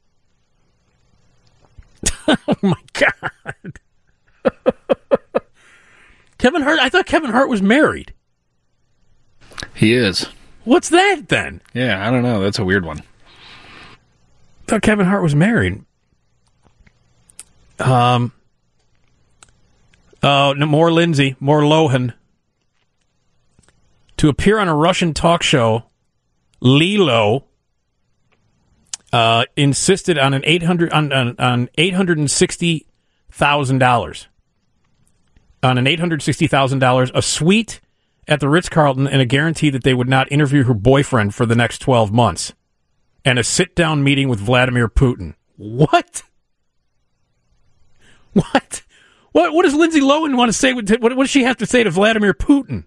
Oh, my God. Kevin Hart? I thought Kevin Hart was married. He is. What's that, then? Yeah, I don't know. That's a weird one. I thought Kevin Hart was married. More Lohan. To appear on a Russian talk show, Lilo insisted on on $860,000. On an $860,000, a suite at the Ritz-Carlton, and a guarantee that they would not interview her boyfriend for the next 12 months. And a sit-down meeting with Vladimir Putin. What? What? What does Lindsay Lohan want to say? What does she have to say to Vladimir Putin?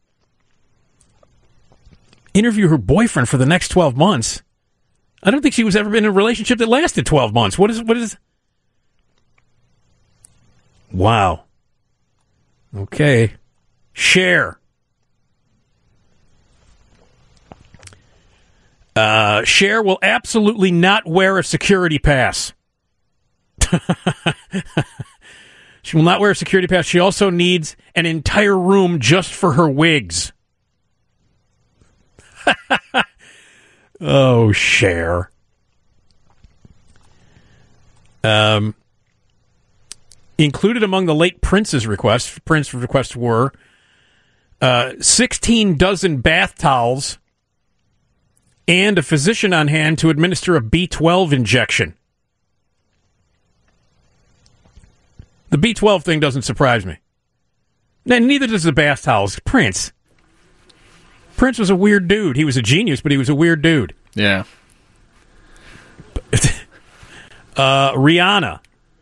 Interview her boyfriend for the next 12 months? I don't think she was ever been in a relationship that lasted 12 months. What is... Wow. Okay. Cher. Cher will absolutely not wear a security pass. She will not wear a security pass. She also needs an entire room just for her wigs. Oh, Cher. Included among the late Prince's requests were 16 dozen bath towels and a physician on hand to administer a B12 injection. The B12 thing doesn't surprise me. And neither does the bath towels. Prince was a weird dude. He was a genius, but he was a weird dude. Yeah. Rihanna.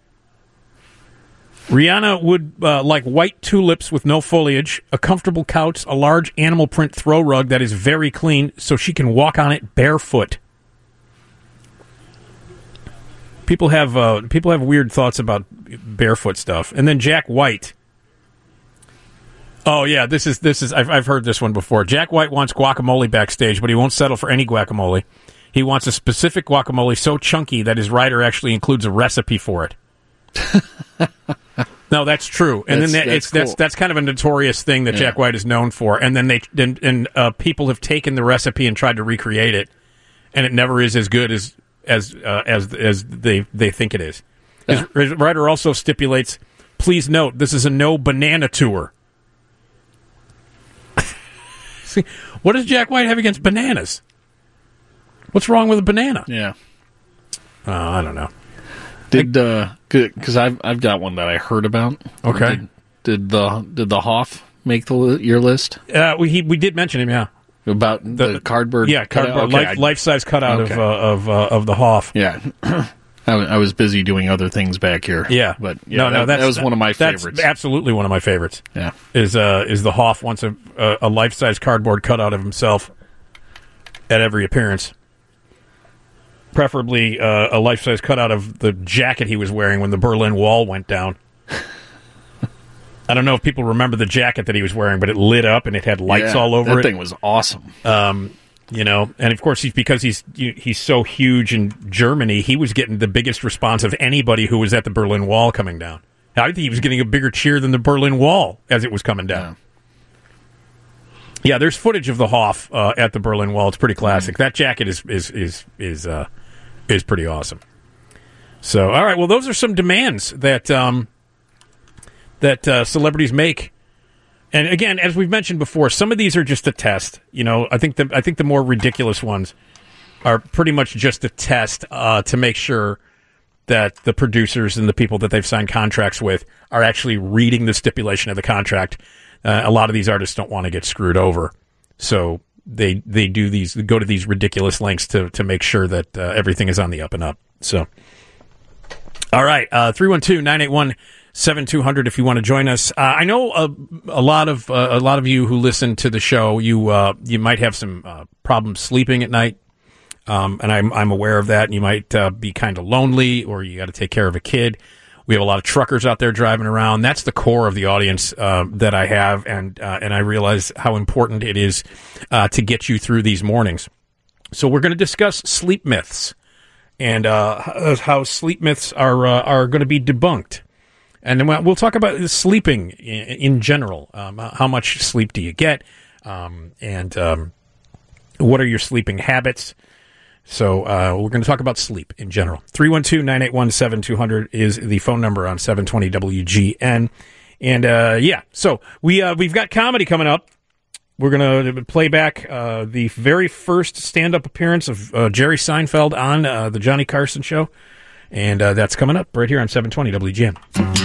Rihanna would like white tulips with no foliage, a comfortable couch, a large animal print throw rug that is very clean so she can walk on it barefoot. People have weird thoughts about barefoot stuff. And then Jack White. Oh yeah, this is I've heard this one before. Jack White wants guacamole backstage, but he won't settle for any guacamole. He wants a specific guacamole so chunky that his writer actually includes a recipe for it. No, that's true. And that's kind of a notorious thing that Jack White is known for. And then people have taken the recipe and tried to recreate it, and it never is as good as they think it is. His writer also stipulates, please note, this is a no banana tour. See, what does Jack White have against bananas? What's wrong with a banana? Yeah. I don't know. Because I've got one that I heard about. Okay. Did the Hoff make your list? We did mention him, yeah. About the cardboard? Yeah, cardboard, okay. life-size cutout of the Hoff. Yeah. I was busy doing other things back here. Yeah. But that was one of my favorites. That's absolutely one of my favorites. Yeah. Is the Hoff wants a life-size cardboard cutout of himself at every appearance. Preferably a life-size cutout of the jacket he was wearing when the Berlin Wall went down. I don't know if people remember the jacket that he was wearing, but it lit up and it had lights all over it. That thing was awesome. And of course because he's so huge in Germany, he was getting the biggest response of anybody who was at the Berlin Wall coming down. I think he was getting a bigger cheer than the Berlin Wall as it was coming down. Yeah, there's footage of the Hoff at the Berlin Wall. It's pretty classic. That jacket is pretty awesome. So, all right. Well, those are some demands that celebrities make. And again, as we've mentioned before, some of these are just a test. I think the more ridiculous ones are pretty much just a test to make sure that the producers and the people that they've signed contracts with are actually reading the stipulation of the contract. A lot of these artists don't want to get screwed over, so they go to these ridiculous lengths to make sure that everything is on the up and up. So, all right, 312-981-7200 if you want to join us. I know a lot of you who listen to the show, you might have some problems sleeping at night. And I'm aware of that. And you might be kind of lonely, or you got to take care of a kid. We have a lot of truckers out there driving around. That's the core of the audience that I have, and I realize how important it is to get you through these mornings. So we're going to discuss sleep myths and how sleep myths are going to be debunked, and then we'll talk about sleeping in general. How much sleep do you get, and what are your sleeping habits? So we're going to talk about sleep in general. 312-981-7200 is the phone number on 720 WGN. And, so we've got comedy coming up. We're going to play back the very first stand-up appearance of Jerry Seinfeld on the Johnny Carson Show. And that's coming up right here on 720 WGN.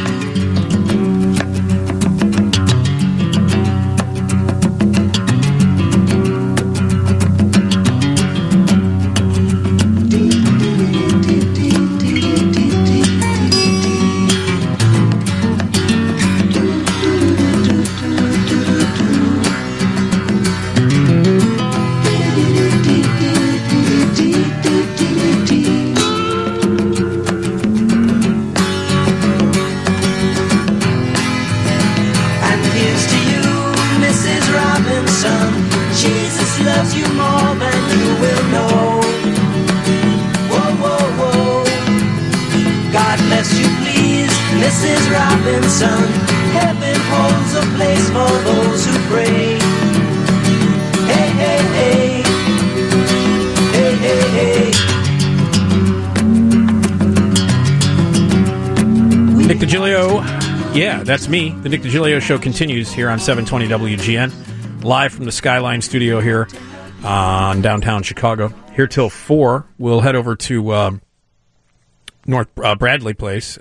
That's me. The Nick DiGilio Show continues here on 720 WGN, live from the Skyline Studio here on downtown Chicago. Here till 4. We'll head over to North Bradley Place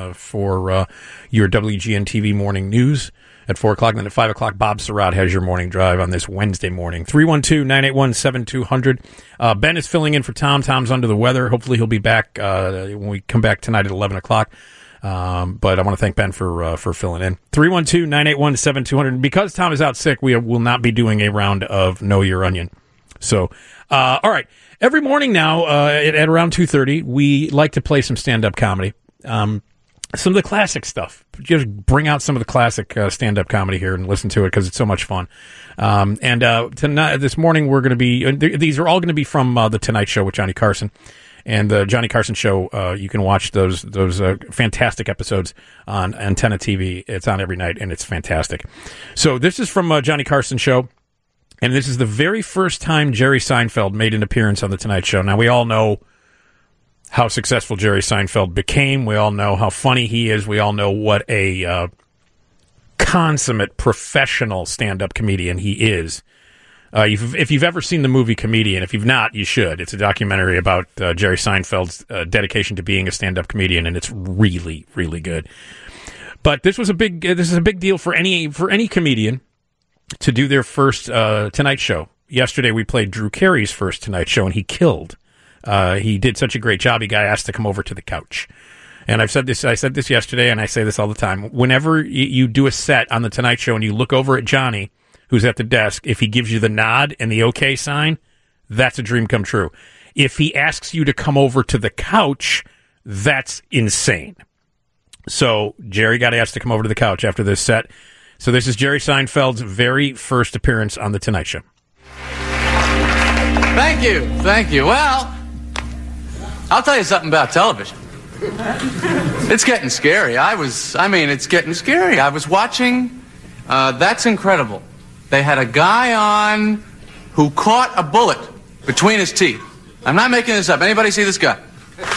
for your WGN TV morning news at 4 o'clock. And then at 5 o'clock, Bob Surratt has your morning drive on this Wednesday morning. 312-981-7200. Ben is filling in for Tom. Tom's under the weather. Hopefully he'll be back when we come back tonight at 11 o'clock. But I want to thank Ben for filling in. 312-981-7200. Because Tom is out sick, we will not be doing a round of Know Your Onion. So, all right. Every morning now at around 2:30, we like to play some stand-up comedy. Some of the classic stuff. Just bring out some of the classic stand-up comedy here and listen to it because it's so much fun. Tonight, this morning, we're going to be... these are all going to be from The Tonight Show with Johnny Carson. And the Johnny Carson Show, you can watch those fantastic episodes on Antenna TV. It's on every night, and it's fantastic. So this is from Johnny Carson Show, and this is the very first time Jerry Seinfeld made an appearance on The Tonight Show. Now, we all know how successful Jerry Seinfeld became. We all know how funny he is. We all know what a consummate professional stand-up comedian he is. If you've ever seen the movie Comedian, if you've not, you should. It's a documentary about Jerry Seinfeld's dedication to being a stand-up comedian, and it's really, really good. But this is a big deal for any comedian to do their first Tonight Show. Yesterday we played Drew Carey's first Tonight Show, and he killed. He did such a great job. He got asked to come over to the couch. And I said this yesterday, and I say this all the time. Whenever you do a set on the Tonight Show and you look over at Johnny, who's at the desk, if he gives you the nod and the okay sign, that's a dream come true. If he asks you to come over to the couch, that's insane. So Jerry got asked to come over to the couch after this set. So this is Jerry Seinfeld's very first appearance on The Tonight Show. Thank you. Well, I'll tell you something about television. It's getting scary. It's getting scary. I was watching That's Incredible. They had a guy on who caught a bullet between his teeth. I'm not making this up. Anybody see this guy?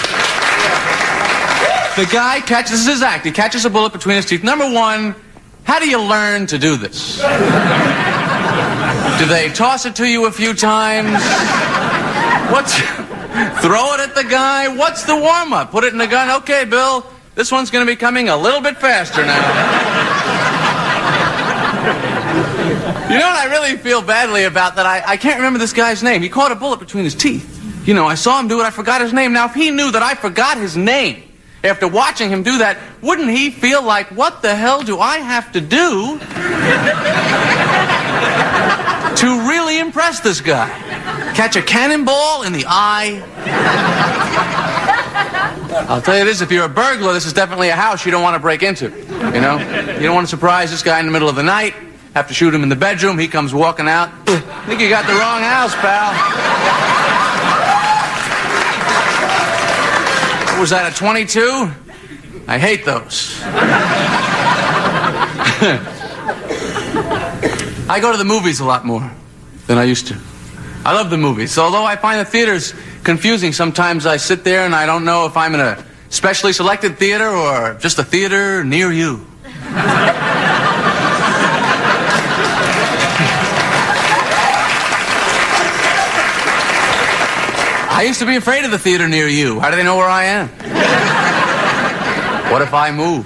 The guy catches, this is his act, he catches a bullet between his teeth. Number one, how do you learn to do this? Do they toss it to you a few times? Throw it at the guy? What's the warm-up? Put it in the gun? Okay, Bill, this one's going to be coming a little bit faster now. You know what I really feel badly about? That I can't remember this guy's name. He caught a bullet between his teeth. You know, I saw him do it, I forgot his name. Now, if he knew that I forgot his name after watching him do that, wouldn't he feel like, what the hell do I have to do to really impress this guy? Catch a cannonball in the eye? I'll tell you this, if you're a burglar, this is definitely a house you don't want to break into. You know? You don't want to surprise this guy in the middle of the night, have to shoot him in the bedroom, he comes walking out. I think you got the wrong house, pal. Was that a 22? I hate those. I go to the movies a lot more than I used to. I love the movies. So although I find the theaters confusing, sometimes I sit there and I don't know if I'm in a specially selected theater or just a theater near you. I used to be afraid of the theater near you. How do they know where I am? What if I move?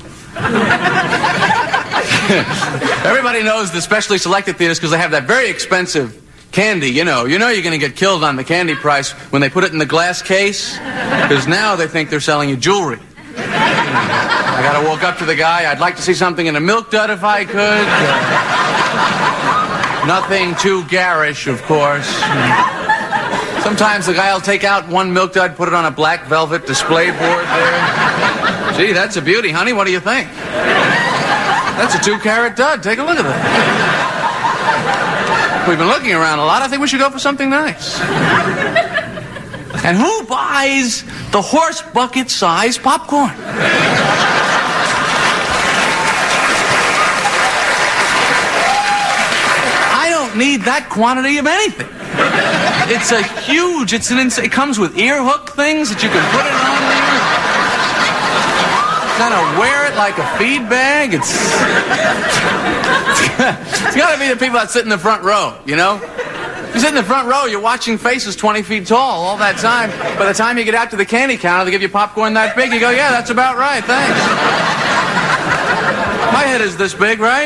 Everybody knows the specially selected theaters because they have that very expensive candy. You know you're going to get killed on the candy price when they put it in the glass case, because now they think they're selling you jewelry. I got to walk up to the guy. I'd like to see something in a milk dud if I could. Nothing too garish, of course. Sometimes the guy will take out one milk dud, put it on a black velvet display board there. Gee, that's a beauty, honey. What do you think? That's a 2-carat dud. Take a look at that. We've been looking around a lot. I think we should go for something nice. And who buys the horse bucket-size popcorn? I don't need that quantity of anything. It's a huge, it comes with ear hook things that you can put it on there. Kind of wear it like a feed bag. It's got to be the people that sit in the front row, you know? You sit in the front row, you're watching faces 20 feet tall all that time. By the time you get out to the candy counter, they give you popcorn that big. You go, yeah, that's about right, thanks. My head is this big, right?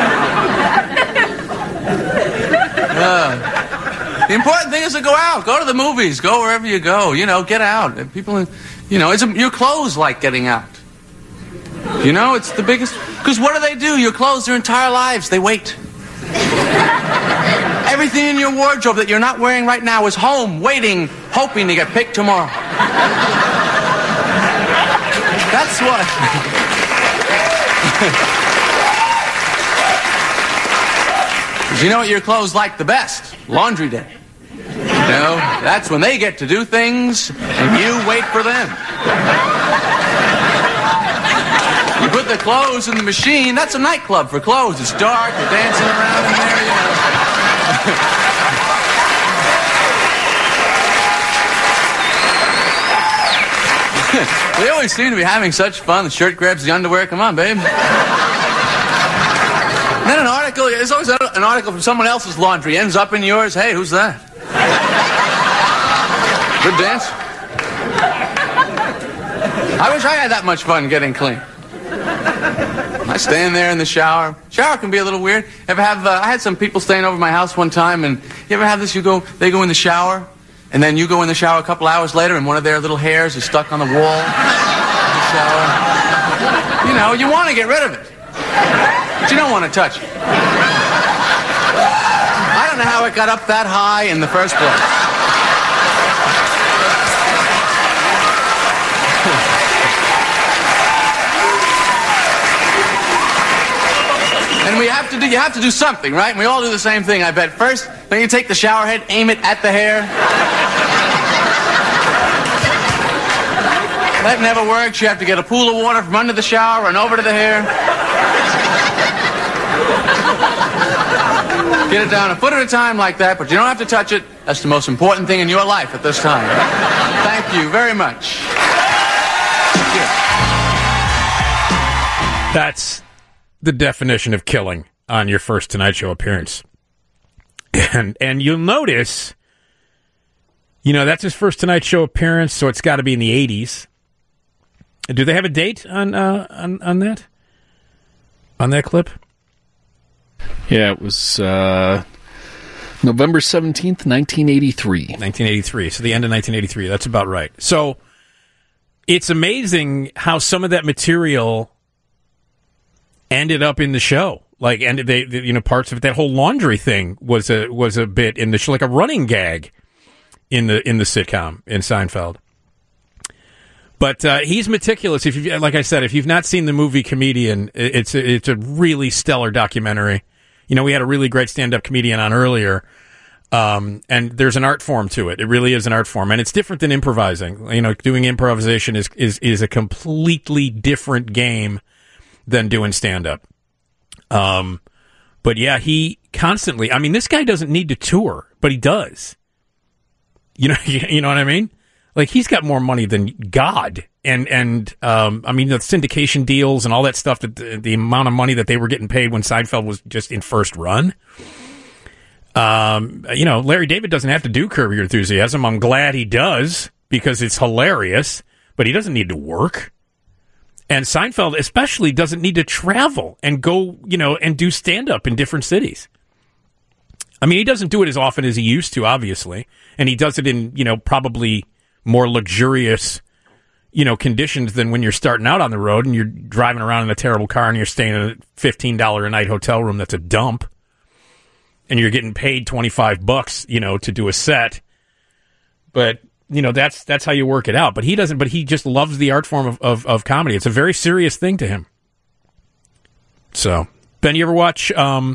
The important thing is to go out. Go to the movies. Go wherever you go. You know, get out. People, you know, your clothes like getting out. You know, it's the biggest... Because what do? Your clothes their entire lives. They wait. Everything in your wardrobe that you're not wearing right now is home, waiting, hoping to get picked tomorrow. That's what... You know what your clothes like the best? Laundry day. You know, that's when they get to do things and you wait for them. You put the clothes in the machine. That's a nightclub for clothes. It's dark. You're dancing around in there, you know. We always seem to be having such fun. The shirt grabs the underwear. Come on, babe. And then an article, there's always an article from someone else's laundry, ends up in yours. Hey, who's that? Good dance. I wish I had that much fun getting clean. I stand there in the shower. Shower can be a little weird. Ever have, I had some people staying over my house one time, and you ever have this, they go in the shower, and then you go in the shower a couple hours later, and one of their little hairs is stuck on the wall of the shower. You know, you want to get rid of it. But you don't want to touch it. I don't know how it got up that high in the first place. And you have to do something, right? And we all do the same thing, I bet. First, Then you take the shower head, aim it at the hair. That never works. You have to get a pool of water from under the shower, run over to the hair. Get it down a foot at a time like that, but you don't have to touch it. That's the most important thing in your life at this time. Thank you very much. That's the definition of killing on your first Tonight Show appearance. And you'll notice, that's his first Tonight Show appearance, so it's got to be in the 80s. Do they have a date on that? On that clip? Yeah, it was November 17th, 1983. 1983, so the end of 1983. That's about right. So it's amazing how some of that material ended up in the show. Like, and they parts of it, that whole laundry thing was a bit in the show, like a running gag in the sitcom in Seinfeld. But he's meticulous. Like I said, if you've not seen the movie Comedian, it's a really stellar documentary. We had a really great stand-up comedian on earlier, and there's an art form to it. It really is an art form, and it's different than improvising. Doing improvisation is a completely different game than doing stand-up. But yeah, he constantly. I mean, this guy doesn't need to tour, but he does. You know what I mean? Like, he's got more money than God, and I mean, the syndication deals and all that stuff, that the amount of money that they were getting paid when Seinfeld was just in first run. Larry David doesn't have to do Curb Your Enthusiasm. I'm glad he does, because it's hilarious, but he doesn't need to work. And Seinfeld especially doesn't need to travel and go, and do stand-up in different cities. I mean, he doesn't do it as often as he used to, obviously, and he does it in, probably more luxurious, conditions than when you're starting out on the road and you're driving around in a terrible car and you're staying in a $15 a night hotel room that's a dump, and you're getting paid $25, to do a set. But that's how you work it out. But he doesn't. But he just loves the art form of comedy. It's a very serious thing to him. So, Ben, you ever watch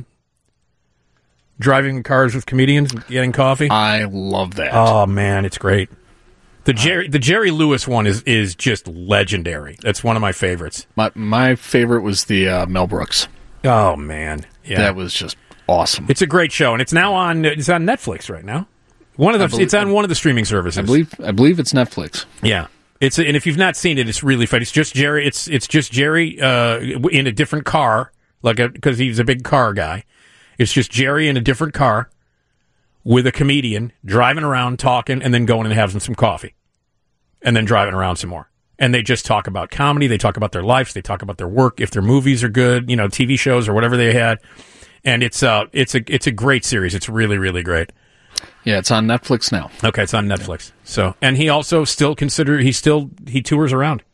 Driving Cars with Comedians, Getting Coffee? I love that. Oh man, it's great. The Jerry Lewis one is just legendary. That's one of my favorites. My favorite was the Mel Brooks. Oh man, yeah, that was just awesome. It's a great show, and it's now on. It's on Netflix right now. It's on one of the streaming services. I believe it's Netflix. Yeah, and if you've not seen it, it's really fun. It's just Jerry. It's just Jerry in a different car, because he's a big car guy. It's just Jerry in a different car with a comedian driving around talking, and then going and having some coffee, and then driving around some more. And they just talk about comedy. They talk about their lives. They talk about their work. If their movies are good, TV shows or whatever they had. And it's a great series. It's really, really great. Yeah, it's on Netflix now. Okay, it's on Netflix. Yeah. So, and he also he tours around,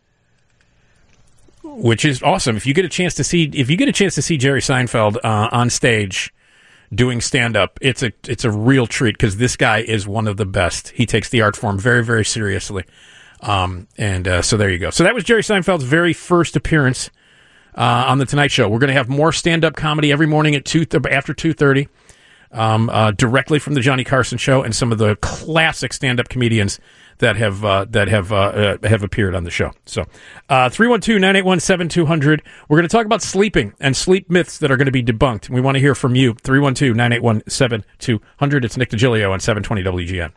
which is awesome. If you get a chance to see Jerry Seinfeld on stage doing stand up, it's a real treat, because this guy is one of the best. He takes the art form very, very seriously. So there you go. So that was Jerry Seinfeld's very first appearance on the Tonight Show. We're going to have more stand up comedy every morning at after 2:30. Directly from the Johnny Carson Show, and some of the classic stand-up comedians that have appeared on the show. So, 312-981-7200. We're going to talk about sleeping and sleep myths that are going to be debunked. We want to hear from you. 312-981-7200. It's Nick DiGilio on 720 WGN.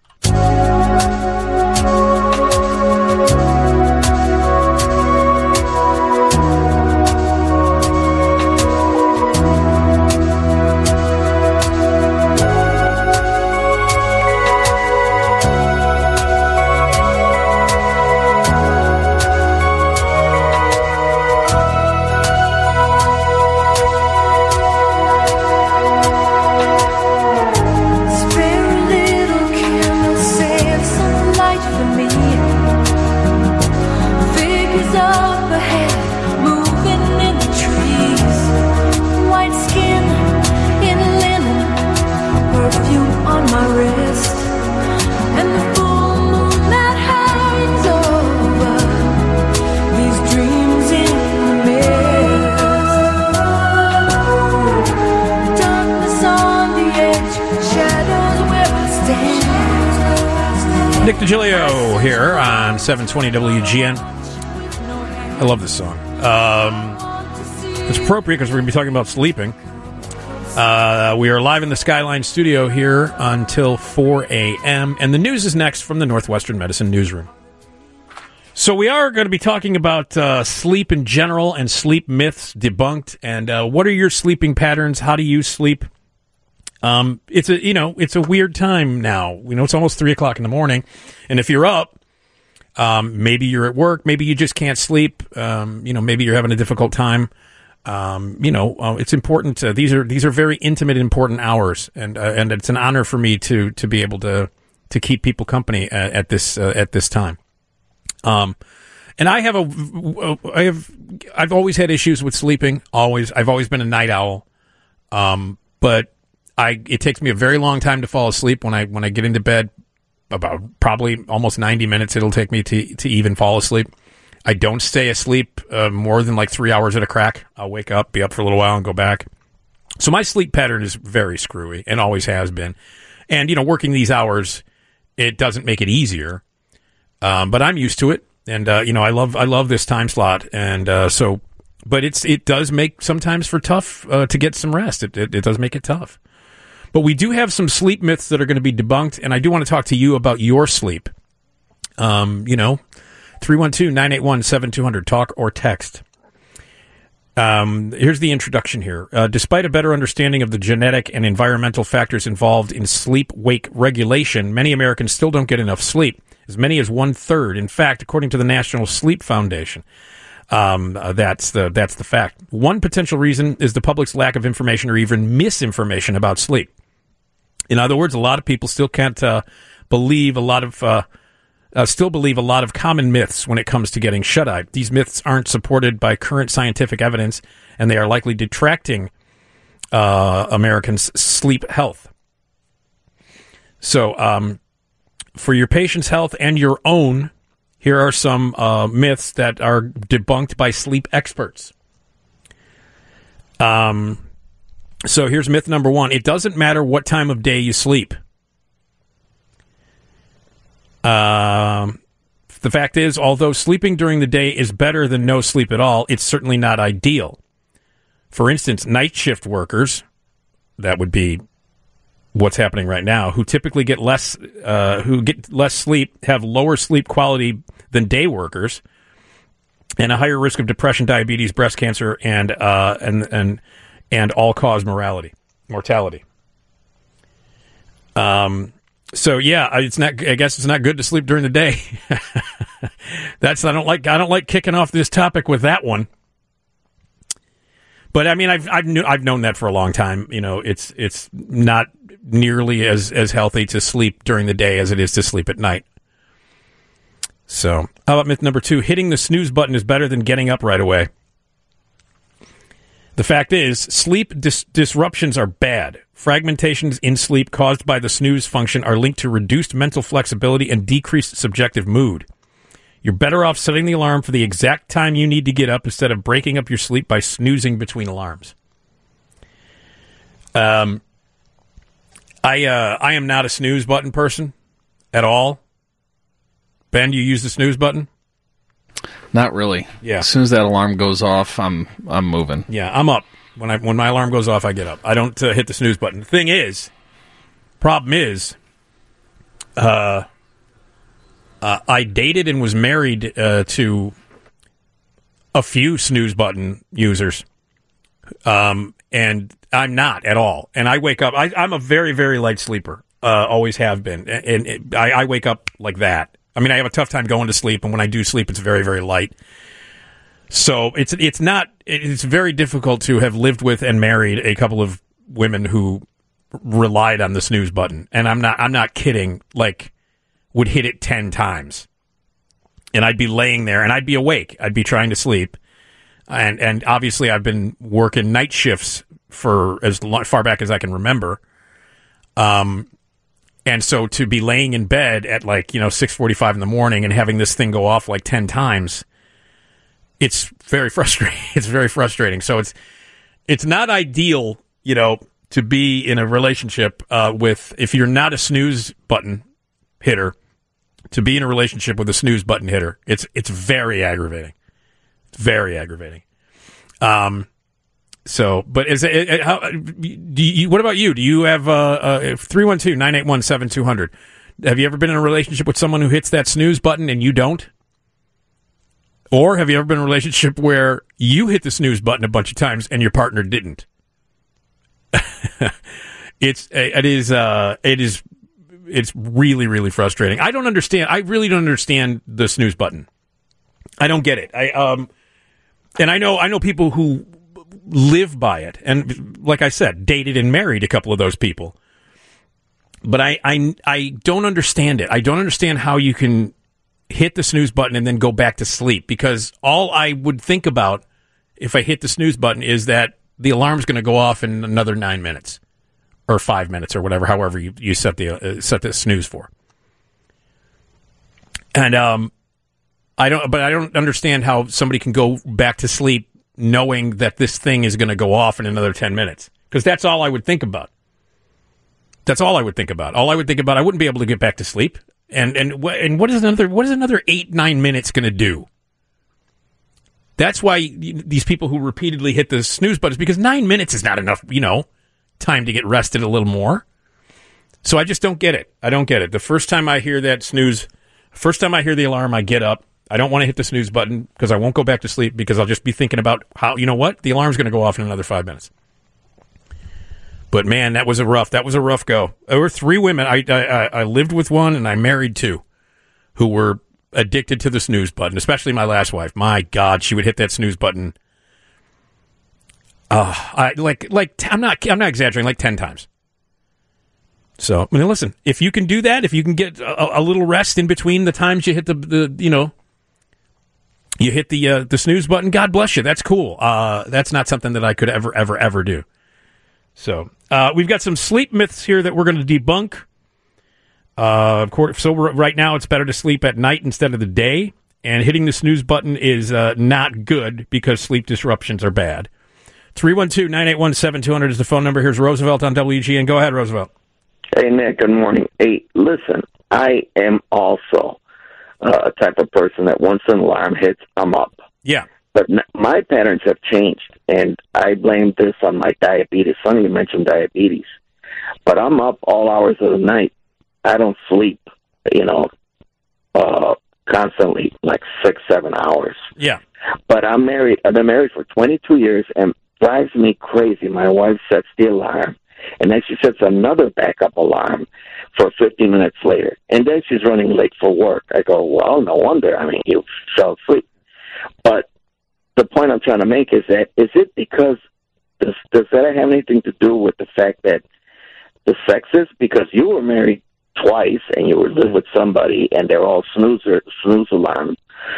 Spare a little candle, save some Nick DiGilio here on 720 WGN. I love this song. It's appropriate because we're going to be talking about sleeping. We are live in the Skyline studio here until 4 a.m. And the news is next from the Northwestern Medicine Newsroom. So we are going to be talking about sleep in general and sleep myths debunked. And what are your sleeping patterns? How do you sleep? It's a weird time now. It's almost 3 o'clock in the morning. And if you're up, maybe you're at work, maybe you just can't sleep. Maybe you're having a difficult time. It's important. These are very intimate, important hours. And it's an honor for me to be able to keep people company at this time. And I've always had issues with sleeping. I've always been a night owl. But it takes me a very long time to fall asleep when I get into bed. About probably almost 90 minutes it'll take me to even fall asleep. I don't stay asleep more than like 3 hours at a crack. I'll wake up, be up for a little while, and go back. So my sleep pattern is very screwy and always has been. And working these hours, it doesn't make it easier. But I'm used to it, and I love this time slot, and but it does make sometimes for tough to get some rest. It does make it tough. But we do have some sleep myths that are going to be debunked, and I do want to talk to you about your sleep. 312-981-7200, talk or text. Here's the introduction here. Despite a better understanding of the genetic and environmental factors involved in sleep-wake regulation, many Americans still don't get enough sleep, as many as 1/3. In fact, according to the National Sleep Foundation, that's the fact. One potential reason is the public's lack of information or even misinformation about sleep. In other words, a lot of people still can't believe a lot of common myths when it comes to getting shut-eye. These myths aren't supported by current scientific evidence, and they are likely detracting Americans' sleep health. So, for your patient's health and your own, here are some myths that are debunked by sleep experts. So here's myth number 1. It doesn't matter what time of day you sleep. The fact is, although sleeping during the day is better than no sleep at all, it's certainly not ideal. For instance, night shift workers, that would be what's happening right now, who typically get less sleep, have lower sleep quality than day workers, and a higher risk of depression, diabetes, breast cancer, and all-cause mortality. So yeah, I guess it's not good to sleep during the day. I don't like kicking off this topic with that one. But I mean, I've known that for a long time. It's not nearly as healthy to sleep during the day as it is to sleep at night. So, how about myth number 2? Hitting the snooze button is better than getting up right away. The fact is, sleep disruptions are bad. Fragmentations in sleep caused by the snooze function are linked to reduced mental flexibility and decreased subjective mood. You're better off setting the alarm for the exact time you need to get up instead of breaking up your sleep by snoozing between alarms. I am not a snooze button person at all. Ben, do you use the snooze button? Not really. Yeah. As soon as that alarm goes off, I'm moving. Yeah, I'm up. When my alarm goes off, I get up. I don't hit the snooze button. The problem is, I dated and was married to a few snooze button users, and I'm not at all. And I wake up. I'm a very, very light sleeper. Always have been, and I wake up like that. I mean, I have a tough time going to sleep, and when I do sleep, it's very, very light. So it's very difficult to have lived with and married a couple of women who relied on the snooze button, and I'm not kidding. Like, would hit it 10 times, and I'd be laying there, and I'd be awake. I'd be trying to sleep, and obviously I've been working night shifts for as far back as I can remember. And so to be laying in bed at 6:45 in the morning and having this thing go off 10 times, it's very frustrating. It's very frustrating. So it's not ideal, to be in a relationship with, if you're not a snooze button hitter, to be in a relationship with a snooze button hitter. It's very aggravating. It's very aggravating. So, but is it, how do you, what about you? Do you have 312-981-7200? Have you ever been in a relationship with someone who hits that snooze button and you don't? Or have you ever been in a relationship where you hit the snooze button a bunch of times and your partner didn't? It's really, really frustrating. I don't understand. I really don't understand the snooze button. I don't get it. And I know people who live by it, and like I said, dated and married a couple of those people. But I don't understand it. I don't understand how you can hit the snooze button and then go back to sleep, because all I would think about if I hit the snooze button is that the alarm's going to go off in another 9 minutes or 5 minutes or whatever, however you set the snooze for. And I don't understand how somebody can go back to sleep knowing that this thing is going to go off in another 10 minutes, because that's all I would think about. That's all I would think about. All I would think about, I wouldn't be able to get back to sleep. And what is another 8-9 minutes going to do? That's why these people who repeatedly hit the snooze button is because 9 minutes is not enough, time to get rested a little more. So I just don't get it. I don't get it. The first time I hear that snooze, first time I hear the alarm, I get up. I don't want to hit the snooze button because I won't go back to sleep, because I'll just be thinking about how, the alarm's going to go off in another 5 minutes. But man, that was a rough go. There were 3 women. I lived with one and I married 2 who were addicted to the snooze button, especially my last wife. My God, she would hit that snooze button. I'm not exaggerating, like 10 times. So, listen, if you can do that, if you can get a little rest in between the times you hit you hit the snooze button, God bless you. That's cool. That's not something that I could ever do. So, we've got some sleep myths here that we're going to debunk. So right now it's better to sleep at night instead of the day, and hitting the snooze button is not good because sleep disruptions are bad. 312-981-7200 is the phone number. Here's Roosevelt on WGN. Go ahead, Roosevelt. Hey, Nick, good morning. Hey, listen, I am also a type of person that once an alarm hits, I'm up. Yeah. But my patterns have changed, and I blame this on my diabetes. Funny you mentioned diabetes. But I'm up all hours of the night. I don't sleep, constantly, like 6-7 hours. Yeah. But I'm married. I've been married for 22 years, and drives me crazy. My wife sets the alarm, and then she sets another backup alarm for 15 minutes later. And then she's running late for work. I go, well, no wonder. I mean, you fell asleep. But the point I'm trying to make is that, is it because, does that have anything to do with the fact that the sexes, because you were married twice and you were living with somebody and they're all snooze alarm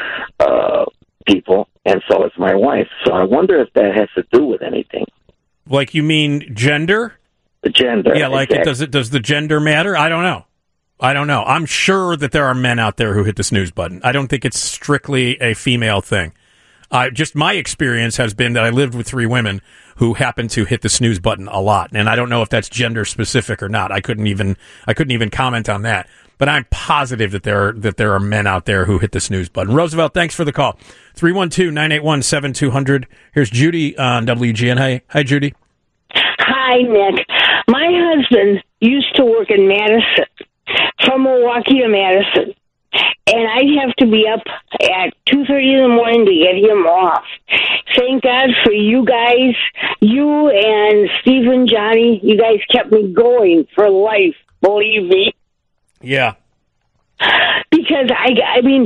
people, and so is my wife. So I wonder if that has to do with anything. Like, you mean gender? The gender. Yeah, like exactly. Does the gender matter? I don't know. I'm sure that there are men out there who hit the snooze button. I don't think it's strictly a female thing. Just my experience has been that I lived with 3 women who happened to hit the snooze button a lot, and I don't know if that's gender specific or not. I couldn't even comment on that. But I'm positive that there are men out there who hit the snooze button. Roosevelt, thanks for the call. 312-981-7200. Here's Judy on WGN. Hi, Judy. Hi, Nick. My husband used to work in Madison, from Milwaukee to Madison. And I'd have to be up at 2:30 in the morning to get him off. Thank God for you guys, you and Steve and Johnny. You guys kept me going for life, believe me. Yeah. Because, I mean,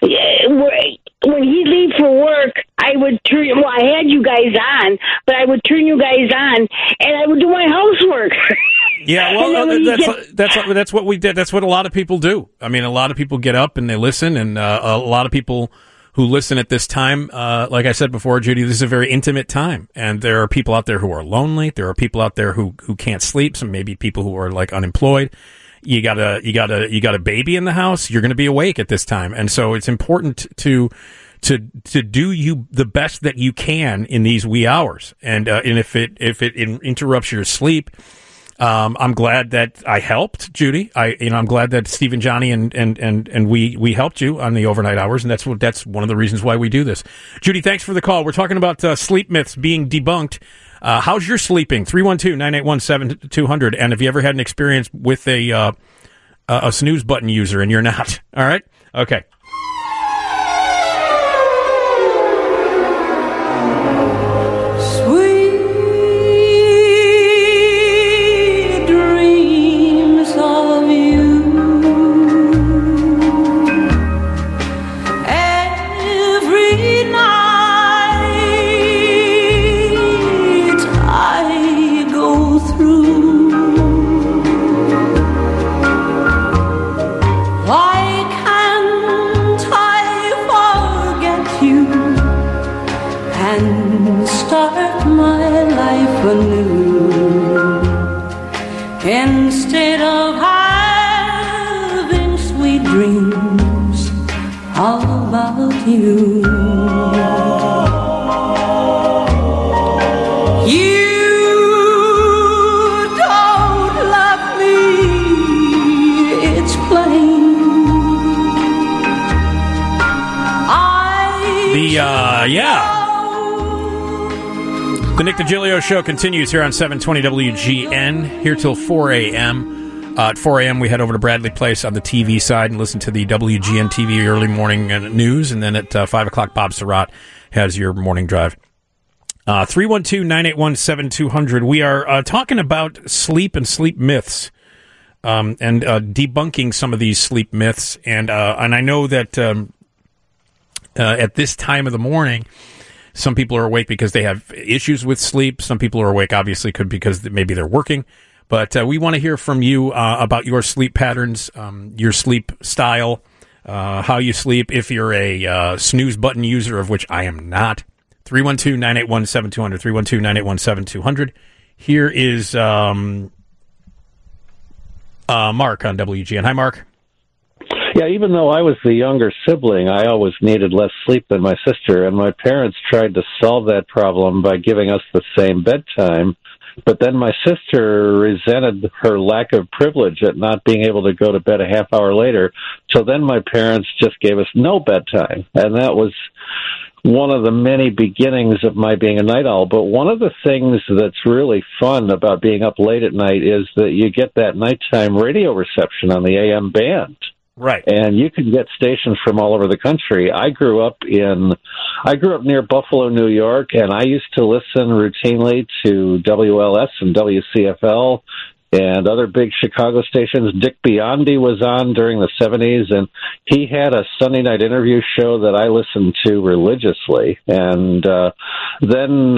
when he'd leave for work, I would turn, well, I had you guys on, but I would turn you guys on, and I would do my housework. Yeah, well, that's what we did. That's what a lot of people do. I mean, a lot of people get up and they listen, and a lot of people who listen at this time, like I said before, Judy, this is a very intimate time, and there are people out there who are lonely. There are people out there who can't sleep. Some maybe people who are like unemployed. You got a baby in the house. You're going to be awake at this time, and so it's important to do you the best that you can in these wee hours. And if it interrupts your sleep, I'm glad that I helped Judy. I'm glad that Steve and Johnny and we helped you on the overnight hours, and that's one of the reasons why we do this. Judy, thanks for the call. We're talking about sleep myths being debunked. How's your sleeping? 312-981-7200. And have you ever had an experience with a snooze button user and you're not? All right? Okay. Instead of having sweet dreams all about you. You don't love me, it's plain. The Nick DiGilio Show continues here on 720 WGN, here till 4 a.m. At 4 a.m., we head over to Bradley Place on the TV side and listen to the WGN TV early morning news. And then at 5 o'clock, Bob Surratt has your morning drive. 312-981-7200. We are talking about sleep and sleep myths and debunking some of these sleep myths. And I know that at this time of the morning, some people are awake because they have issues with sleep. Some people are awake, obviously, because maybe they're working. But we want to hear from you about your sleep patterns, your sleep style, how you sleep. If you're a snooze button user, of which I am not, 312-981-7200, 312-981-7200. Here is Mark on WGN. Hi, Mark. Yeah, even though I was the younger sibling, I always needed less sleep than my sister, and my parents tried to solve that problem by giving us the same bedtime. But then my sister resented her lack of privilege at not being able to go to bed a half hour later. So then my parents just gave us no bedtime, and that was one of the many beginnings of my being a night owl. But one of the things that's really fun about being up late at night is that you get that nighttime radio reception on the AM band. Right. And you can get stations from all over the country. I grew up near Buffalo, New York, and I used to listen routinely to WLS and WCFL and other big Chicago stations. Dick Biondi was on during the 70s, and he had a Sunday night interview show that I listened to religiously. And then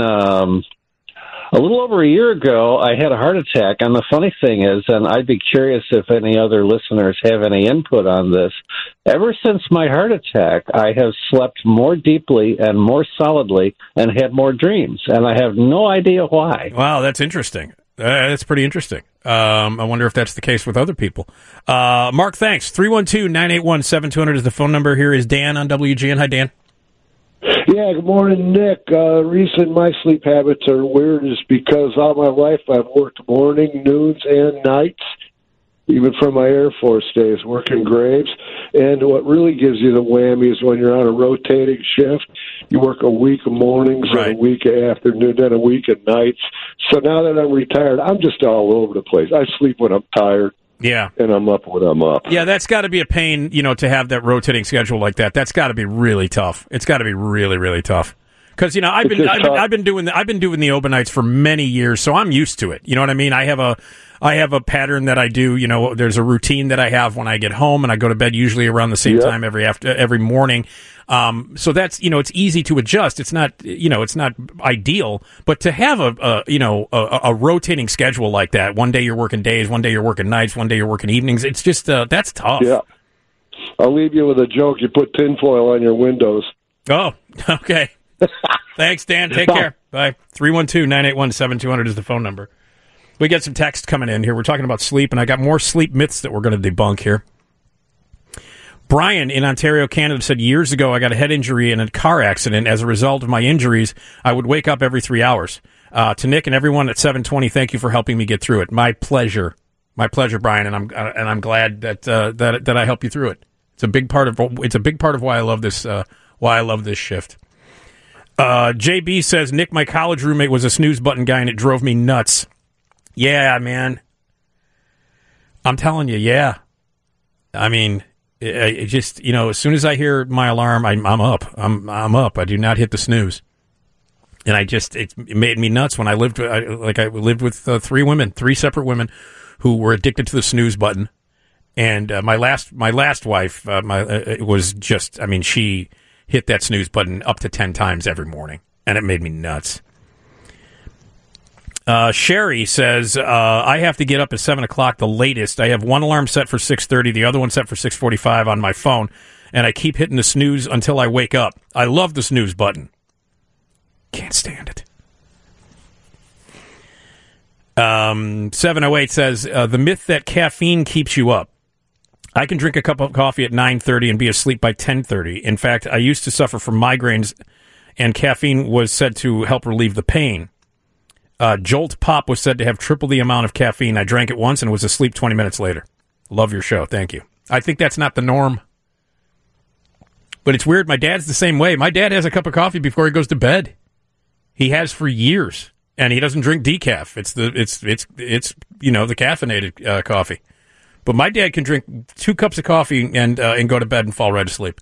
a little over a year ago, I had a heart attack, and the funny thing is, and I'd be curious if any other listeners have any input on this, ever since my heart attack, I have slept more deeply and more solidly and had more dreams, and I have no idea why. Wow, that's interesting. That's pretty interesting. I wonder if that's the case with other people. Mark, thanks. 312-981-7200 is the phone number. Here is Dan on WGN. Hi, Dan. Yeah, good morning, Nick. Reason my sleep habits are weird is because all my life I've worked morning, noons, and nights, even from my Air Force days, working graves. And what really gives you the whammy is when you're on a rotating shift, you work a week of mornings and a week of afternoon, then a week of nights. So now that I'm retired, I'm just all over the place. I sleep when I'm tired. Yeah. And I'm up when I'm up. Yeah, that's got to be a pain, to have that rotating schedule like that. That's got to be really tough. It's got to be really, really tough. Because I've been doing the overnights for many years, so I'm used to it. You know what I mean? I have a pattern that I do. There's a routine that I have when I get home, and I go to bed usually around the same time every morning. So that's it's easy to adjust. It's not it's not ideal, but to have a rotating schedule like that. One day you're working days, one day you're working nights, one day you're working evenings. It's just that's tough. Yeah, I'll leave you with a joke. You put tinfoil on your windows. Oh, okay. Thanks, Dan. Take care. Bye. 312-981-7200 is the phone number. We got some text coming in here. We're talking about sleep, and I got more sleep myths that we're going to debunk here. Brian in Ontario, Canada said, years ago I got a head injury in a car accident. As a result of my injuries, I would wake up every 3 hours. To Nick and everyone at 720, thank you for helping me get through it. My pleasure, Brian, and I'm glad that I helped you through it. It's a big part of why I love this shift. JB says, Nick, my college roommate was a snooze button guy, and it drove me nuts. Yeah, man. I'm telling you, yeah. I mean, it just, as soon as I hear my alarm, I'm up. I'm up. I do not hit the snooze. And it made me nuts when I lived with three separate women who were addicted to the snooze button. And my last wife, was just, she hit that snooze button up to 10 times every morning, and it made me nuts. Sherry says, I have to get up at 7 o'clock the latest. I have one alarm set for 6:30, the other one set for 6:45 on my phone, and I keep hitting the snooze until I wake up. I love the snooze button. Can't stand it. 708 says, the myth that caffeine keeps you up. I can drink a cup of coffee at 9:30 and be asleep by 10:30. In fact, I used to suffer from migraines, and caffeine was said to help relieve the pain. Jolt Pop was said to have triple the amount of caffeine. I drank it once and was asleep 20 minutes later. Love your show. Thank you. I think that's not the norm. But it's weird. My dad's the same way. My dad has a cup of coffee before he goes to bed. He has for years, and he doesn't drink decaf. It's the caffeinated coffee. But my dad can drink 2 cups of coffee and go to bed and fall right asleep.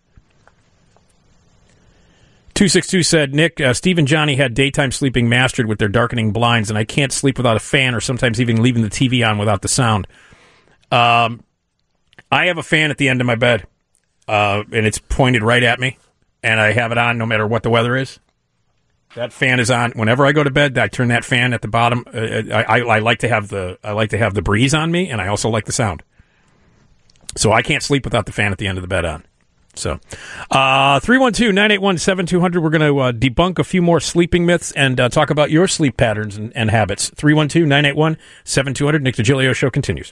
262 said, Nick, Steve and Johnny had daytime sleeping mastered with their darkening blinds, and I can't sleep without a fan or sometimes even leaving the TV on without the sound. I have a fan at the end of my bed, and it's pointed right at me, and I have it on no matter what the weather is. That fan is on whenever I go to bed. I turn that fan at the bottom. I like to have the breeze on me, and I also like the sound. So I can't sleep without the fan at the end of the bed on. So, 312-981-7200. We're going to debunk a few more sleeping myths and talk about your sleep patterns and habits. 312-981-7200. Nick DiGilio Show continues.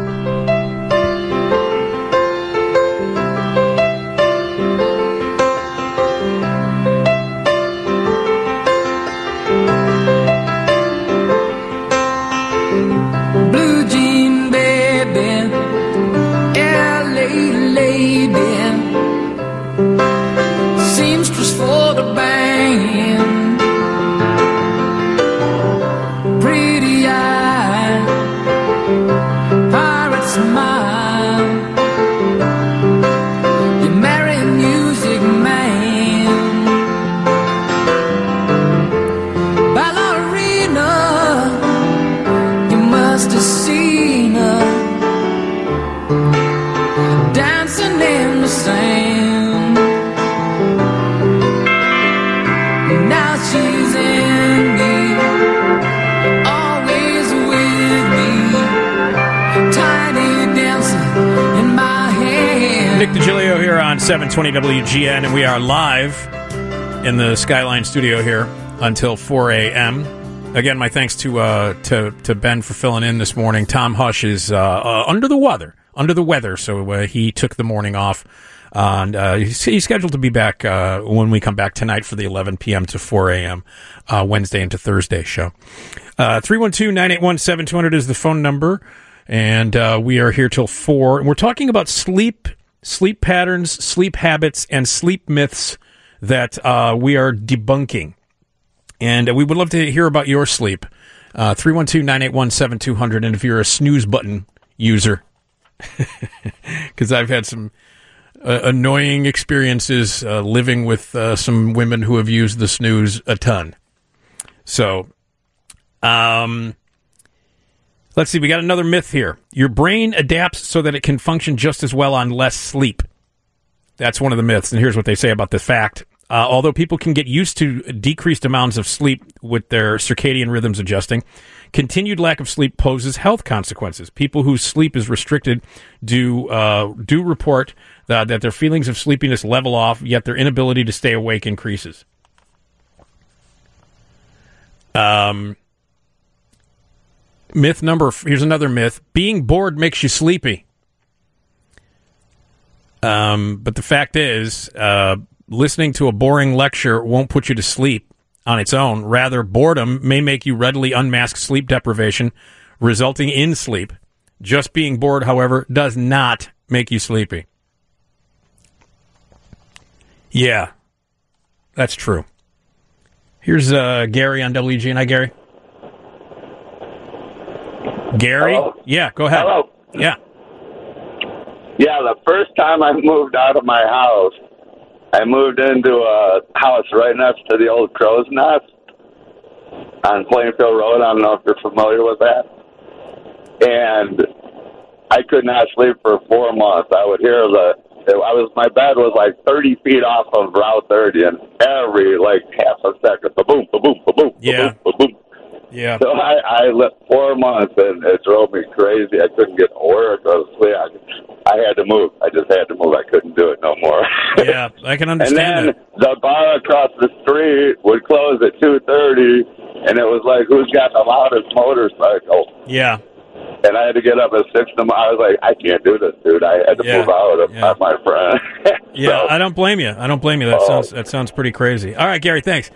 Blue jean baby, LA lady, seamstress for the band, pretty eye, pirate smile, you marry a music man, ballerina, you must have seen her dancing in the sand. Now she's in me, always with me, tiny dancer in my hand. Nick DiGilio here on 720 WGN, and we are live in the Skyline studio here until 4 a.m. Again, my thanks to Ben for filling in this morning. Tom Hush is under the weather, so he took the morning off. And he's scheduled to be back when we come back tonight for the 11 p.m. to 4 a.m. Wednesday into Thursday show. 312-981-7200 is the phone number, and we are here till 4. And we're talking about sleep patterns, sleep habits, and sleep myths that we are debunking. And we would love to hear about your sleep. 312-981-7200, and if you're a snooze button user, because I've had some annoying experiences living with some women who have used the snooze a ton. So, let's see. We got another myth here. Your brain adapts so that it can function just as well on less sleep. That's one of the myths, and here's what they say about the fact. Although people can get used to decreased amounts of sleep with their circadian rhythms adjusting, continued lack of sleep poses health consequences. People whose sleep is restricted do report that their feelings of sleepiness level off, yet their inability to stay awake increases. Here's another myth. Being bored makes you sleepy. But the fact is, listening to a boring lecture won't put you to sleep. on its own. Rather, boredom may make you readily unmask sleep deprivation, resulting in sleep. Just being bored, however, does not make you sleepy. Yeah, that's true. Here's Gary on WGN. Hi, Gary. Gary? Hello? Yeah, go ahead. Hello. Yeah. Yeah, the first time I moved out of my house, I moved into a house right next to the old Crow's Nest on Plainfield Road. I don't know if you're familiar with that. And I could not sleep for 4 months. I would hear my bed was like 30 feet off of Route 30, and every like half a second, ba-boom, ba-boom, ba-boom, yeah. ba-boom, ba-boom. Yeah. So I lived 4 months, and it drove me crazy. I couldn't get to work or sleep. I had to move. I just had to move. I couldn't do it no more. Yeah, I can understand and then the bar across the street would close at 2:30, and it was like, who's got the loudest motorcycle? Yeah. And I had to get up at 6 in the morning. I was like, I can't do this, dude. I had to move out of my friend. Yeah, I don't blame you. That sounds pretty crazy. All right, Gary, thanks.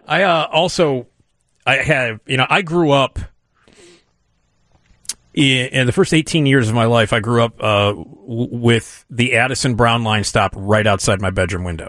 I grew up in the first 18 years of my life. I grew up with the Addison Brown line stop right outside my bedroom window,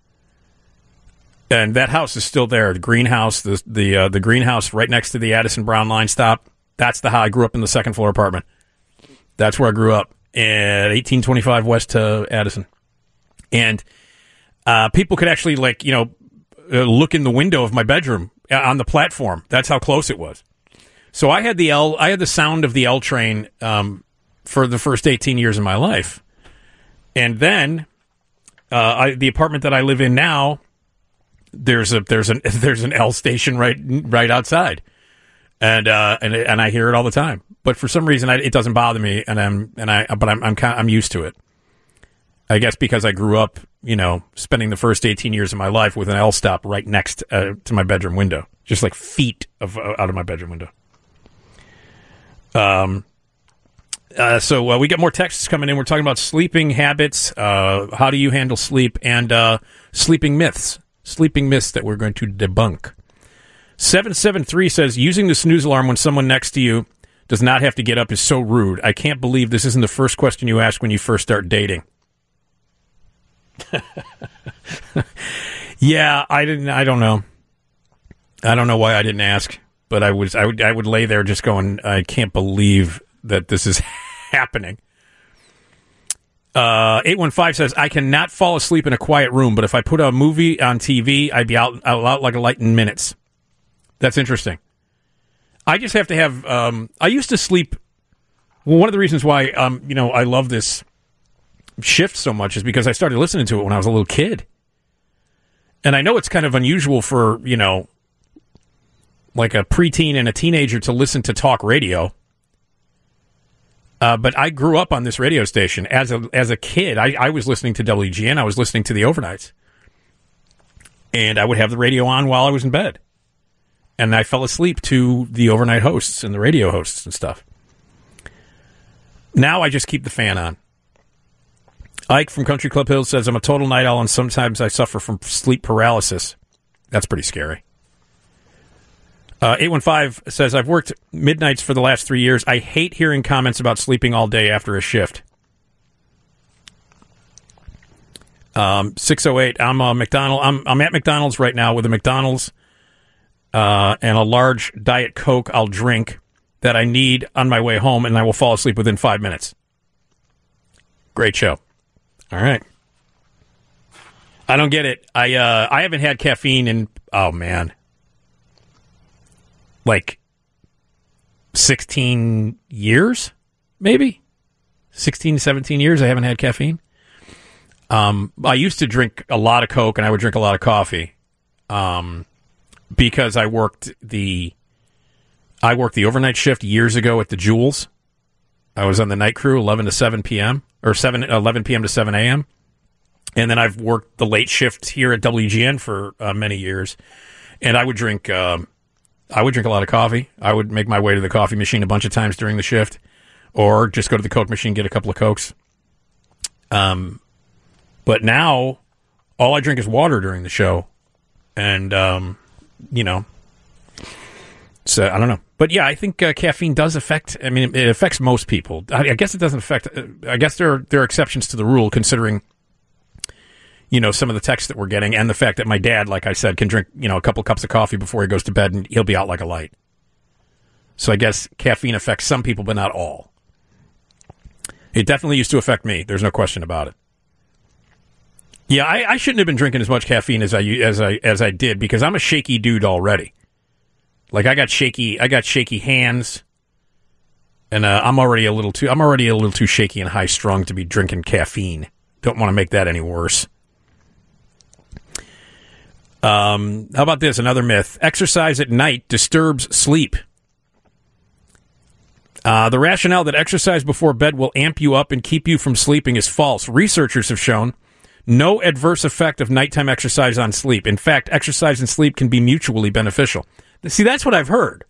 and that house is still there. The greenhouse, the greenhouse right next to the Addison Brown line stop. That's the how I grew up in the second floor apartment. That's where I grew up at 1825 West Addison, and people could actually look in the window of my bedroom on the platform. That's how close it was. So I had the sound of the L train for the first 18 years of my life, and then the apartment that I live in now, there's an L station right outside, and I hear it all the time. But for some reason, it doesn't bother me, but I'm used to it. I guess because I grew up, spending the first 18 years of my life with an L stop right next to my bedroom window, just like feet out of my bedroom window. So we got more texts coming in. We're talking about sleeping habits. How do you handle sleep, and sleeping myths that we're going to debunk. 773 says, using the snooze alarm when someone next to you does not have to get up is so rude. I can't believe this isn't the first question you ask when you first start dating. Yeah, I don't know. I don't know why I didn't ask, but I would lay there just going, I can't believe that this is happening. 815 says, I cannot fall asleep in a quiet room, but if I put a movie on TV, I'd be out like a light in minutes. That's interesting. I just have to have, I used to sleep. Well, one of the reasons why, I love this shift so much is because I started listening to it when I was a little kid. And I know it's kind of unusual for, like a preteen and a teenager to listen to talk radio. But I grew up on this radio station as a kid. I was listening to WGN. I was listening to the overnights. And I would have the radio on while I was in bed. And I fell asleep to the overnight hosts and the radio hosts and stuff. Now I just keep the fan on. Ike from Country Club Hills says, I'm a total night owl and sometimes I suffer from sleep paralysis. That's pretty scary. 815 says, I've worked midnights for the last 3 years. I hate hearing comments about sleeping all day after a shift. 608, I'm a McDonald's. I'm at McDonald's right now with a McDonald's and a large Diet Coke I'll drink that I need on my way home, and I will fall asleep within 5 minutes. Great show. All right. I don't get it. I haven't had caffeine in, like 16 years, maybe 16, 17 years. I haven't had caffeine. I used to drink a lot of Coke and I would drink a lot of coffee, because I worked the overnight shift years ago at the Jewels. I was on the night crew, 11 to 7 p.m. or 11 p.m. to 7 a.m. And then I've worked the late shift here at WGN for many years. And I would drink a lot of coffee. I would make my way to the coffee machine a bunch of times during the shift, or just go to the Coke machine, get a couple of Cokes. But now all I drink is water during the show. And So I don't know. But yeah, I think caffeine does affect, it affects most people. I guess it doesn't affect, I guess there are exceptions to the rule considering, some of the texts that we're getting and the fact that my dad, like I said, can drink, a couple cups of coffee before he goes to bed and he'll be out like a light. So I guess caffeine affects some people, but not all. It definitely used to affect me. There's no question about it. Yeah, I shouldn't have been drinking as much caffeine as I did because I'm a shaky dude already. Like I got shaky hands, and I'm already a little too shaky and high strung to be drinking caffeine. Don't want to make that any worse. How about this? Another myth: exercise at night disturbs sleep. The rationale that exercise before bed will amp you up and keep you from sleeping is false. Researchers have shown no adverse effect of nighttime exercise on sleep. In fact, exercise and sleep can be mutually beneficial. See, that's what I've heard,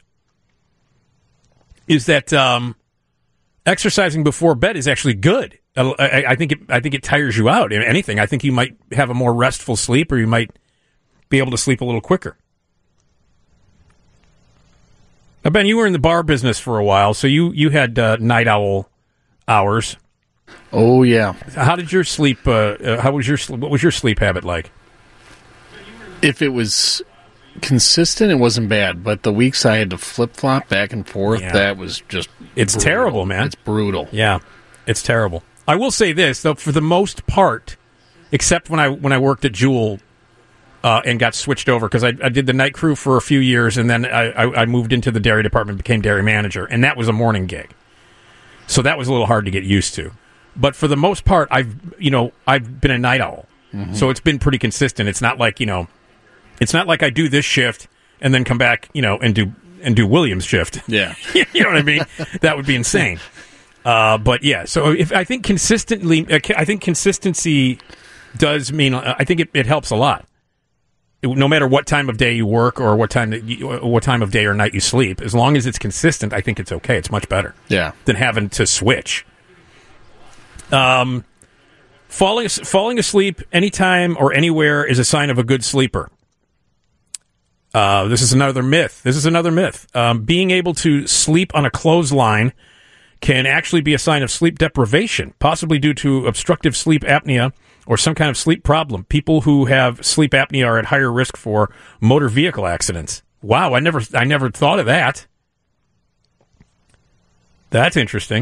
is that exercising before bed is actually good. I think it tires you out. If anything, I think you might have a more restful sleep, or you might be able to sleep a little quicker. Now, Ben, you were in the bar business for a while, so you had night owl hours. Oh yeah. How did your sleep? What was your sleep habit like? If it was consistent, it wasn't bad, but the weeks I had to flip-flop back and forth, that was just It's brutal. terrible, man. It's brutal. Yeah, it's terrible. I will say this, though, for the most part, except when I worked at Jewel and got switched over, because I did the night crew for a few years, and then I moved into the dairy department, became dairy manager, and that was a morning gig. So that was a little hard to get used to. But for the most part, I've been a night owl. Mm-hmm. So it's been pretty consistent. It's not like, it's not like I do this shift and then come back, and do Williams' shift. Yeah. You know what I mean? That would be insane. But yeah, so I think consistency does mean, I think it helps a lot. No matter what time of day you work or what time of day or night you sleep, as long as it's consistent, I think it's okay. It's much better. Yeah. Than having to switch. Falling asleep anytime or anywhere is a sign of a good sleeper. This is another myth. Being able to sleep on a clothesline can actually be a sign of sleep deprivation, possibly due to obstructive sleep apnea or some kind of sleep problem. People who have sleep apnea are at higher risk for motor vehicle accidents. Wow, I never thought of that. That's interesting.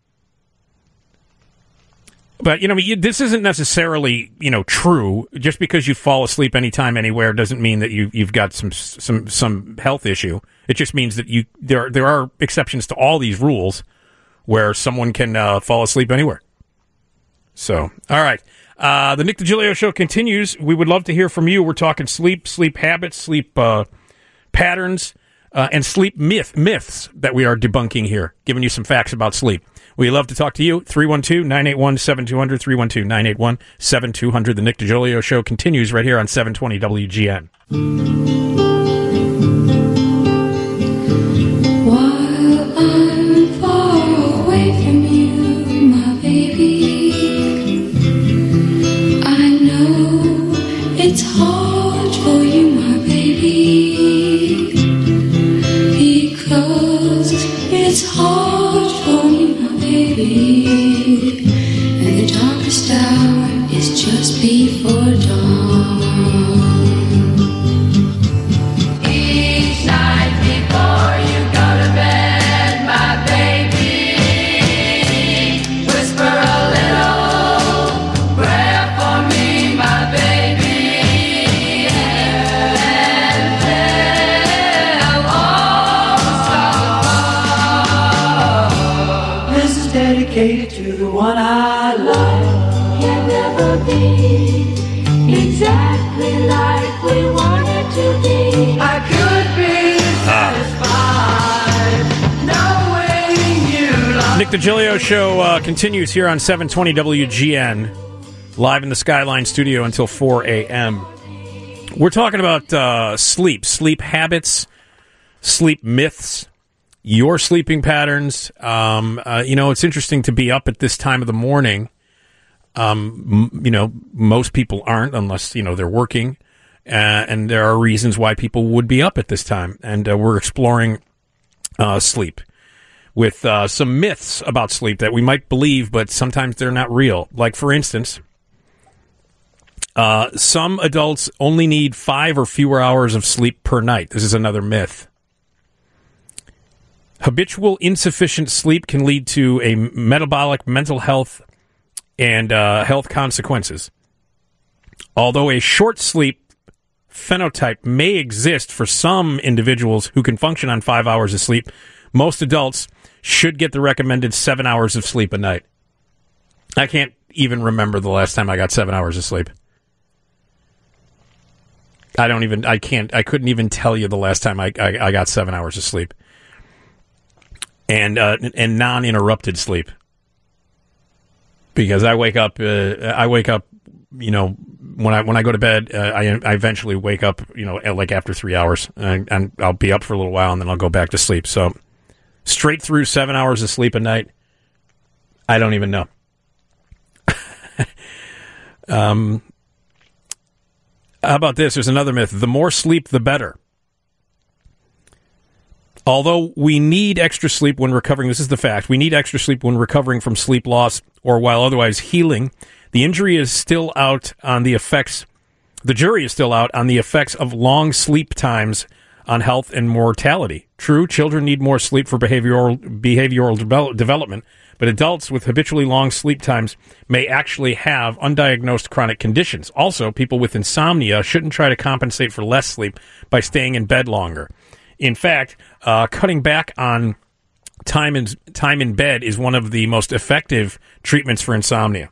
But, this isn't necessarily, true. Just because you fall asleep anytime, anywhere doesn't mean that you've got some health issue. It just means that there are exceptions to all these rules where someone can fall asleep anywhere. So, all right. The Nick DiGilio Show continues. We would love to hear from you. We're talking sleep habits, sleep patterns, and sleep myths that we are debunking here, giving you some facts about sleep. We love to talk to you. 312-981-7200, 312-981-7200. The Nick DiGilio Show continues right here on 720 WGN. While I'm far away from you, my baby, I know it's hard for you, my baby, because it's hard for you, my baby, and the darkest hour is just before dawn. Each night before you go to bed, my baby, whisper a little prayer for me, my baby, and tell all the stars. This is dedicated to the one I love. Can never be exactly like we wanted to be. I could be satisfied knowing you love Nick DiGilio Show continues here on 720 WGN, live in the Skyline studio until 4 a.m. We're talking about sleep habits, sleep myths, your sleeping patterns. It's interesting to be up at this time of the morning. Most people aren't unless, they're working. and there are reasons why people would be up at this time. And we're exploring sleep with some myths about sleep that we might believe, but sometimes they're not real. Like, for instance, some adults only need 5 or fewer hours of sleep per night. This is another myth. Habitual insufficient sleep can lead to a metabolic, mental health, and health consequences. Although a short sleep phenotype may exist for some individuals who can function on 5 hours of sleep, most adults should get the recommended 7 hours of sleep a night. I can't even remember the last time I got 7 hours of sleep. I couldn't even tell you the last time I got 7 hours of sleep. And non-interrupted sleep. Because I wake up, you know, when I go to bed, I eventually wake up, you know, like after 3 hours, and I'll be up for a little while, and then I'll go back to sleep. So straight through 7 hours of sleep a night, I don't even know. How about this? There's another myth. The more sleep, the better. Although we need extra sleep when recovering, this is the fact, we need extra sleep when recovering from sleep loss or while otherwise healing, the jury is still out on the effects of long sleep times on health and mortality. True, children need more sleep for behavioral development, but adults with habitually long sleep times may actually have undiagnosed chronic conditions. Also, people with insomnia shouldn't try to compensate for less sleep by staying in bed longer. In fact, cutting back on time in bed is one of the most effective treatments for insomnia.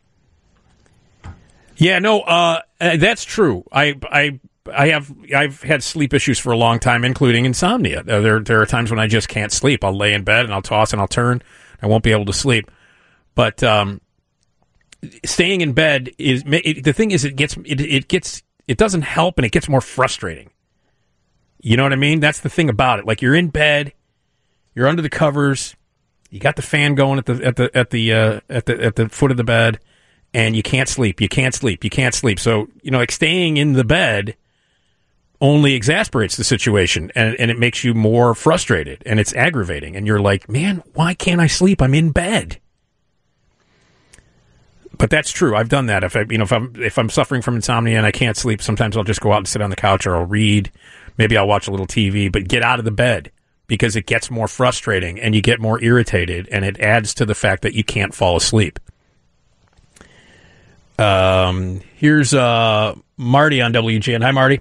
Yeah, no, that's true. I've had sleep issues for a long time, including insomnia. There are times when I just can't sleep. I'll lay in bed and I'll toss and I'll turn. I won't be able to sleep. But staying in bed the thing is it doesn't help, and it gets more frustrating. You know what I mean? That's the thing about it. Like, you're in bed, you're under the covers, you got the fan going at the foot of the bed, and you can't sleep. So, you know, like, staying in the bed only exasperates the situation, and it makes you more frustrated, and it's aggravating. And you're like, man, why can't I sleep? I'm in bed. But that's true. I've done that. If I'm suffering from insomnia and I can't sleep, sometimes I'll just go out and sit on the couch, or I'll read. Maybe I'll watch a little TV, but get out of the bed, because it gets more frustrating and you get more irritated, and it adds to the fact that you can't fall asleep. Here's Marty on WGN. Hi, Marty.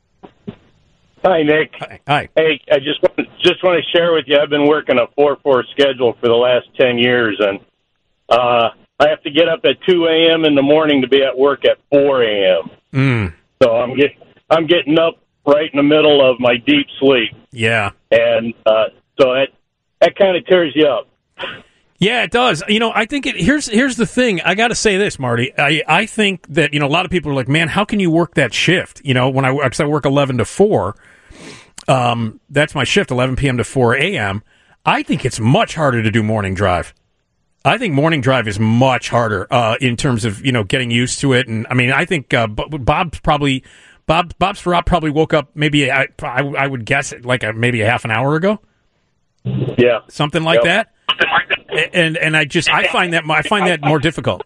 Hi, Nick. Hi. Hey, I just want to share with you, I've been working a 4-4 schedule for the last 10 years, and I have to get up at 2 a.m. in the morning to be at work at 4 a.m. So I'm getting up right in the middle of my deep sleep. Yeah. And so that kind of tears you up. Yeah, it does. You know, I think here's the thing. I got to say this, Marty. I think that, you know, a lot of people are like, man, how can you work that shift? You know, because I work 11 to 4, that's my shift, 11 p.m. to 4 a.m. I think it's much harder to do morning drive. I think morning drive is much harder in terms of, you know, getting used to it. And I mean, I think Bob Sperot probably woke up maybe, I would guess, like maybe a half an hour ago. Yeah. Something like that. And I find that more difficult.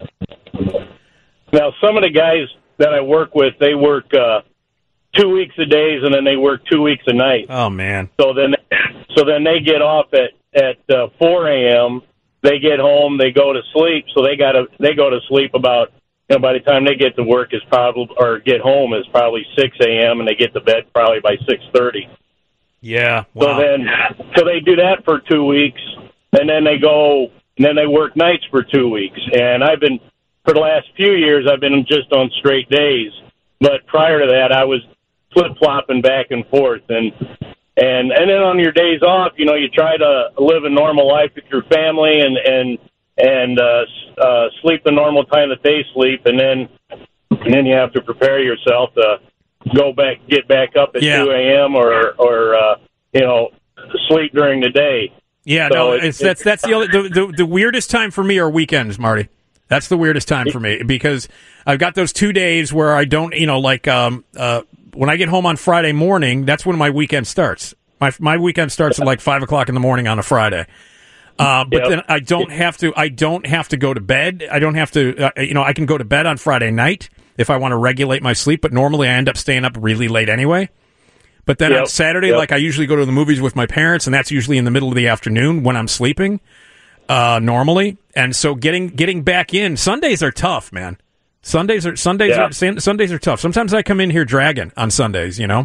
Now, some of the guys that I work with, they work 2 weeks a days, and then they work 2 weeks a night. Oh, man. So then they get off at 4 a.m. They get home, they go to sleep. So they go to sleep about, you know, by the time they get to work get home is probably 6 a.m. and they get to bed probably by 6:30. Yeah. Wow. So they do that for 2 weeks, and then they work nights for 2 weeks. And for the last few years, I've been just on straight days. But prior to that, I was flip-flopping back and forth. And then on your days off, you know, you try to live a normal life with your family and sleep the normal time that they sleep. And then you have to prepare yourself to get back up at 2 a.m. or you know, sleep during the day. Yeah, so no, that's the weirdest time for me are weekends, Marty. That's the weirdest time for me, because I've got those 2 days where I don't, you know, like when I get home on Friday morning, that's when my weekend starts. My weekend starts at like 5 o'clock in the morning on a Friday. But then I don't have to go to bed. I don't have to, I can go to bed on Friday night if I want to regulate my sleep, but normally I end up staying up really late anyway. But then on Saturday, like I usually go to the movies with my parents, and that's usually in the middle of the afternoon when I'm sleeping, normally. And so getting back in, Sundays are tough, man. Sundays are tough. Sometimes I come in here dragging on Sundays, Yeah.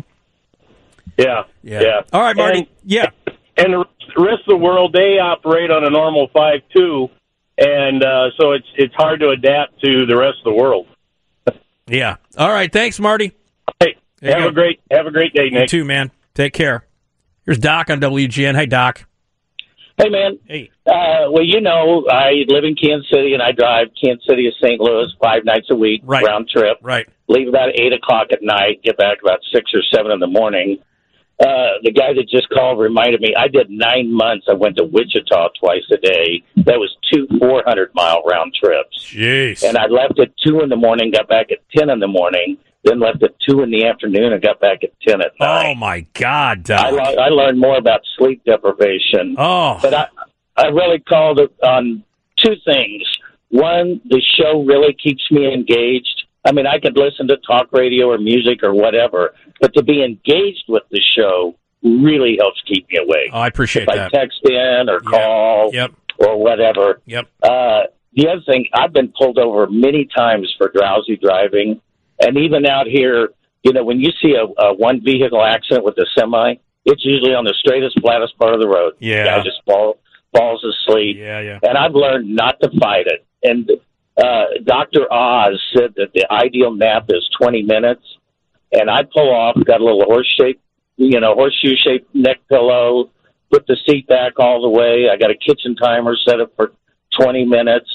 All right, Marty. And the rest of the world, they operate on a normal 5-2, and so it's hard to adapt to the rest of the world. Yeah. All right. Thanks, Marty. Hey, have a great day, Nick. You too, man. Take care. Here's Doc on WGN. Hey, Doc. Hey, man. Hey. Well, I live in Kansas City, and I drive Kansas City to St. Louis 5 nights a week, round trip. Right. Leave about 8 o'clock at night, get back about 6 or 7 in the morning. The guy that just called reminded me, I did 9 months. I went to Wichita twice a day. That was 2 400-mile round trips. Jeez. And I left at 2 in the morning, got back at 10 in the morning, then left at 2 in the afternoon and got back at 10 at night. Oh, my God, Doc. I learned more about sleep deprivation. Oh. But I really called it on 2 things. One, the show really keeps me engaged. I mean, I could listen to talk radio or music or whatever, but to be engaged with the show really helps keep me awake. Oh, I appreciate that. If I text in or call or whatever. Yep. The other thing, I've been pulled over many times for drowsy driving. And even out here, when you see a one vehicle accident with a semi, it's usually on the straightest, flattest part of the road. Yeah. The guy just falls asleep. Yeah. And I've learned not to fight it. And Dr. Oz said that the ideal nap is 20 minutes. And I pull off, got a little horseshoe-shaped neck pillow, put the seat back all the way. I got a kitchen timer set up for 20 minutes.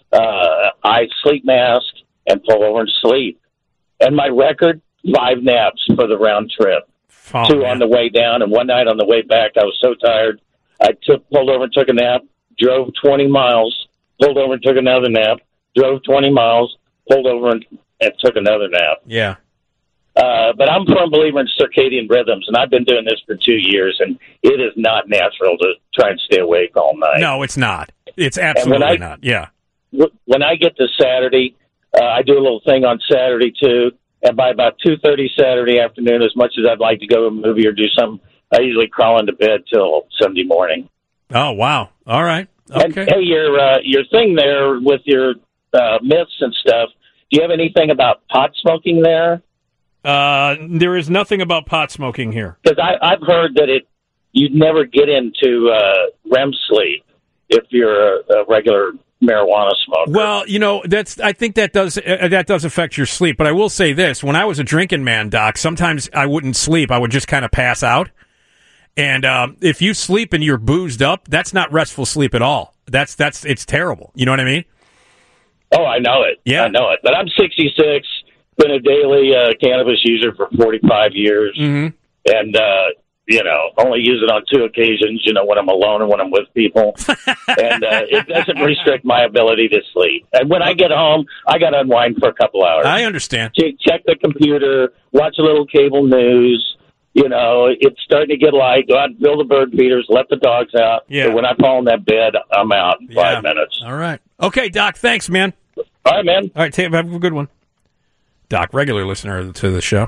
I sleep mask and pull over and sleep. And my record, 5 naps for the round trip. 2 on the way down, and one night on the way back, I was so tired, I pulled over and took a nap, drove 20 miles, pulled over and took another nap, drove 20 miles, pulled over and took another nap. Yeah. But I'm a firm believer in circadian rhythms, and I've been doing this for 2 years, and it is not natural to try and stay awake all night. No, it's not. It's absolutely not. Yeah. When I get to Saturday, I do a little thing on Saturday, too, and by about 2:30 Saturday afternoon, as much as I'd like to go to a movie or do something, I usually crawl into bed till Sunday morning. Oh, wow. All right. Okay. And, hey, your thing there with your myths and stuff, do you have anything about pot smoking there? There is nothing about pot smoking here. Because I've heard that you'd never get into REM sleep if you're a regular marijuana smoker. Well, I think that does affect your sleep. But I will say this: when I was a drinking man, Doc, sometimes I wouldn't sleep. I would just kind of pass out. And if you sleep and you're boozed up, that's not restful sleep at all. It's terrible. You know what I mean? Oh, I know it. Yeah, I know it. But I'm 66. Been a daily cannabis user for 45 years, and only use it on 2 occasions. When I'm alone and when I'm with people, and it doesn't restrict my ability to sleep. And when I get home, I got to unwind for a couple hours. I understand. Check the computer, watch a little cable news. It's starting to get light. Go out and build the bird feeders, let the dogs out. Yeah. But when I fall in that bed, I'm out in 5 minutes. All right. Okay, Doc. Thanks, man. All right, man. All right, have a good one. Doc, regular listener to the show.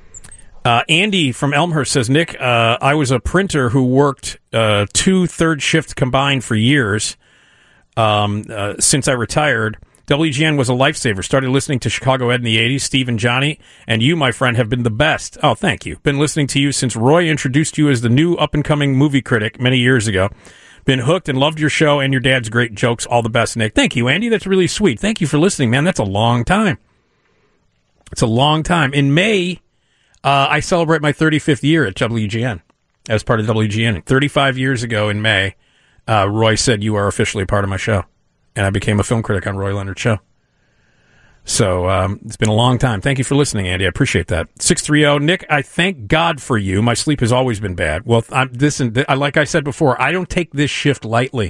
Andy from Elmhurst says, Nick, I was a printer who worked 2 third shift combined for years since I retired. WGN was a lifesaver. Started listening to Chicago Ed in the 80s. Steve and Johnny, and you, my friend, have been the best. Oh, thank you. Been listening to you since Roy introduced you as the new up-and-coming movie critic many years ago. Been hooked and loved your show and your dad's great jokes. All the best, Nick. Thank you, Andy. That's really sweet. Thank you for listening, man. That's a long time. It's a long time. In May, I celebrate my 35th year at WGN as part of WGN. 35 years ago in May, Roy said, you are officially part of my show. And I became a film critic on Roy Leonard's show. So it's been a long time. Thank you for listening, Andy. I appreciate that. 630, Nick, I thank God for you. My sleep has always been bad. Well, like I said before, I don't take this shift lightly.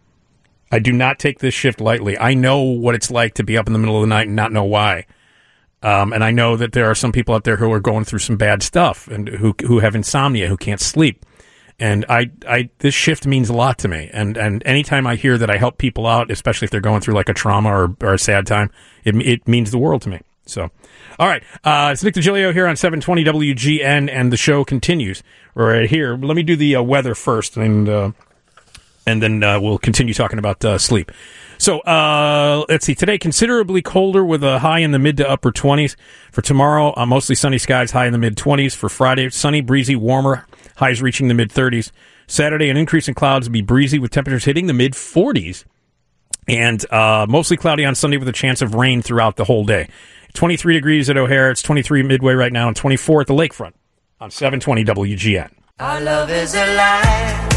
I do not take this shift lightly. I know what it's like to be up in the middle of the night and not know why. And I know that there are some people out there who are going through some bad stuff and who have insomnia, who can't sleep. And this shift means a lot to me. And anytime I hear that I help people out, especially if they're going through like a trauma or a sad time, it means the world to me. So, all right. It's Nick DiGilio here on 720 WGN, and the show continues right here. Let me do the weather first, and then we'll continue talking about sleep. So, let's see. Today, considerably colder with a high in the mid to upper 20s. For tomorrow, mostly sunny skies, high in the mid 20s. For Friday, sunny, breezy, warmer, highs reaching the mid 30s. Saturday, an increase in clouds will be breezy with temperatures hitting the mid 40s. And mostly cloudy on Sunday with a chance of rain throughout the whole day. 23 degrees at O'Hare. It's 23 Midway right now, and 24 at the lakefront on 720 WGN. Our love is a lie,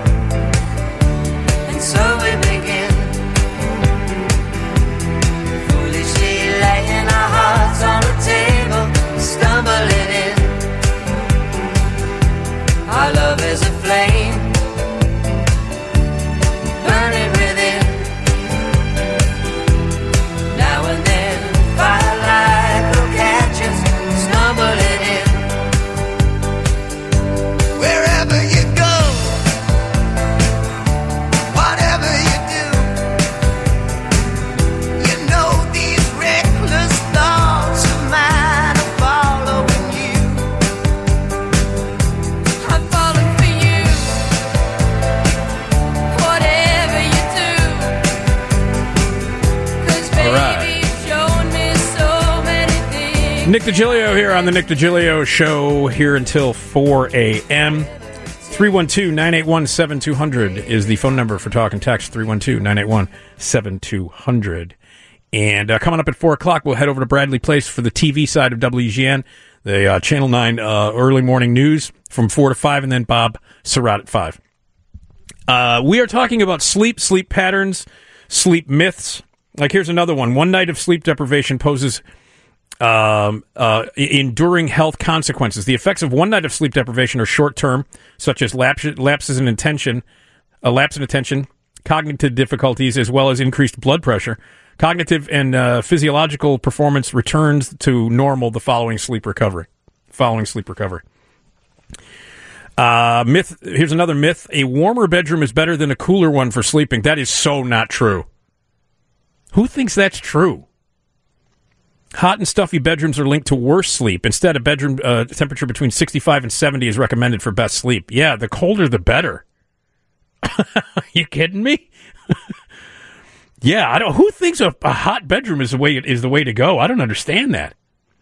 and so we begin. Foolishly laying our hearts on the table, stumbling in. Our love is a flame, burning within. Now and then, firelight will catch us, stumbling in. Wherever you go, whatever you do, you know these reckless thoughts of mine are following you. I'm falling for you, whatever you do. 'Cause baby, All right. you've shown me so many things. Nick DiGilio here on the Nick DiGilio Show, here until 4 a.m. 312-981-7200 is the phone number for talk and text, 312-981-7200. And coming up at 4 o'clock, we'll head over to Bradley Place for the TV side of WGN, the Channel 9 early morning news from 4 to 5, and then Bob Surratt at 5. We are talking about sleep patterns, sleep myths. Like, here's another one. One night of sleep deprivation poses enduring health consequences. The effects of one night of sleep deprivation are short-term, such as lapses in attention, cognitive difficulties, as well as increased blood pressure. Cognitive and physiological performance returns to normal following sleep recovery. Myth. Here's another myth. A warmer bedroom is better than a cooler one for sleeping. That is so not true. Who thinks that's true? Hot and stuffy bedrooms are linked to worse sleep. Instead, a bedroom temperature between 65 and 70 is recommended for best sleep. Yeah, the colder the better. You kidding me? Yeah, I don't. Who thinks a hot bedroom is the way to go? I don't understand that.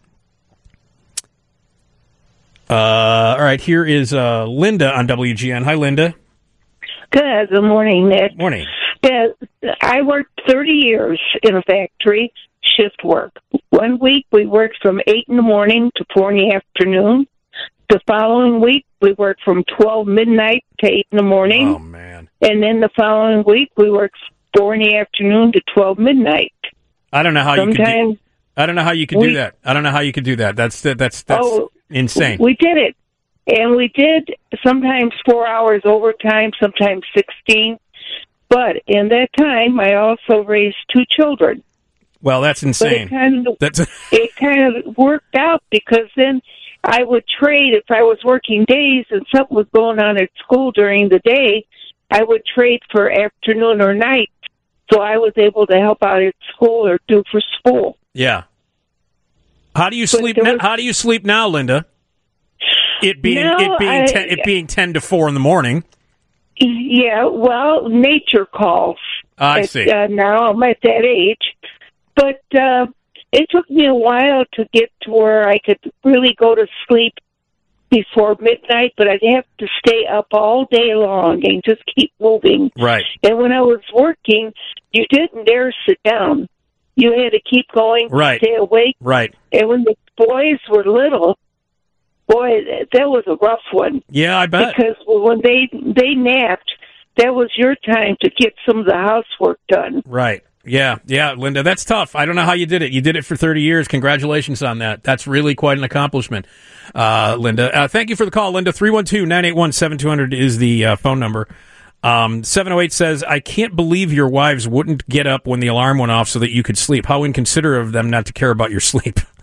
All right, here is Linda on WGN. Hi, Linda. Good morning, Nick. Morning. Yeah, I worked 30 years in a factory, shift work. 1 week we worked from 8 in the morning to 4 in the afternoon. The following week we worked from 12 midnight to 8 in the morning. Oh, man. And then the following week we worked 4 in the afternoon to 12 midnight. I don't know how you could do that. I don't know how you could do that. That's insane. We did it. And we did sometimes 4 hours overtime, sometimes 16. But in that time, I also raised 2 children. Well, that's insane. It kind of worked out because then I would trade if I was working days and something was going on at school during the day. I would trade for afternoon or night, so I was able to help out at school or do for school. Yeah. How do you sleep? How do you sleep now, Linda? It being 10 to 4 in the morning. Yeah, well, nature calls. I see. Now I'm at that age. But it took me a while to get to where I could really go to sleep before midnight, but I'd have to stay up all day long and just keep moving. Right. And when I was working, you didn't dare sit down. You had to keep going, right. Stay awake. Right. And when the boys were little, boy, that was a rough one. Yeah, I bet. Because when they napped, that was your time to get some of the housework done. Right. Yeah, Linda, that's tough. I don't know how you did it. You did it for 30 years. Congratulations on that. That's really quite an accomplishment, Linda. Thank you for the call, Linda. 312-981-7200 is the phone number. 708 says, I can't believe your wives wouldn't get up when the alarm went off so that you could sleep. How inconsiderate of them not to care about your sleep.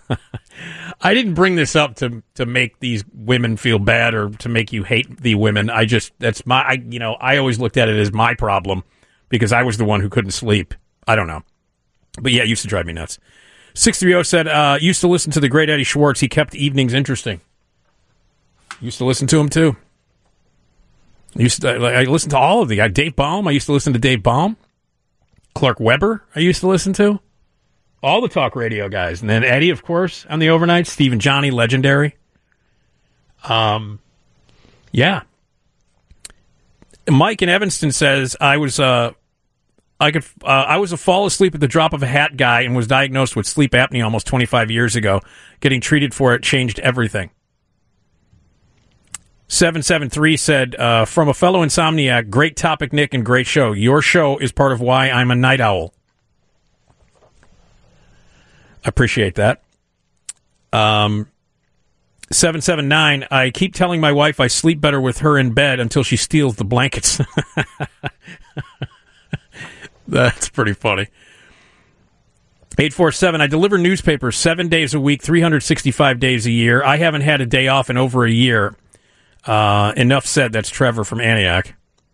I didn't bring this up to make these women feel bad or to make you hate the women. I always looked at it as my problem because I was the one who couldn't sleep. I don't know. But yeah, it used to drive me nuts. 630 said, used to listen to the great Eddie Schwartz. He kept evenings interesting. Used to listen to him too. I listened to all of the Dave Baum. I used to listen to Dave Baum. Clark Weber I used to listen to. All the talk radio guys. And then Eddie, of course, on the overnight. Steve and Johnny, legendary. Yeah. Mike in Evanston says, I was a fall asleep at the drop of a hat guy and was diagnosed with sleep apnea almost 25 years ago. Getting treated for it changed everything. 773 said, from a fellow insomniac, great topic, Nick, and great show. Your show is part of why I'm a night owl. I appreciate that. 779, I keep telling my wife I sleep better with her in bed until she steals the blankets. That's pretty funny. 847, I deliver newspapers 7 days a week, 365 days a year. I haven't had a day off in over a year. Enough said. That's Trevor from Antioch.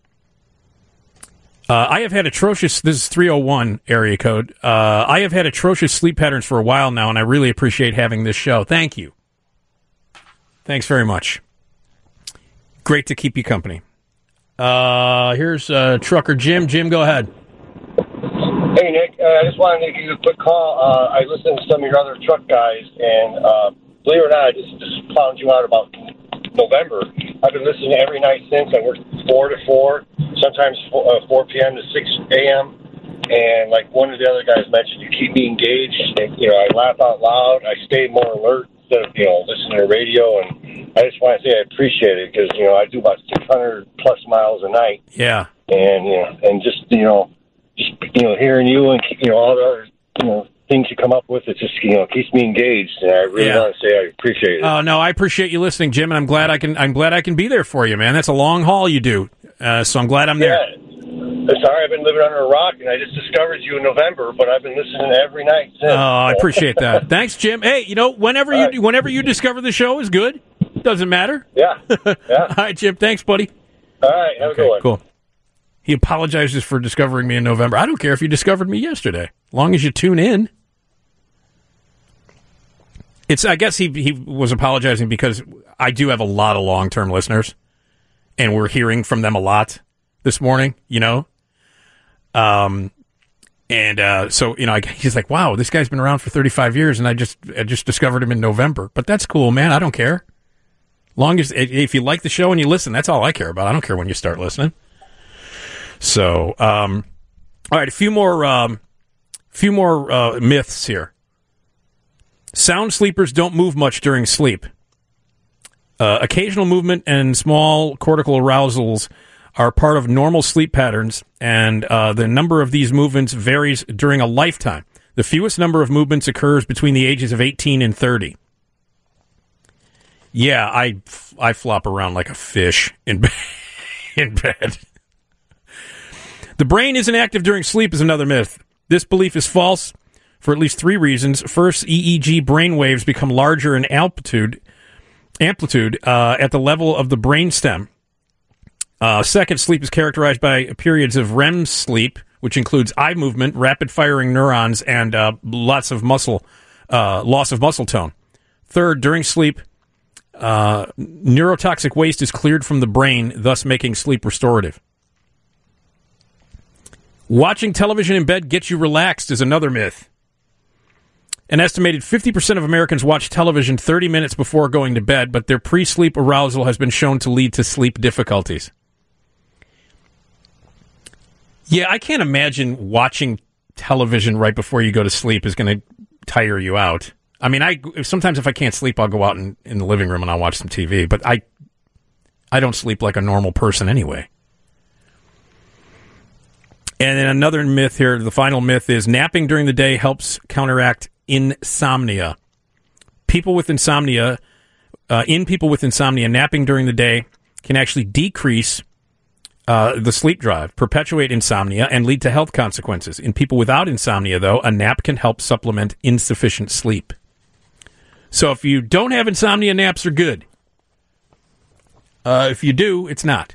I have had atrocious, this is 301 area code. I have had atrocious sleep patterns for a while now, and I really appreciate having this show. Thank you. Thanks very much. Great to keep you company. Here's Trucker Jim. Jim, go ahead. Hey, Nick. I just wanted to give you a quick call. I listened to some of your other truck guys, and believe it or not, I just found you out about November. I've been listening every night since. I work 4 to 4, sometimes 4 p.m. to 6 a.m. And like one of the other guys mentioned, you keep me engaged. And, I laugh out loud. I stay more alert instead of, listening to radio. And I just want to say I appreciate it because, I do about 600 plus miles a night. Yeah. And, and just hearing you and, all the other, things you come up with, it just keeps me engaged, and I really want to say I appreciate it. Oh no, I appreciate you listening, Jim, and I'm glad I can be there for you, man. That's a long haul you do, so I'm glad I'm there. Sorry, I've been living under a rock, and I just discovered you in November, but I've been listening every night since. Oh, I appreciate that. Thanks, Jim. Hey, whenever you discover the show is good, doesn't matter. Yeah. All right, Jim. Thanks, buddy. All right, have a good one. Cool. He apologizes for discovering me in November. I don't care if you discovered me yesterday, as long as you tune in. I guess he was apologizing because I do have a lot of long-term listeners, and we're hearing from them a lot this morning, So, he's like, wow, this guy's been around for 35 years, and I just discovered him in November. But that's cool, man. I don't care. Long as, if you like the show and you listen, that's all I care about. I don't care when you start listening. So, all right, a few more myths here. Sound sleepers don't move much during sleep. Occasional movement and small cortical arousals are part of normal sleep patterns, and the number of these movements varies during a lifetime. The fewest number of movements occurs between the ages of 18 and 30. Yeah, I flop around like a fish in bed. The brain isn't active during sleep is another myth. This belief is false for at least 3 reasons. First, EEG brain waves become larger in amplitude at the level of the brainstem. Second, sleep is characterized by periods of REM sleep, which includes eye movement, rapid-firing neurons, and loss of muscle tone. Third, during sleep, neurotoxic waste is cleared from the brain, thus making sleep restorative. Watching television in bed gets you relaxed is another myth. An estimated 50% of Americans watch television 30 minutes before going to bed, but their pre-sleep arousal has been shown to lead to sleep difficulties. Yeah, I can't imagine watching television right before you go to sleep is going to tire you out. I mean, sometimes if I can't sleep, I'll go out in the living room and I'll watch some TV, but I don't sleep like a normal person anyway. And then another myth here, the final myth is napping during the day helps counteract insomnia. People with insomnia, napping during the day can actually decrease the sleep drive, perpetuate insomnia, and lead to health consequences. In people without insomnia, though, a nap can help supplement insufficient sleep. So if you don't have insomnia, naps are good. If you do, it's not.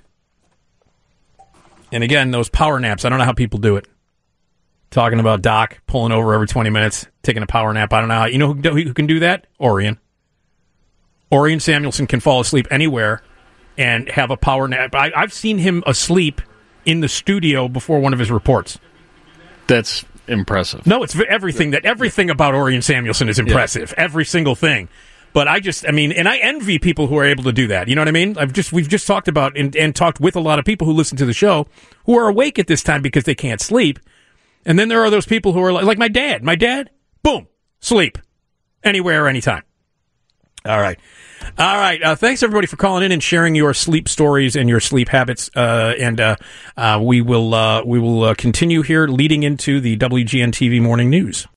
And again, those power naps, I don't know how people do it. Talking about Doc pulling over every 20 minutes, taking a power nap. I don't know how. You know who can do that? Orion. Orion Samuelson can fall asleep anywhere and have a power nap. I've seen him asleep in the studio before one of his reports. That's impressive. No, it's everything about Orion Samuelson is impressive. Yeah. Every single thing. But I envy people who are able to do that. You know what I mean? We've just talked about and talked with a lot of people who listen to the show who are awake at this time because they can't sleep. And then there are those people who are like my dad. My dad, boom, sleep. Anywhere, anytime. All right. Thanks, everybody, for calling in and sharing your sleep stories and your sleep habits. We will continue here leading into the WGN TV Morning News.